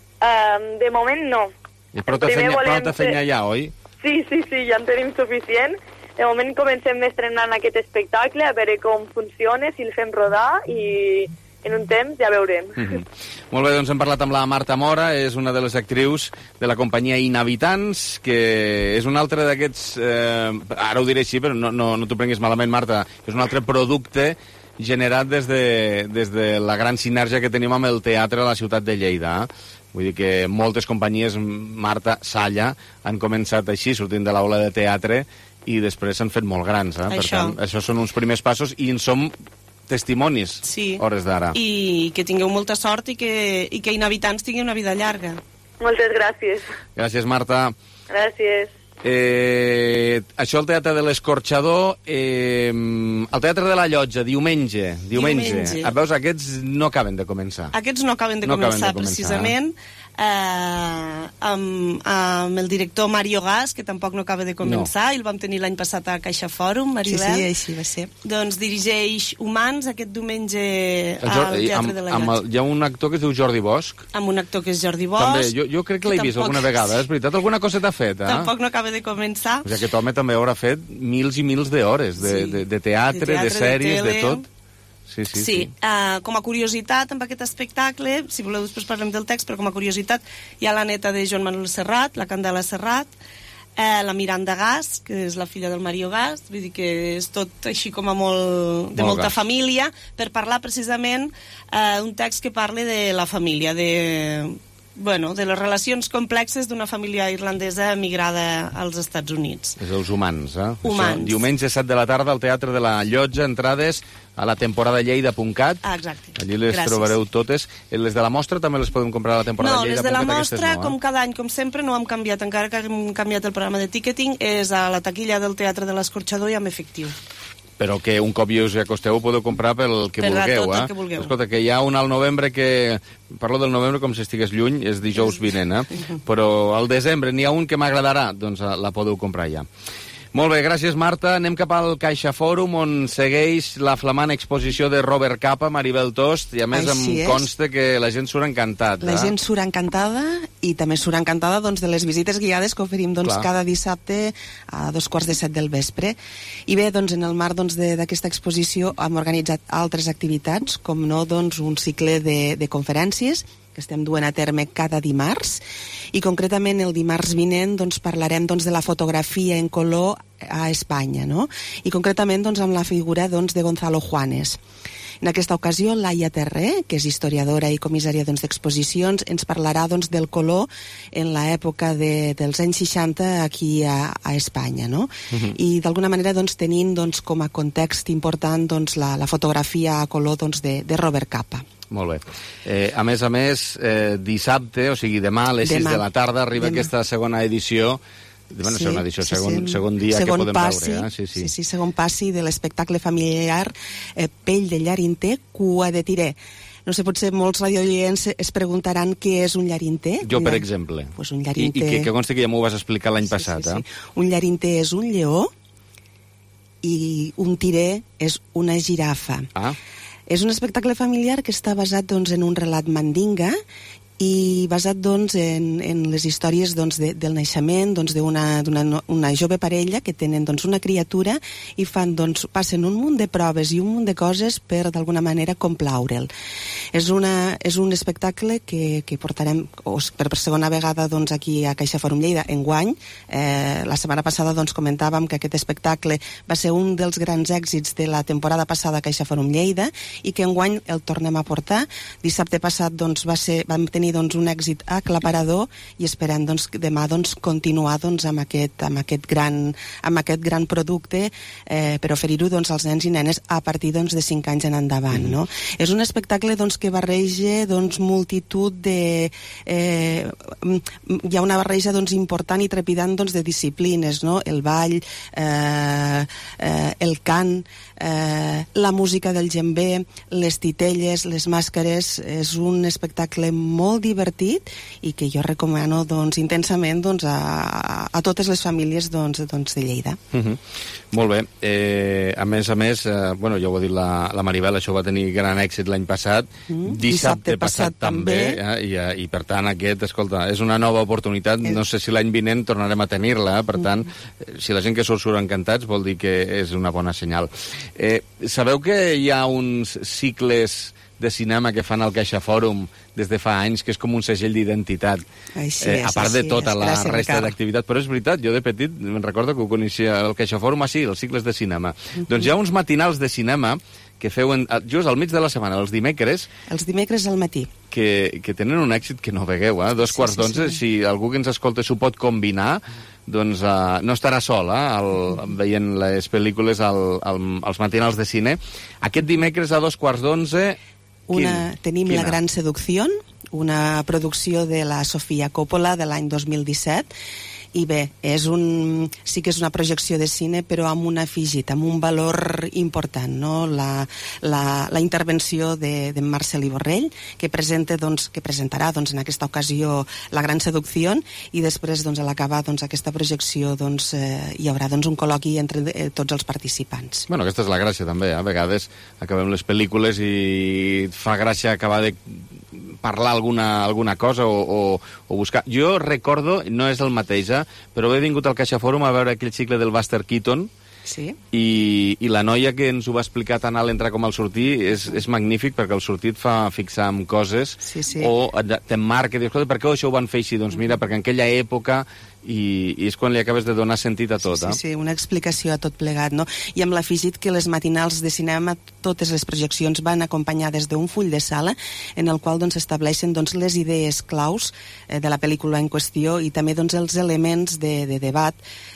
[SPEAKER 17] Um, de moment no.
[SPEAKER 3] I prou de feina, prou de feina ja, oi?
[SPEAKER 17] Sí, sí, sí, ja en tenim suficient. De moment comencem estrenant aquest espectacle, a veure com funciona, si el fem rodar, i, en un temps ja veurem.
[SPEAKER 3] Mm-hmm. Molt bé, doncs hem parlat amb la Marta Mora, és una de les actrius de la companyia Inhabitants, que és un altre d'aquests, eh, ara ho diré així, però no, no, no t'ho prenguis malament, Marta, és un altre producte generat des de, des de la gran sinergia que tenim amb el teatre a la ciutat de Lleida. Vull dir que moltes companyies, Marta, Salla, han començat així, sortint de l'aula de teatre, i després s'han fet molt grans. Eh? Per tant, això són uns primers passos i en som testimonis, sí, hores d'ara.
[SPEAKER 15] I que tingueu molta sort i que, i que Inhabitants tingui una vida llarga.
[SPEAKER 17] Moltes gràcies.
[SPEAKER 3] Gràcies, Marta.
[SPEAKER 17] Gràcies.
[SPEAKER 3] Eh, això al Teatre de l'Escorxador, eh, al Teatre de la Llotja, diumenge. Diumenge. diumenge. A veus, aquests no acaben de començar.
[SPEAKER 15] Aquests no acaben de, no començar, acaben de començar, precisament. Eh, amb, amb el director Mario Gas, que tampoc no acaba de començar, no. I el vam tenir l'any passat a Caixa Fòrum, Maribel.
[SPEAKER 16] Sí, sí, així va ser.
[SPEAKER 15] Doncs dirigeix Humans aquest diumenge al Teatre
[SPEAKER 3] amb,
[SPEAKER 15] de la Llotja.
[SPEAKER 3] El, hi ha un actor que es diu Jordi Bosch.
[SPEAKER 15] Amb un actor que és Jordi Bosch.
[SPEAKER 3] També, jo, jo crec que, que l'he vist alguna vegada, és veritat, alguna cosa t'ha fet, eh?
[SPEAKER 15] Tampoc no acaba de començar.
[SPEAKER 3] O sigui, aquest home també haurà fet mils i mils d'hores de, sí. de, de, teatre, de teatre, de sèries, de, de tot. Sí, sí,
[SPEAKER 15] sí. sí. Uh, com a curiositat, amb aquest espectacle, si voleu després parlem del text, però com a curiositat hi ha la neta de Joan Manuel Serrat, la Candela Serrat, uh, la Miranda Gas, que és la filla del Mario Gas, vull dir que és tot així com a molt, de molt molta gas. Família, per parlar precisament uh, un text que parla de la família, de... bueno, de les relacions complexes d'una família irlandesa emigrada als Estats Units.
[SPEAKER 3] És els humans, eh?
[SPEAKER 15] Humans.
[SPEAKER 3] Això, diumenge set de la tarda al Teatre de la Llotja, entrades a la temporada lleida punt cat.
[SPEAKER 15] Ah, exacte.
[SPEAKER 3] Allí les
[SPEAKER 15] Gràcies.
[SPEAKER 3] Trobareu totes. Les de la mostra també les podem comprar a la temporada
[SPEAKER 15] no,
[SPEAKER 3] lleida punt cat.
[SPEAKER 15] No, les de la mostra,
[SPEAKER 3] no, eh?
[SPEAKER 15] com cada any, com sempre, no hem canviat, encara que hem canviat el programa de ticketing, és a la taquilla del Teatre de l'Escorxador i amb efectiu.
[SPEAKER 3] Però que un cop hi us acosteu ho podeu comprar pel que
[SPEAKER 15] per
[SPEAKER 3] vulgueu,
[SPEAKER 15] tot
[SPEAKER 3] eh?
[SPEAKER 15] El que vulgueu.
[SPEAKER 3] Escolta, que hi ha un al novembre que... Parlo del novembre com si estigués lluny, és dijous vinent, eh? Però al desembre n'hi ha un que m'agradarà, doncs la podeu comprar ja. Molt bé, gràcies, Marta. Anem cap al Caixa Fòrum, on segueix la flamant exposició de Robert Capa, Maribel Tost, i a més
[SPEAKER 16] Així
[SPEAKER 3] em
[SPEAKER 16] és.
[SPEAKER 3] consta que la gent surt encantat.
[SPEAKER 16] La
[SPEAKER 3] eh?
[SPEAKER 16] gent surt encantada i també surt encantada doncs, de les visites guiades que oferim doncs, cada dissabte a dos quarts de set del vespre. I bé, doncs, en el marc doncs, d'aquesta exposició hem organitzat altres activitats, com no doncs, un cicle de, de conferències que estem duent a terme cada dimarts, i concretament el dimarts vinent doncs, parlarem doncs, de la fotografia en color a Espanya, no? I concretament doncs, amb la figura doncs, de Gonzalo Juanes. En aquesta ocasió, Laia Terré, que és historiadora i comissària doncs, d'exposicions, ens parlarà doncs, del color en l'època de, dels anys seixanta aquí a, a Espanya, no? Uh-huh. I d'alguna manera doncs, tenint doncs, com a context important doncs, la, la fotografia a color doncs, de, de Robert Capa.
[SPEAKER 3] Molt bé. Eh, a més a més, eh, dissabte, o sigui demà a les demà. sis de la tarda arriba demà. Aquesta segona edició. Bueno, sí, segona edició, sí, segon, sí. segon dia segon que podem passi, veure. Eh? Sí, sí.
[SPEAKER 16] sí, sí, segon passi de l'espectacle familiar eh, Pell de llarinter, cua de tirer. No sé, potser molts radioients es preguntaran què és un llarinter.
[SPEAKER 3] Jo, per exemple.
[SPEAKER 16] Pues un llarinter...
[SPEAKER 3] I, i que, que consti que ja m'ho vas explicar l'any
[SPEAKER 16] sí,
[SPEAKER 3] passat.
[SPEAKER 16] Sí, sí.
[SPEAKER 3] Eh?
[SPEAKER 16] Un llarinter és un lleó i un tirer és una girafa.
[SPEAKER 3] Ah.
[SPEAKER 16] És un espectacle familiar que està basat doncs, en un relat mandinga i basat doncs, en, en les històries doncs, de, del naixement doncs, d'una una jove parella que tenen doncs, una criatura i fan, doncs, passen un munt de proves i un munt de coses per d'alguna manera complaure'l. És, una, és un espectacle que, que portarem per, per segona vegada doncs, aquí a Caixa Fòrum Lleida enguany. Eh, la setmana passada doncs, comentàvem que aquest espectacle va ser un dels grans èxits de la temporada passada a Caixa Fòrum Lleida i que enguany el tornem a portar. Dissabte passat doncs, va ser, vam tenir doncs, un èxit aclaparador i esperem doncs, demà doncs, continuar doncs, amb, aquest, amb, aquest gran, amb aquest gran producte eh, per oferir-ho doncs, als nens i nenes a partir doncs, de cinc anys en endavant. Mm-hmm. No? És un espectacle doncs, que barreja doncs, multitud de... Eh, hi ha una barreja doncs, important i trepidant doncs, de disciplines, no? El ball, eh, eh, el cant, eh, la música del djembé, les titelles, les màscares. És un espectacle molt divertit i que jo recomano doncs, intensament doncs, a, a totes les famílies doncs, doncs, de Lleida.
[SPEAKER 3] Uh-huh. Molt bé. Eh, a més a més, eh, bueno, ja ho ha dit la, la Maribel, això va tenir gran èxit l'any passat, mm. dissabte, dissabte passat, passat també, eh, i, i per tant aquest, escolta, és una nova oportunitat, eh. no sé si l'any vinent tornarem a tenir-la, per tant, mm. si la gent que surt surt encantats vol dir que és una bona senyal. Eh, sabeu que hi ha uns cicles de cinema que fan al Caixa Fòrum des de fa anys, que és com un segell d'identitat,
[SPEAKER 16] Així
[SPEAKER 3] eh,
[SPEAKER 16] és,
[SPEAKER 3] a part de
[SPEAKER 16] així
[SPEAKER 3] tota
[SPEAKER 16] és,
[SPEAKER 3] la
[SPEAKER 16] gràcies,
[SPEAKER 3] resta
[SPEAKER 16] Ricard.
[SPEAKER 3] d'activitat. Però és veritat, jo de petit me'n recordo que ho coneixia al Caixa Fòrum, ah, sí, els cicles de cinema. Uh-huh. Doncs hi ha uns matinals de cinema que feuen just al mig de la setmana, els dimecres...
[SPEAKER 16] Els dimecres al matí.
[SPEAKER 3] Que, que tenen un èxit que no vegueu, eh? Dos sí, quarts d'onze, sí, sí. Si algú que ens escolta s'ho pot combinar, doncs uh, no estarà sol, eh? El, veient les pel·lícules al, al, als matinals de cine. Aquest dimecres a dos quarts d'onze...
[SPEAKER 16] Una, quin, tenim quina? La Gran Seducció, una producció de la Sofia Coppola de l'any dos mil disset, i bé, és un, sí que és una projecció de cine, però amb un afegit, amb un valor important, no? La, la, la intervenció de, de Marcel Borrell, que presenta, doncs, que presentarà doncs, en aquesta ocasió La Gran Seducció, i després, doncs, a l'acabar doncs, aquesta projecció, doncs, eh, hi haurà doncs, un col·loqui entre eh, tots els participants.
[SPEAKER 3] Bueno, aquesta és la gràcia també, eh? A vegades acabem les pel·lícules i fa gràcia acabar de parlar alguna, alguna cosa o, o, o buscar. Jo recordo, no és el mateix, eh? Però he vingut al Caixa Fòrum a veure aquell cicle del Buster Keaton,
[SPEAKER 16] sí.
[SPEAKER 3] i, i la noia que ens ho va explicar tant a l'entrar com al sortir és, és magnífic, perquè el sortir et fa fixar en coses,
[SPEAKER 16] sí, sí.
[SPEAKER 3] o t'emmarca i dius, per què això ho van fer així? Doncs mira, perquè en aquella època... I, i és quan li acabes de donar sentit a tot.
[SPEAKER 16] Sí,
[SPEAKER 3] eh?
[SPEAKER 16] sí, sí, una explicació a tot plegat, no? I amb l'afegit que les matinals de cinema, totes les projeccions van acompanyades d'un full de sala en el qual doncs, estableixen doncs, les idees claus eh, de la pel·lícula en qüestió i també doncs, els elements de, de debat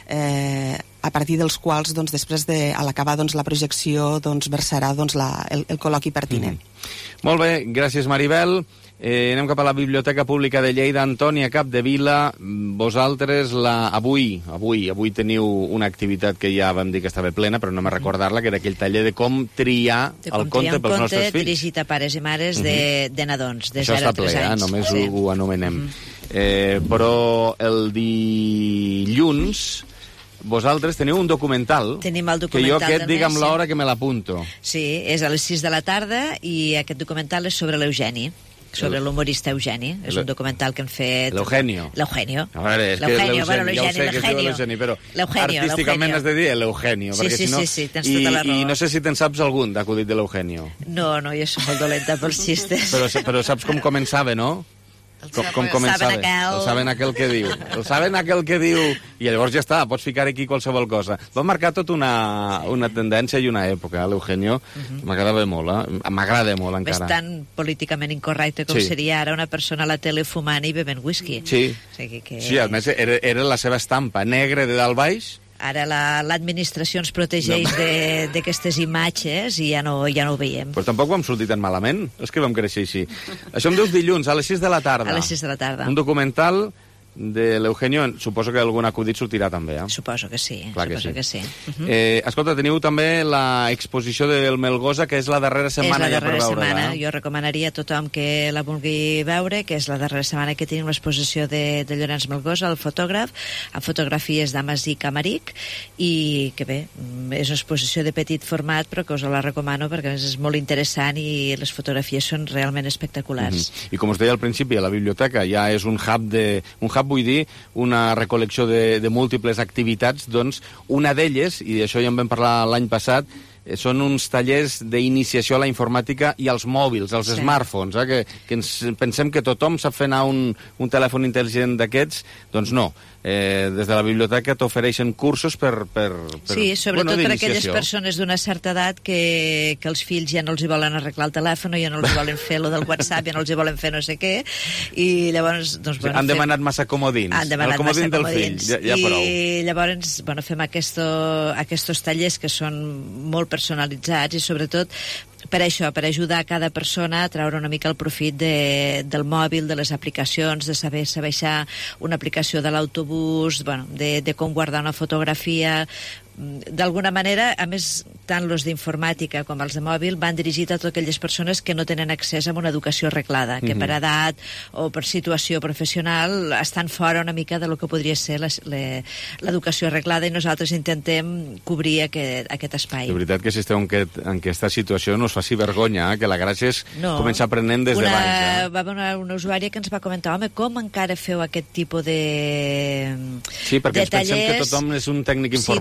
[SPEAKER 16] eh, a partir dels quals doncs, després de, a l'acabar doncs, la projecció doncs, versarà doncs, la, el, el col·loqui pertinent.
[SPEAKER 3] Mm-hmm. Molt bé, gràcies Maribel. Eh, anem cap a la Biblioteca Pública de Lleida. Antònia Capdevila, vosaltres la... avui, avui, avui teniu una activitat que ja vam dir que estava plena, però no me recordar-la, que era aquell taller de com triar
[SPEAKER 19] de com
[SPEAKER 3] el conte
[SPEAKER 19] triar
[SPEAKER 3] pels
[SPEAKER 19] conte
[SPEAKER 3] nostres fills.
[SPEAKER 19] dirigit a pares i mares de,
[SPEAKER 3] uh-huh.
[SPEAKER 19] de nadons, de
[SPEAKER 3] Això
[SPEAKER 19] zero a
[SPEAKER 3] està ple,
[SPEAKER 19] tres
[SPEAKER 3] eh?
[SPEAKER 19] anys.
[SPEAKER 3] Només
[SPEAKER 19] sí.
[SPEAKER 3] ho, ho anomenem.
[SPEAKER 19] Uh-huh.
[SPEAKER 3] eh, però el dilluns vosaltres teniu un documental,
[SPEAKER 19] Tenim el documental
[SPEAKER 3] que jo aquest,
[SPEAKER 19] del
[SPEAKER 3] digue'm
[SPEAKER 19] mes,
[SPEAKER 3] l'hora que me l'apunto.
[SPEAKER 19] Sí, és a les sis de la tarda i aquest documental és sobre l'Eugeni, sobre l'humorista Eugeni. És un documental que hem fet...
[SPEAKER 3] L'Eugenio.
[SPEAKER 19] L'Eugenio.
[SPEAKER 3] A veure, és que l'Eugeni, bueno, ja ho sé que es diu l'Eugeni, però artísticament has de dir l'Eugenio.
[SPEAKER 19] Sí, sí,
[SPEAKER 3] si no...
[SPEAKER 19] sí, sí, tens tota la raó.
[SPEAKER 3] I no sé si te'n saps algun d'acudit de l'Eugenio.
[SPEAKER 19] No, no, jo soc molt dolenta pels xistes.
[SPEAKER 3] Però, però saps com començava, no? Com, com començava.
[SPEAKER 19] Saben aquel...
[SPEAKER 3] El saben aquel que diu. El saben aquel que diu... I llavors ja està, pots ficar aquí qualsevol cosa. Va marcar tota una, una tendència i una època, l'Eugenio. Uh-huh. M'agradava molt, eh? M'agrada molt encara.
[SPEAKER 19] És tan políticament incorrecte com
[SPEAKER 3] sí.
[SPEAKER 19] seria ara una persona a la tele fumant i bevent whisky.
[SPEAKER 3] Sí,
[SPEAKER 19] o sigui que...
[SPEAKER 3] sí, a més era, era la seva estampa, negre de dalt baix.
[SPEAKER 19] Ara l'administració la, ens protegeix no. d'aquestes imatges i ja no, ja no ho veiem.
[SPEAKER 3] Però tampoc vam sortir tan malament, és que vam créixer així. Això em dius dilluns, a les sis de la tarda.
[SPEAKER 19] A les sis de la tarda.
[SPEAKER 3] Un documental de l'Eugenio, suposo que algun acudit sortirà també, eh?
[SPEAKER 19] Suposo que sí,
[SPEAKER 3] Clar
[SPEAKER 19] suposo
[SPEAKER 3] que sí.
[SPEAKER 19] Que sí. Uh-huh.
[SPEAKER 3] eh, escolta, teniu també l'exposició del Melgosa, que és la darrera setmana
[SPEAKER 19] és la darrera
[SPEAKER 3] ja per veure-la.
[SPEAKER 19] setmana. Jo recomanaria a tothom que la vulgui veure, que és la darrera setmana que tenim l'exposició de, de Llorenç Melgosa, el fotògraf, amb fotografies d'Amasí Camaric, i que bé, és una exposició de petit format, però que us la recomano perquè és molt interessant i les fotografies són realment espectaculars.
[SPEAKER 3] Mm-hmm. I com us deia al principi, a la biblioteca ja és un hub de... Un hub vull dir, una recol·lecció de, de múltiples activitats, doncs una d'elles, i d'això ja en vam parlar l'any passat, són uns tallers d'iniciació a la informàtica i als mòbils, als sí. smartphones, eh? que, que ens pensem que tothom sap fer anar un, un telèfon intel·ligent d'aquests, doncs no. Eh, des de la biblioteca t'ofereixen cursos per... per, per
[SPEAKER 19] sí, sobretot
[SPEAKER 3] bueno,
[SPEAKER 19] per aquelles persones d'una certa edat que, que els fills ja no els hi volen arreglar el telèfon, ja no els volen fer lo del WhatsApp, ja no els hi volen fer no sé què, i llavors... Doncs, bueno,
[SPEAKER 3] han demanat fem... massa comodins.
[SPEAKER 19] Han demanat
[SPEAKER 3] el comodín
[SPEAKER 19] massa
[SPEAKER 3] del
[SPEAKER 19] comodins.
[SPEAKER 3] fill, ja, ja prou.
[SPEAKER 19] I llavors bueno, fem aquesto, aquestos tallers que són molt personalitzats i sobretot per això, per ajudar cada persona a treure una mica el profit de, del mòbil, de les aplicacions, de saber, saber baixar una aplicació de l'autobús, bueno, de, de com guardar una fotografia. D'alguna manera, a més, tant els d'informàtica com els de mòbil van dirigits a totes aquelles persones que no tenen accés a una educació reglada, que mm-hmm. per edat o per situació professional estan fora una mica de lo que podria ser l'educació reglada, i nosaltres intentem cobrir aquest, aquest espai.
[SPEAKER 3] De veritat que si esteu en, aquest, en aquesta situació no us faci vergonya, eh? Que la gràcia és no. començar aprenent des
[SPEAKER 19] una,
[SPEAKER 3] de baix. Eh?
[SPEAKER 19] Va haver una, una usuària que ens va comentar, home, com encara feu aquest tipus de
[SPEAKER 3] Sí, perquè
[SPEAKER 19] de
[SPEAKER 3] ens pensem
[SPEAKER 19] tallers...
[SPEAKER 3] que tothom és un tècnic informàtic.
[SPEAKER 19] Sí, tothom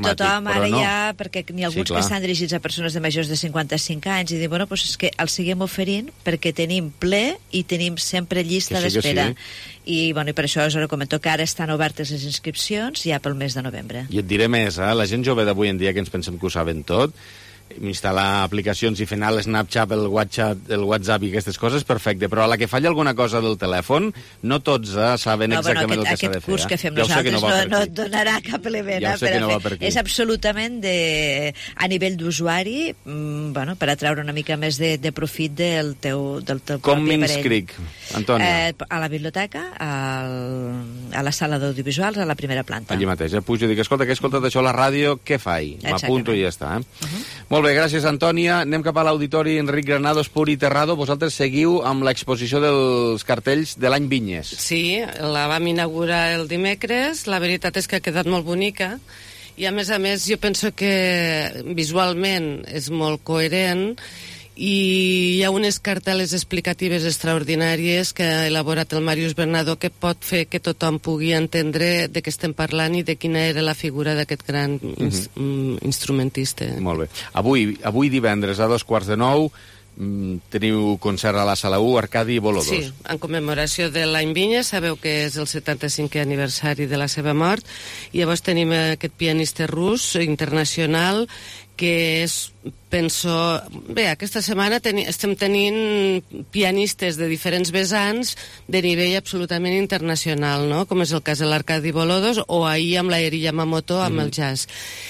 [SPEAKER 19] ara
[SPEAKER 3] no.
[SPEAKER 19] ja, perquè n'hi ha alguns
[SPEAKER 3] Sí,
[SPEAKER 19] que
[SPEAKER 3] clar.
[SPEAKER 19] estan dirigits a persones de majors de cinquanta-cinc anys i diuen, bueno, pues és que el seguim oferint perquè tenim ple i tenim sempre llista
[SPEAKER 3] Que sí, que
[SPEAKER 19] d'espera.
[SPEAKER 3] sí.
[SPEAKER 19] I, bueno, i per això us ho comento que ara estan obertes les inscripcions ja pel mes de novembre.
[SPEAKER 3] I et diré més, eh? La gent jove d'avui en dia, que ens pensem que ho saben tot, instal·lar aplicacions i fer anar l'Snapchat, el WhatsApp, el WhatsApp i aquestes coses, perfecte, però a la que falla alguna cosa del telèfon, no tots eh, saben
[SPEAKER 19] No, bueno,
[SPEAKER 3] exactament
[SPEAKER 19] aquest,
[SPEAKER 3] el que s'ha de
[SPEAKER 19] aquest
[SPEAKER 3] fer.
[SPEAKER 19] curs
[SPEAKER 3] eh?
[SPEAKER 19] que fem
[SPEAKER 3] Ja ho sé que
[SPEAKER 19] nosaltres
[SPEAKER 3] no,
[SPEAKER 19] no,
[SPEAKER 3] va per
[SPEAKER 19] no
[SPEAKER 3] aquí.
[SPEAKER 19] et donarà cap element
[SPEAKER 3] Ja ho sé
[SPEAKER 19] per
[SPEAKER 3] que
[SPEAKER 19] a
[SPEAKER 3] no va
[SPEAKER 19] fer.
[SPEAKER 3] per aquí.
[SPEAKER 19] És absolutament de, a nivell d'usuari, mm, bueno, per atraure una mica més de, de profit del teu, del teu
[SPEAKER 3] Com
[SPEAKER 19] propi aparell.
[SPEAKER 3] m'inscric, Antònia?
[SPEAKER 19] Eh, a la biblioteca, al, a la sala d'audiovisuals, a la primera planta.
[SPEAKER 3] Allí mateix, eh? Pujo i dic, escolta, que he escoltat això a la ràdio, què faig? M'apunto i ja està, eh?
[SPEAKER 19] Uh-huh.
[SPEAKER 3] Molt bé, gràcies, Antònia. Anem cap a l'auditori Enric Granados, Pur i Terrado. Vosaltres seguiu amb l'exposició dels cartells de l'any Vinyes.
[SPEAKER 18] Sí, la vam inaugurar el dimecres. La veritat és que ha quedat molt bonica. I, a més a més, jo penso que visualment és molt coherent i hi ha unes cartel·les explicatives extraordinàries que ha elaborat el Màrius Bernadó que pot fer que tothom pugui entendre de què estem parlant i de quina era la figura d'aquest gran ins mm, instrumentista.
[SPEAKER 3] Molt bé. Avui, avui divendres a dos quarts de nou mm, teniu concert a la Sala u, Arcadi Bolodos.
[SPEAKER 18] Sí, en commemoració de l'any Vinyes, sabeu que és el setanta-cinquè aniversari de la seva mort, i llavors tenim aquest pianista rus internacional que és, penso... Bé, aquesta setmana teni, estem tenint pianistes de diferents vessants de nivell absolutament internacional, no? Com és el cas de l'Arcadi Bolodos o ahir amb la Eri Yamamoto amb mm. el jazz.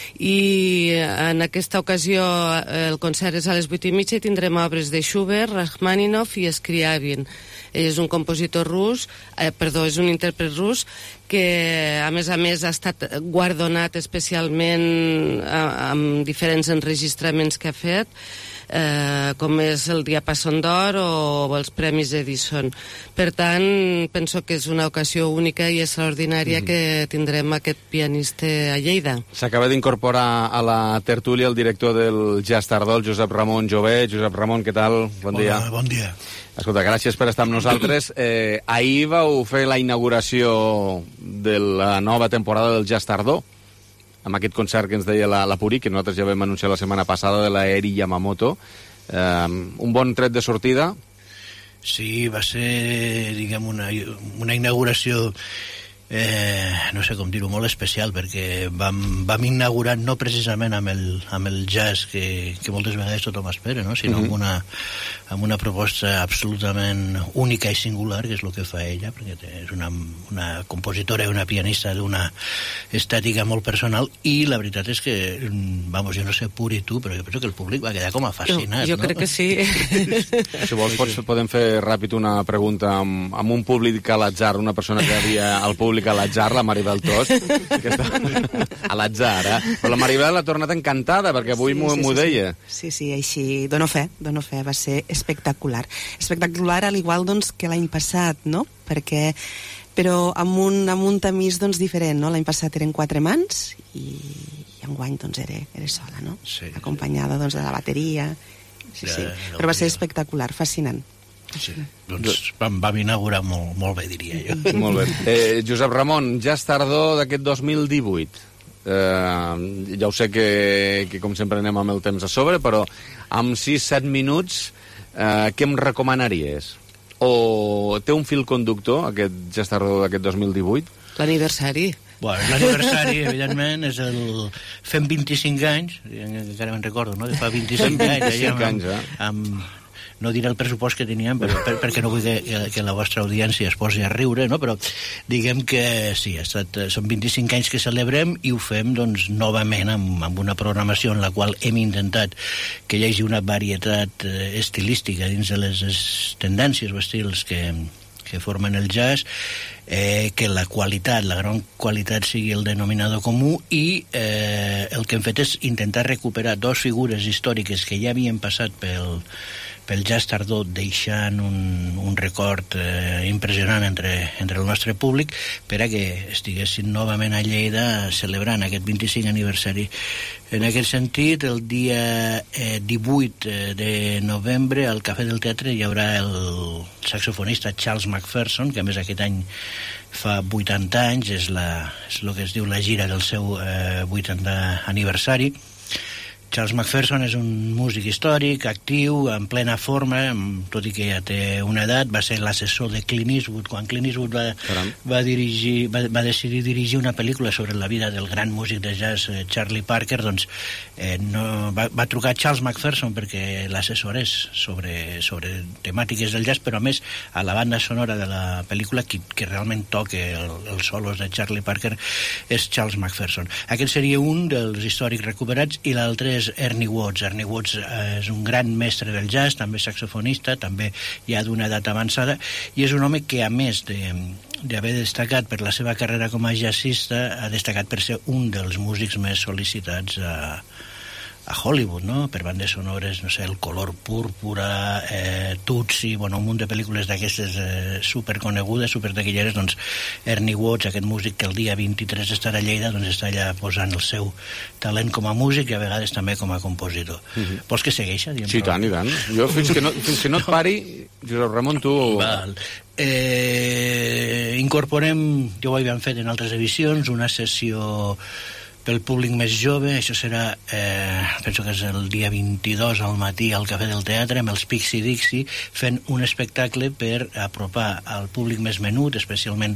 [SPEAKER 18] I en aquesta ocasió el concert és a les vuit i mitja i tindrem obres de Schubert, Rachmaninoff i Scriabin. Ell és un compositor rus, eh, perdó, és un intèrpret rus que, a més a més, ha estat guardonat especialment eh, amb diferents enregistraments que ha fet, eh, com és el Diapason d'Or o els Premis Edison. Per tant, penso que és una ocasió única i extraordinària mm. que tindrem aquest pianista a Lleida.
[SPEAKER 3] S'acaba d'incorporar a la tertúlia el director del Jazz Tardó, Josep Ramon Jové. Josep Ramon, què tal? Bon
[SPEAKER 21] Hola,
[SPEAKER 3] dia.
[SPEAKER 21] Bon dia.
[SPEAKER 3] Escolta, gràcies per estar amb nosaltres. Eh, ahir vau fer la inauguració de la nova temporada del Jazz Tardó, amb aquest concert que ens deia la, la Puri, que nosaltres ja vam anunciar la setmana passada, de la Eri Yamamoto. Eh, un bon tret de sortida?
[SPEAKER 21] Sí, va ser, diguem, una, una inauguració, eh, no sé com dir-ho, molt especial, perquè vam, vam inaugurar no precisament amb el, amb el jazz que, que moltes vegades tothom espera, no? Sinó mm-hmm. amb, una, amb una proposta absolutament única i singular, que és el que fa ella, perquè és una, una compositora i una pianista d'una estètica molt personal, i la veritat és que, vamos, jo no sé Pur i tu, però jo penso que el públic va quedar com a fascinat,
[SPEAKER 18] jo, jo
[SPEAKER 21] no?
[SPEAKER 18] crec que sí.
[SPEAKER 3] Si vols, pots, podem fer ràpid una pregunta amb, amb un públic a l'atzar, una persona que havia al públic a l'atzar, la Maribel Tros, que està a l'atzar, eh? Però la Maribel ha tornat encantada, perquè avui
[SPEAKER 16] Sí,
[SPEAKER 3] m'ho
[SPEAKER 16] sí,
[SPEAKER 3] m'ho
[SPEAKER 16] sí,
[SPEAKER 3] deia.
[SPEAKER 16] Sí, sí, així, dono fe, dono fe, va ser espectacular. Espectacular al igual doncs, que l'any passat, no? Perquè, però amb un, amb un tamís doncs, diferent, no? L'any passat eren quatre mans i, i enguany doncs, era, era sola, no?
[SPEAKER 21] Sí.
[SPEAKER 16] Acompanyada doncs, de la bateria. Sí, sí. Però va ser espectacular, fascinant.
[SPEAKER 21] Sí, doncs vam, vam inaugurar molt, molt bé, diria jo.
[SPEAKER 3] Molt bé. Eh, Josep Ramon, Jazz Tardó d'aquest dos mil divuit. Eh, ja ho sé que, que com sempre anem amb el temps a sobre, però amb sis set minuts eh, què em recomanaries? O té un fil conductor aquest Jazz Tardó d'aquest dos mil divuit?
[SPEAKER 18] L'aniversari.
[SPEAKER 21] Bueno, l'aniversari, evidentment, és el... Fem vint-i-cinc anys, encara me'n recordo, no? Fa vint-i-cinc anys.
[SPEAKER 3] vint-i-cinc anys, eh?
[SPEAKER 21] Amb, no diré el pressupost que teníem, però, per, perquè no vull que, que la vostra audiència es posi a riure, no? Però diguem que sí, ha estat, són vint-i-cinc anys que celebrem i ho fem doncs, novament amb, amb una programació en la qual hem intentat que hi hagi una varietat eh, estilística dins de les tendències o estils que, que formen el jazz, eh, que la qualitat, la gran qualitat sigui el denominador comú, i eh, el que hem fet és intentar recuperar dos figures històriques que ja havien passat pel pel jazz tardor, deixant un, un record eh, impressionant entre, entre el nostre públic, per a que estiguessin novament a Lleida celebrant aquest vint-i-cinc aniversari. En aquest sentit, el dia eh, divuit de novembre al Cafè del Teatre hi haurà el saxofonista Charles McPherson, que a més aquest any fa vuitanta anys, és, la, és el que es diu la gira del seu eh, vuitantè aniversari. Charles McPherson és un músic històric, actiu, en plena forma, tot i que ja té una edat. Va ser l'assessor de Clint Eastwood quan Clint Eastwood va, va, dirigir, va, va decidir dirigir una pel·lícula sobre la vida del gran músic de jazz eh, Charlie Parker. Doncs eh, no, va, va trucar Charles McPherson perquè l'assessorés sobre, sobre temàtiques del jazz, però a més a la banda sonora de la pel·lícula qui, qui realment toca el, els solos de Charlie Parker és Charles McPherson. Aquest seria un dels històrics recuperats, i l'altre és Ernie Watts. Ernie Watts eh, és un gran mestre del jazz, també saxofonista, també ja d'una edat avançada, i és un home que, a més de d'haver destacat per la seva carrera com a jazzista, ha destacat per ser un dels músics més sol·licitats a, a Hollywood, no? Per bandes sonores, no sé, El color púrpura, eh, Tootsie, bueno, un munt de pel·lícules d'aquestes eh, superconegudes, supertaquilleres. Doncs Ernie Watts, aquest músic que el dia vint-i-tres estarà a Lleida, doncs està allà posant el seu talent com a músic i a vegades també com a compositor. Uh-huh. Vols que segueixa?
[SPEAKER 3] Sí, tant i tant. Jo fins que no, fins que no et pari, Josep Ramon, tu...
[SPEAKER 21] Val. Eh, incorporem, ja ho havíem fet en altres edicions, una sessió pel públic més jove. Això serà, eh, penso que és el dia vint-i-dos al matí al Cafè del Teatre, amb els Pixie Dixie, fent un espectacle per apropar al públic més menut, especialment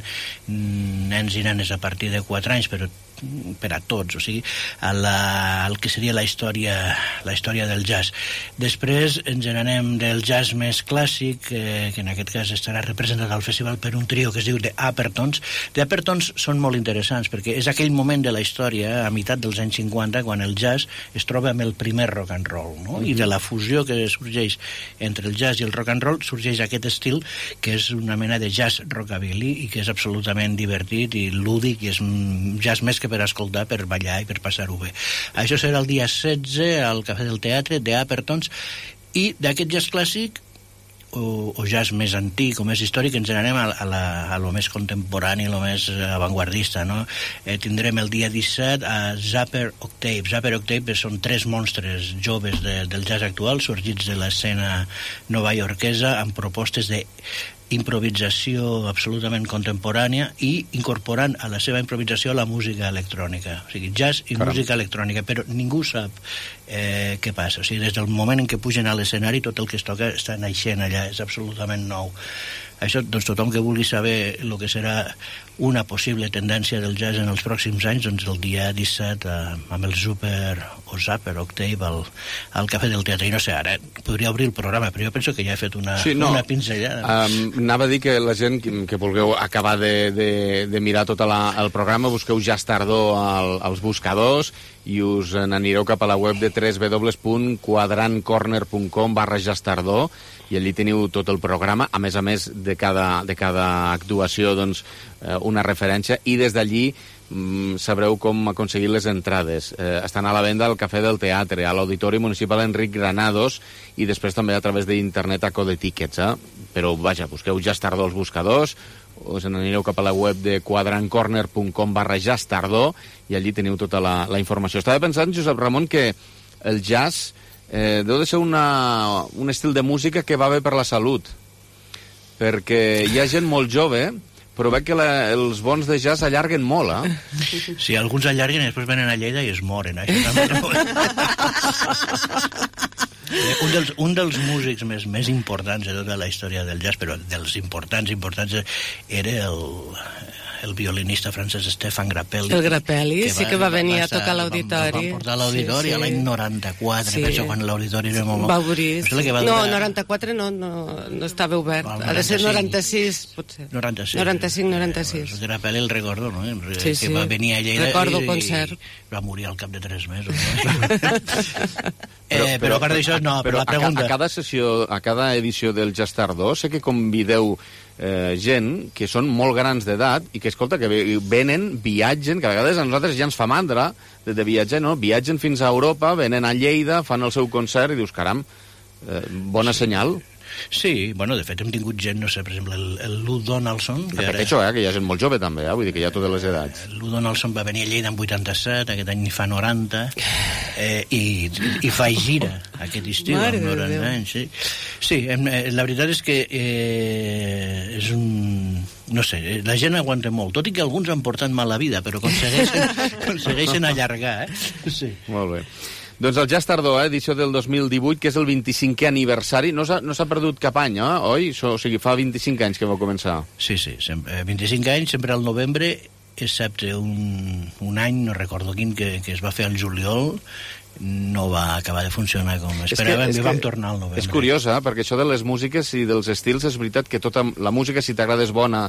[SPEAKER 21] nens i nenes a partir de quatre anys, però per a tots, o sigui, a la, el que seria la història, la història del jazz. Després ens n'anem del jazz més clàssic, eh, que en aquest cas estarà representat al festival per un trio que es diu The Appertons. The Appertons són molt interessants perquè és aquell moment de la història, a meitat dels anys cinquanta, quan el jazz es troba amb el primer rock and roll, no? Mm-hmm. I de la fusió que sorgeix entre el jazz i el rock and roll sorgeix aquest estil que és una mena de jazz rockabilly i que és absolutament divertit i lúdic, i és un jazz més que per escoltar, per ballar i per passar-ho bé. Això serà el dia setze al Cafè del Teatre, de Appertons, i d'aquest jazz clàssic o, o jazz més antic o més històric ens n'anem a, a, la, a lo més contemporani, a lo més avantguardista, no? Eh, tindrem el dia disset a Zapper Octave. Zapper Octave són tres monstres joves de, del jazz actual, sorgits de l'escena novaiorquesa, amb propostes de improvisació absolutament contemporània i incorporant a la seva improvisació la música electrònica. O sigui, jazz i Caram. música electrònica, però ningú sap eh, què passa. O sigui, des del moment en què pugen a l'escenari tot el que es toca està naixent allà, és absolutament nou. Això, doncs, tothom que vulgui saber el que serà una possible tendència del jazz en els pròxims anys, doncs el dia disset eh, amb el Super o Zapper Octave al, al Cafè del Teatre. I no sé, ara podria obrir el programa, però jo penso que ja he fet una,
[SPEAKER 3] sí, no.
[SPEAKER 21] una pinzellada.
[SPEAKER 3] Um, anava a dir que la gent que, que vulgueu acabar de, de, de mirar tot la, el programa, busqueu Jazz Tardor al, als buscadors i us n'anireu cap a la web de w w w punt quadrantcorner punt com barra Jazz Tardor, i allí teniu tot el programa, a més a més de cada, de cada actuació, doncs, eh, una referència, i des d'allí mm, sabreu com aconseguir les entrades. Eh, estan a la venda al Cafè del Teatre, a l'Auditori Municipal Enric Granados, i després també a través d'internet a Code Tickets, eh? Però, vaja, busqueu Jazz Tardor als buscadors, us n'anireu cap a la web de quadrantcorner punt com barra Jazz Tardor, i allí teniu tota la, la informació. Estava pensant, Josep Ramon, que el jazz Eh, deu de ser una, un estil de música que va bé per la salut, perquè hi ha gent molt jove, però veig que la, els bons de jazz allarguen molt, eh?
[SPEAKER 21] Sí, alguns allarguen i després venen a Lleida i es moren. Això també un, dels, un dels músics més, més importants de tota la història del jazz, però dels importants, importants, era el... el violinista francès Stefan Grappelli.
[SPEAKER 18] El Grappelli, que va, sí que va venir va, va a tocar l'auditori.
[SPEAKER 21] Va portar l'auditori sí, sí. a l'any noranta-quatre, sí. penso, quan l'auditori era molt...
[SPEAKER 18] Va obrir.
[SPEAKER 21] Va
[SPEAKER 18] no, noranta-quatre no, no, no estava obert. No, ha de ser noranta-sis, potser.
[SPEAKER 21] noranta-sis.
[SPEAKER 18] noranta-cinc, noranta-sis.
[SPEAKER 21] El Grappelli el recordo, no?
[SPEAKER 18] Sí, sí.
[SPEAKER 21] Que va venir a Lleida
[SPEAKER 18] recordo
[SPEAKER 21] i,
[SPEAKER 18] concert.
[SPEAKER 21] i va morir al cap de tres mesos. No? però, eh, però a part d'això, no, però la pregunta...
[SPEAKER 3] A, a cada sessió, a cada edició del Jazz Tardor, sé que convideu Eh, gent que són molt grans d'edat i que, escolta, que venen, viatgen, que a vegades a nosaltres ja ens fa mandra de, de viatjar, no? Viatgen fins a Europa, venen a Lleida, fan el seu concert i dius, caram, Eh, bona senyal?
[SPEAKER 21] Sí, bueno, de fet hem tingut gent, no sé, per exemple, el, el Lou Donaldson...
[SPEAKER 3] Que ara... això, eh, que hi ha gent molt jove també, eh? Vull dir que hi ha totes les edats.
[SPEAKER 21] El Lou Donaldson va venir a Lleida en vuitanta-set, aquest any fa noranta, eh, i, i fa gira aquest estiu, amb noranta anys, sí. Sí, hem, la veritat és que eh, és un... No sé, la gent aguanta molt, tot i que alguns han portat mala vida, però aconsegueixen, aconsegueixen allargar, eh? Sí.
[SPEAKER 3] Molt bé. Doncs el Jazz Tardor, eh, edició del dos mil divuit, que és el vint-i-cinquè aniversari. No s'ha no s'ha perdut cap any, eh, oi? O sigui, fa vint-i-cinc anys que va començar.
[SPEAKER 21] Sí, sí, sempre, vint-i-cinc anys, sempre al novembre, excepte un, un any, no recordo quin, que, que es va fer al juliol, no va acabar de funcionar com esperàvem, i vam tornar al novembre.
[SPEAKER 3] És curiós, eh, perquè això de les músiques i dels estils, és veritat que tota la música, si t'agrada, és bona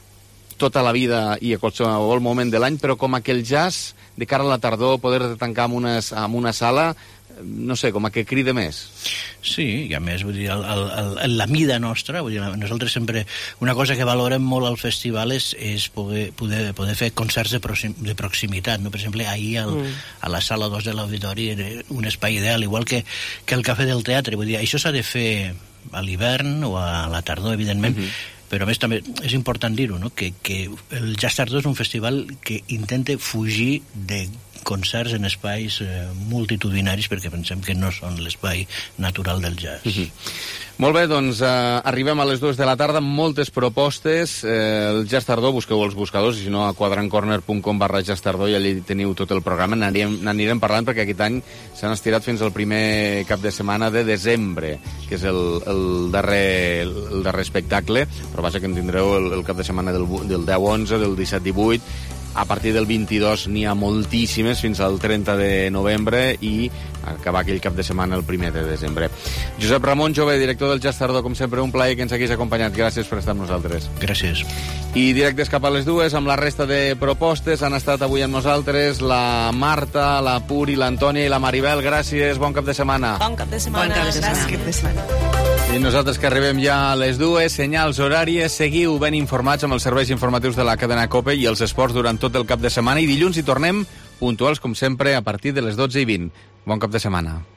[SPEAKER 3] tota la vida i a qualsevol moment de l'any, però com aquell jazz de cara a la tardor, poder tancar en una, en una sala, no sé, com a que crida més.
[SPEAKER 21] Sí, i a més, vull dir, el, el, el, la mida nostra, vull dir, nosaltres sempre, una cosa que valorem molt al festival és, és poder, poder, poder fer concerts de, proxim, de proximitat, no? Per exemple, ahir al, mm. a la sala dos de l'auditori era un espai ideal, igual que, que el Cafè del Teatre, vull dir, això s'ha de fer a l'hivern o a la tardor, evidentment, mm-hmm. Però a més també és important dir-ho, no? que, que el Jazz Tardor és un festival que intenta fugir de concerts en espais eh, multitudinaris, perquè pensem que no són l'espai natural del jazz.
[SPEAKER 3] Mm-hmm. Molt bé, doncs eh, arribem a les dues de la tarda amb moltes propostes. Eh, el Jazz Tardor, busqueu els buscadors, i si no a quadrantcorner punt com barra Jazz Tardor, i allí teniu tot el programa. N'anirem parlant perquè aquest any s'han estirat fins al primer cap de setmana de desembre, que és el, el, darrer, el darrer espectacle, però vaja que en tindreu el, el cap de setmana del, del deu onze, del disset divuit. A partir del vint-i-dos n'hi ha moltíssimes fins al trenta de novembre i acabar aquell cap de setmana el primer de desembre. Josep Ramon Jové, director del Jazz Tardor, com sempre, un plaer que ens haguis acompanyat. Gràcies per estar amb nosaltres.
[SPEAKER 21] Gràcies.
[SPEAKER 3] I directes cap a les dues, amb la resta de propostes, han estat avui amb nosaltres la Marta, la Puri, l'Antònia i la Maribel. Gràcies, bon cap de setmana.
[SPEAKER 15] Bon cap de setmana.
[SPEAKER 10] Bon cap de setmana.
[SPEAKER 15] Gràcies. Cap de setmana.
[SPEAKER 3] I nosaltres que arribem ja a les dues, senyals horàries, seguiu ben informats amb els serveis informatius de la cadena COPE i els esports durant tot el cap de setmana, i dilluns hi tornem puntuals com sempre a partir de les dotze i vint. Bon cap de setmana.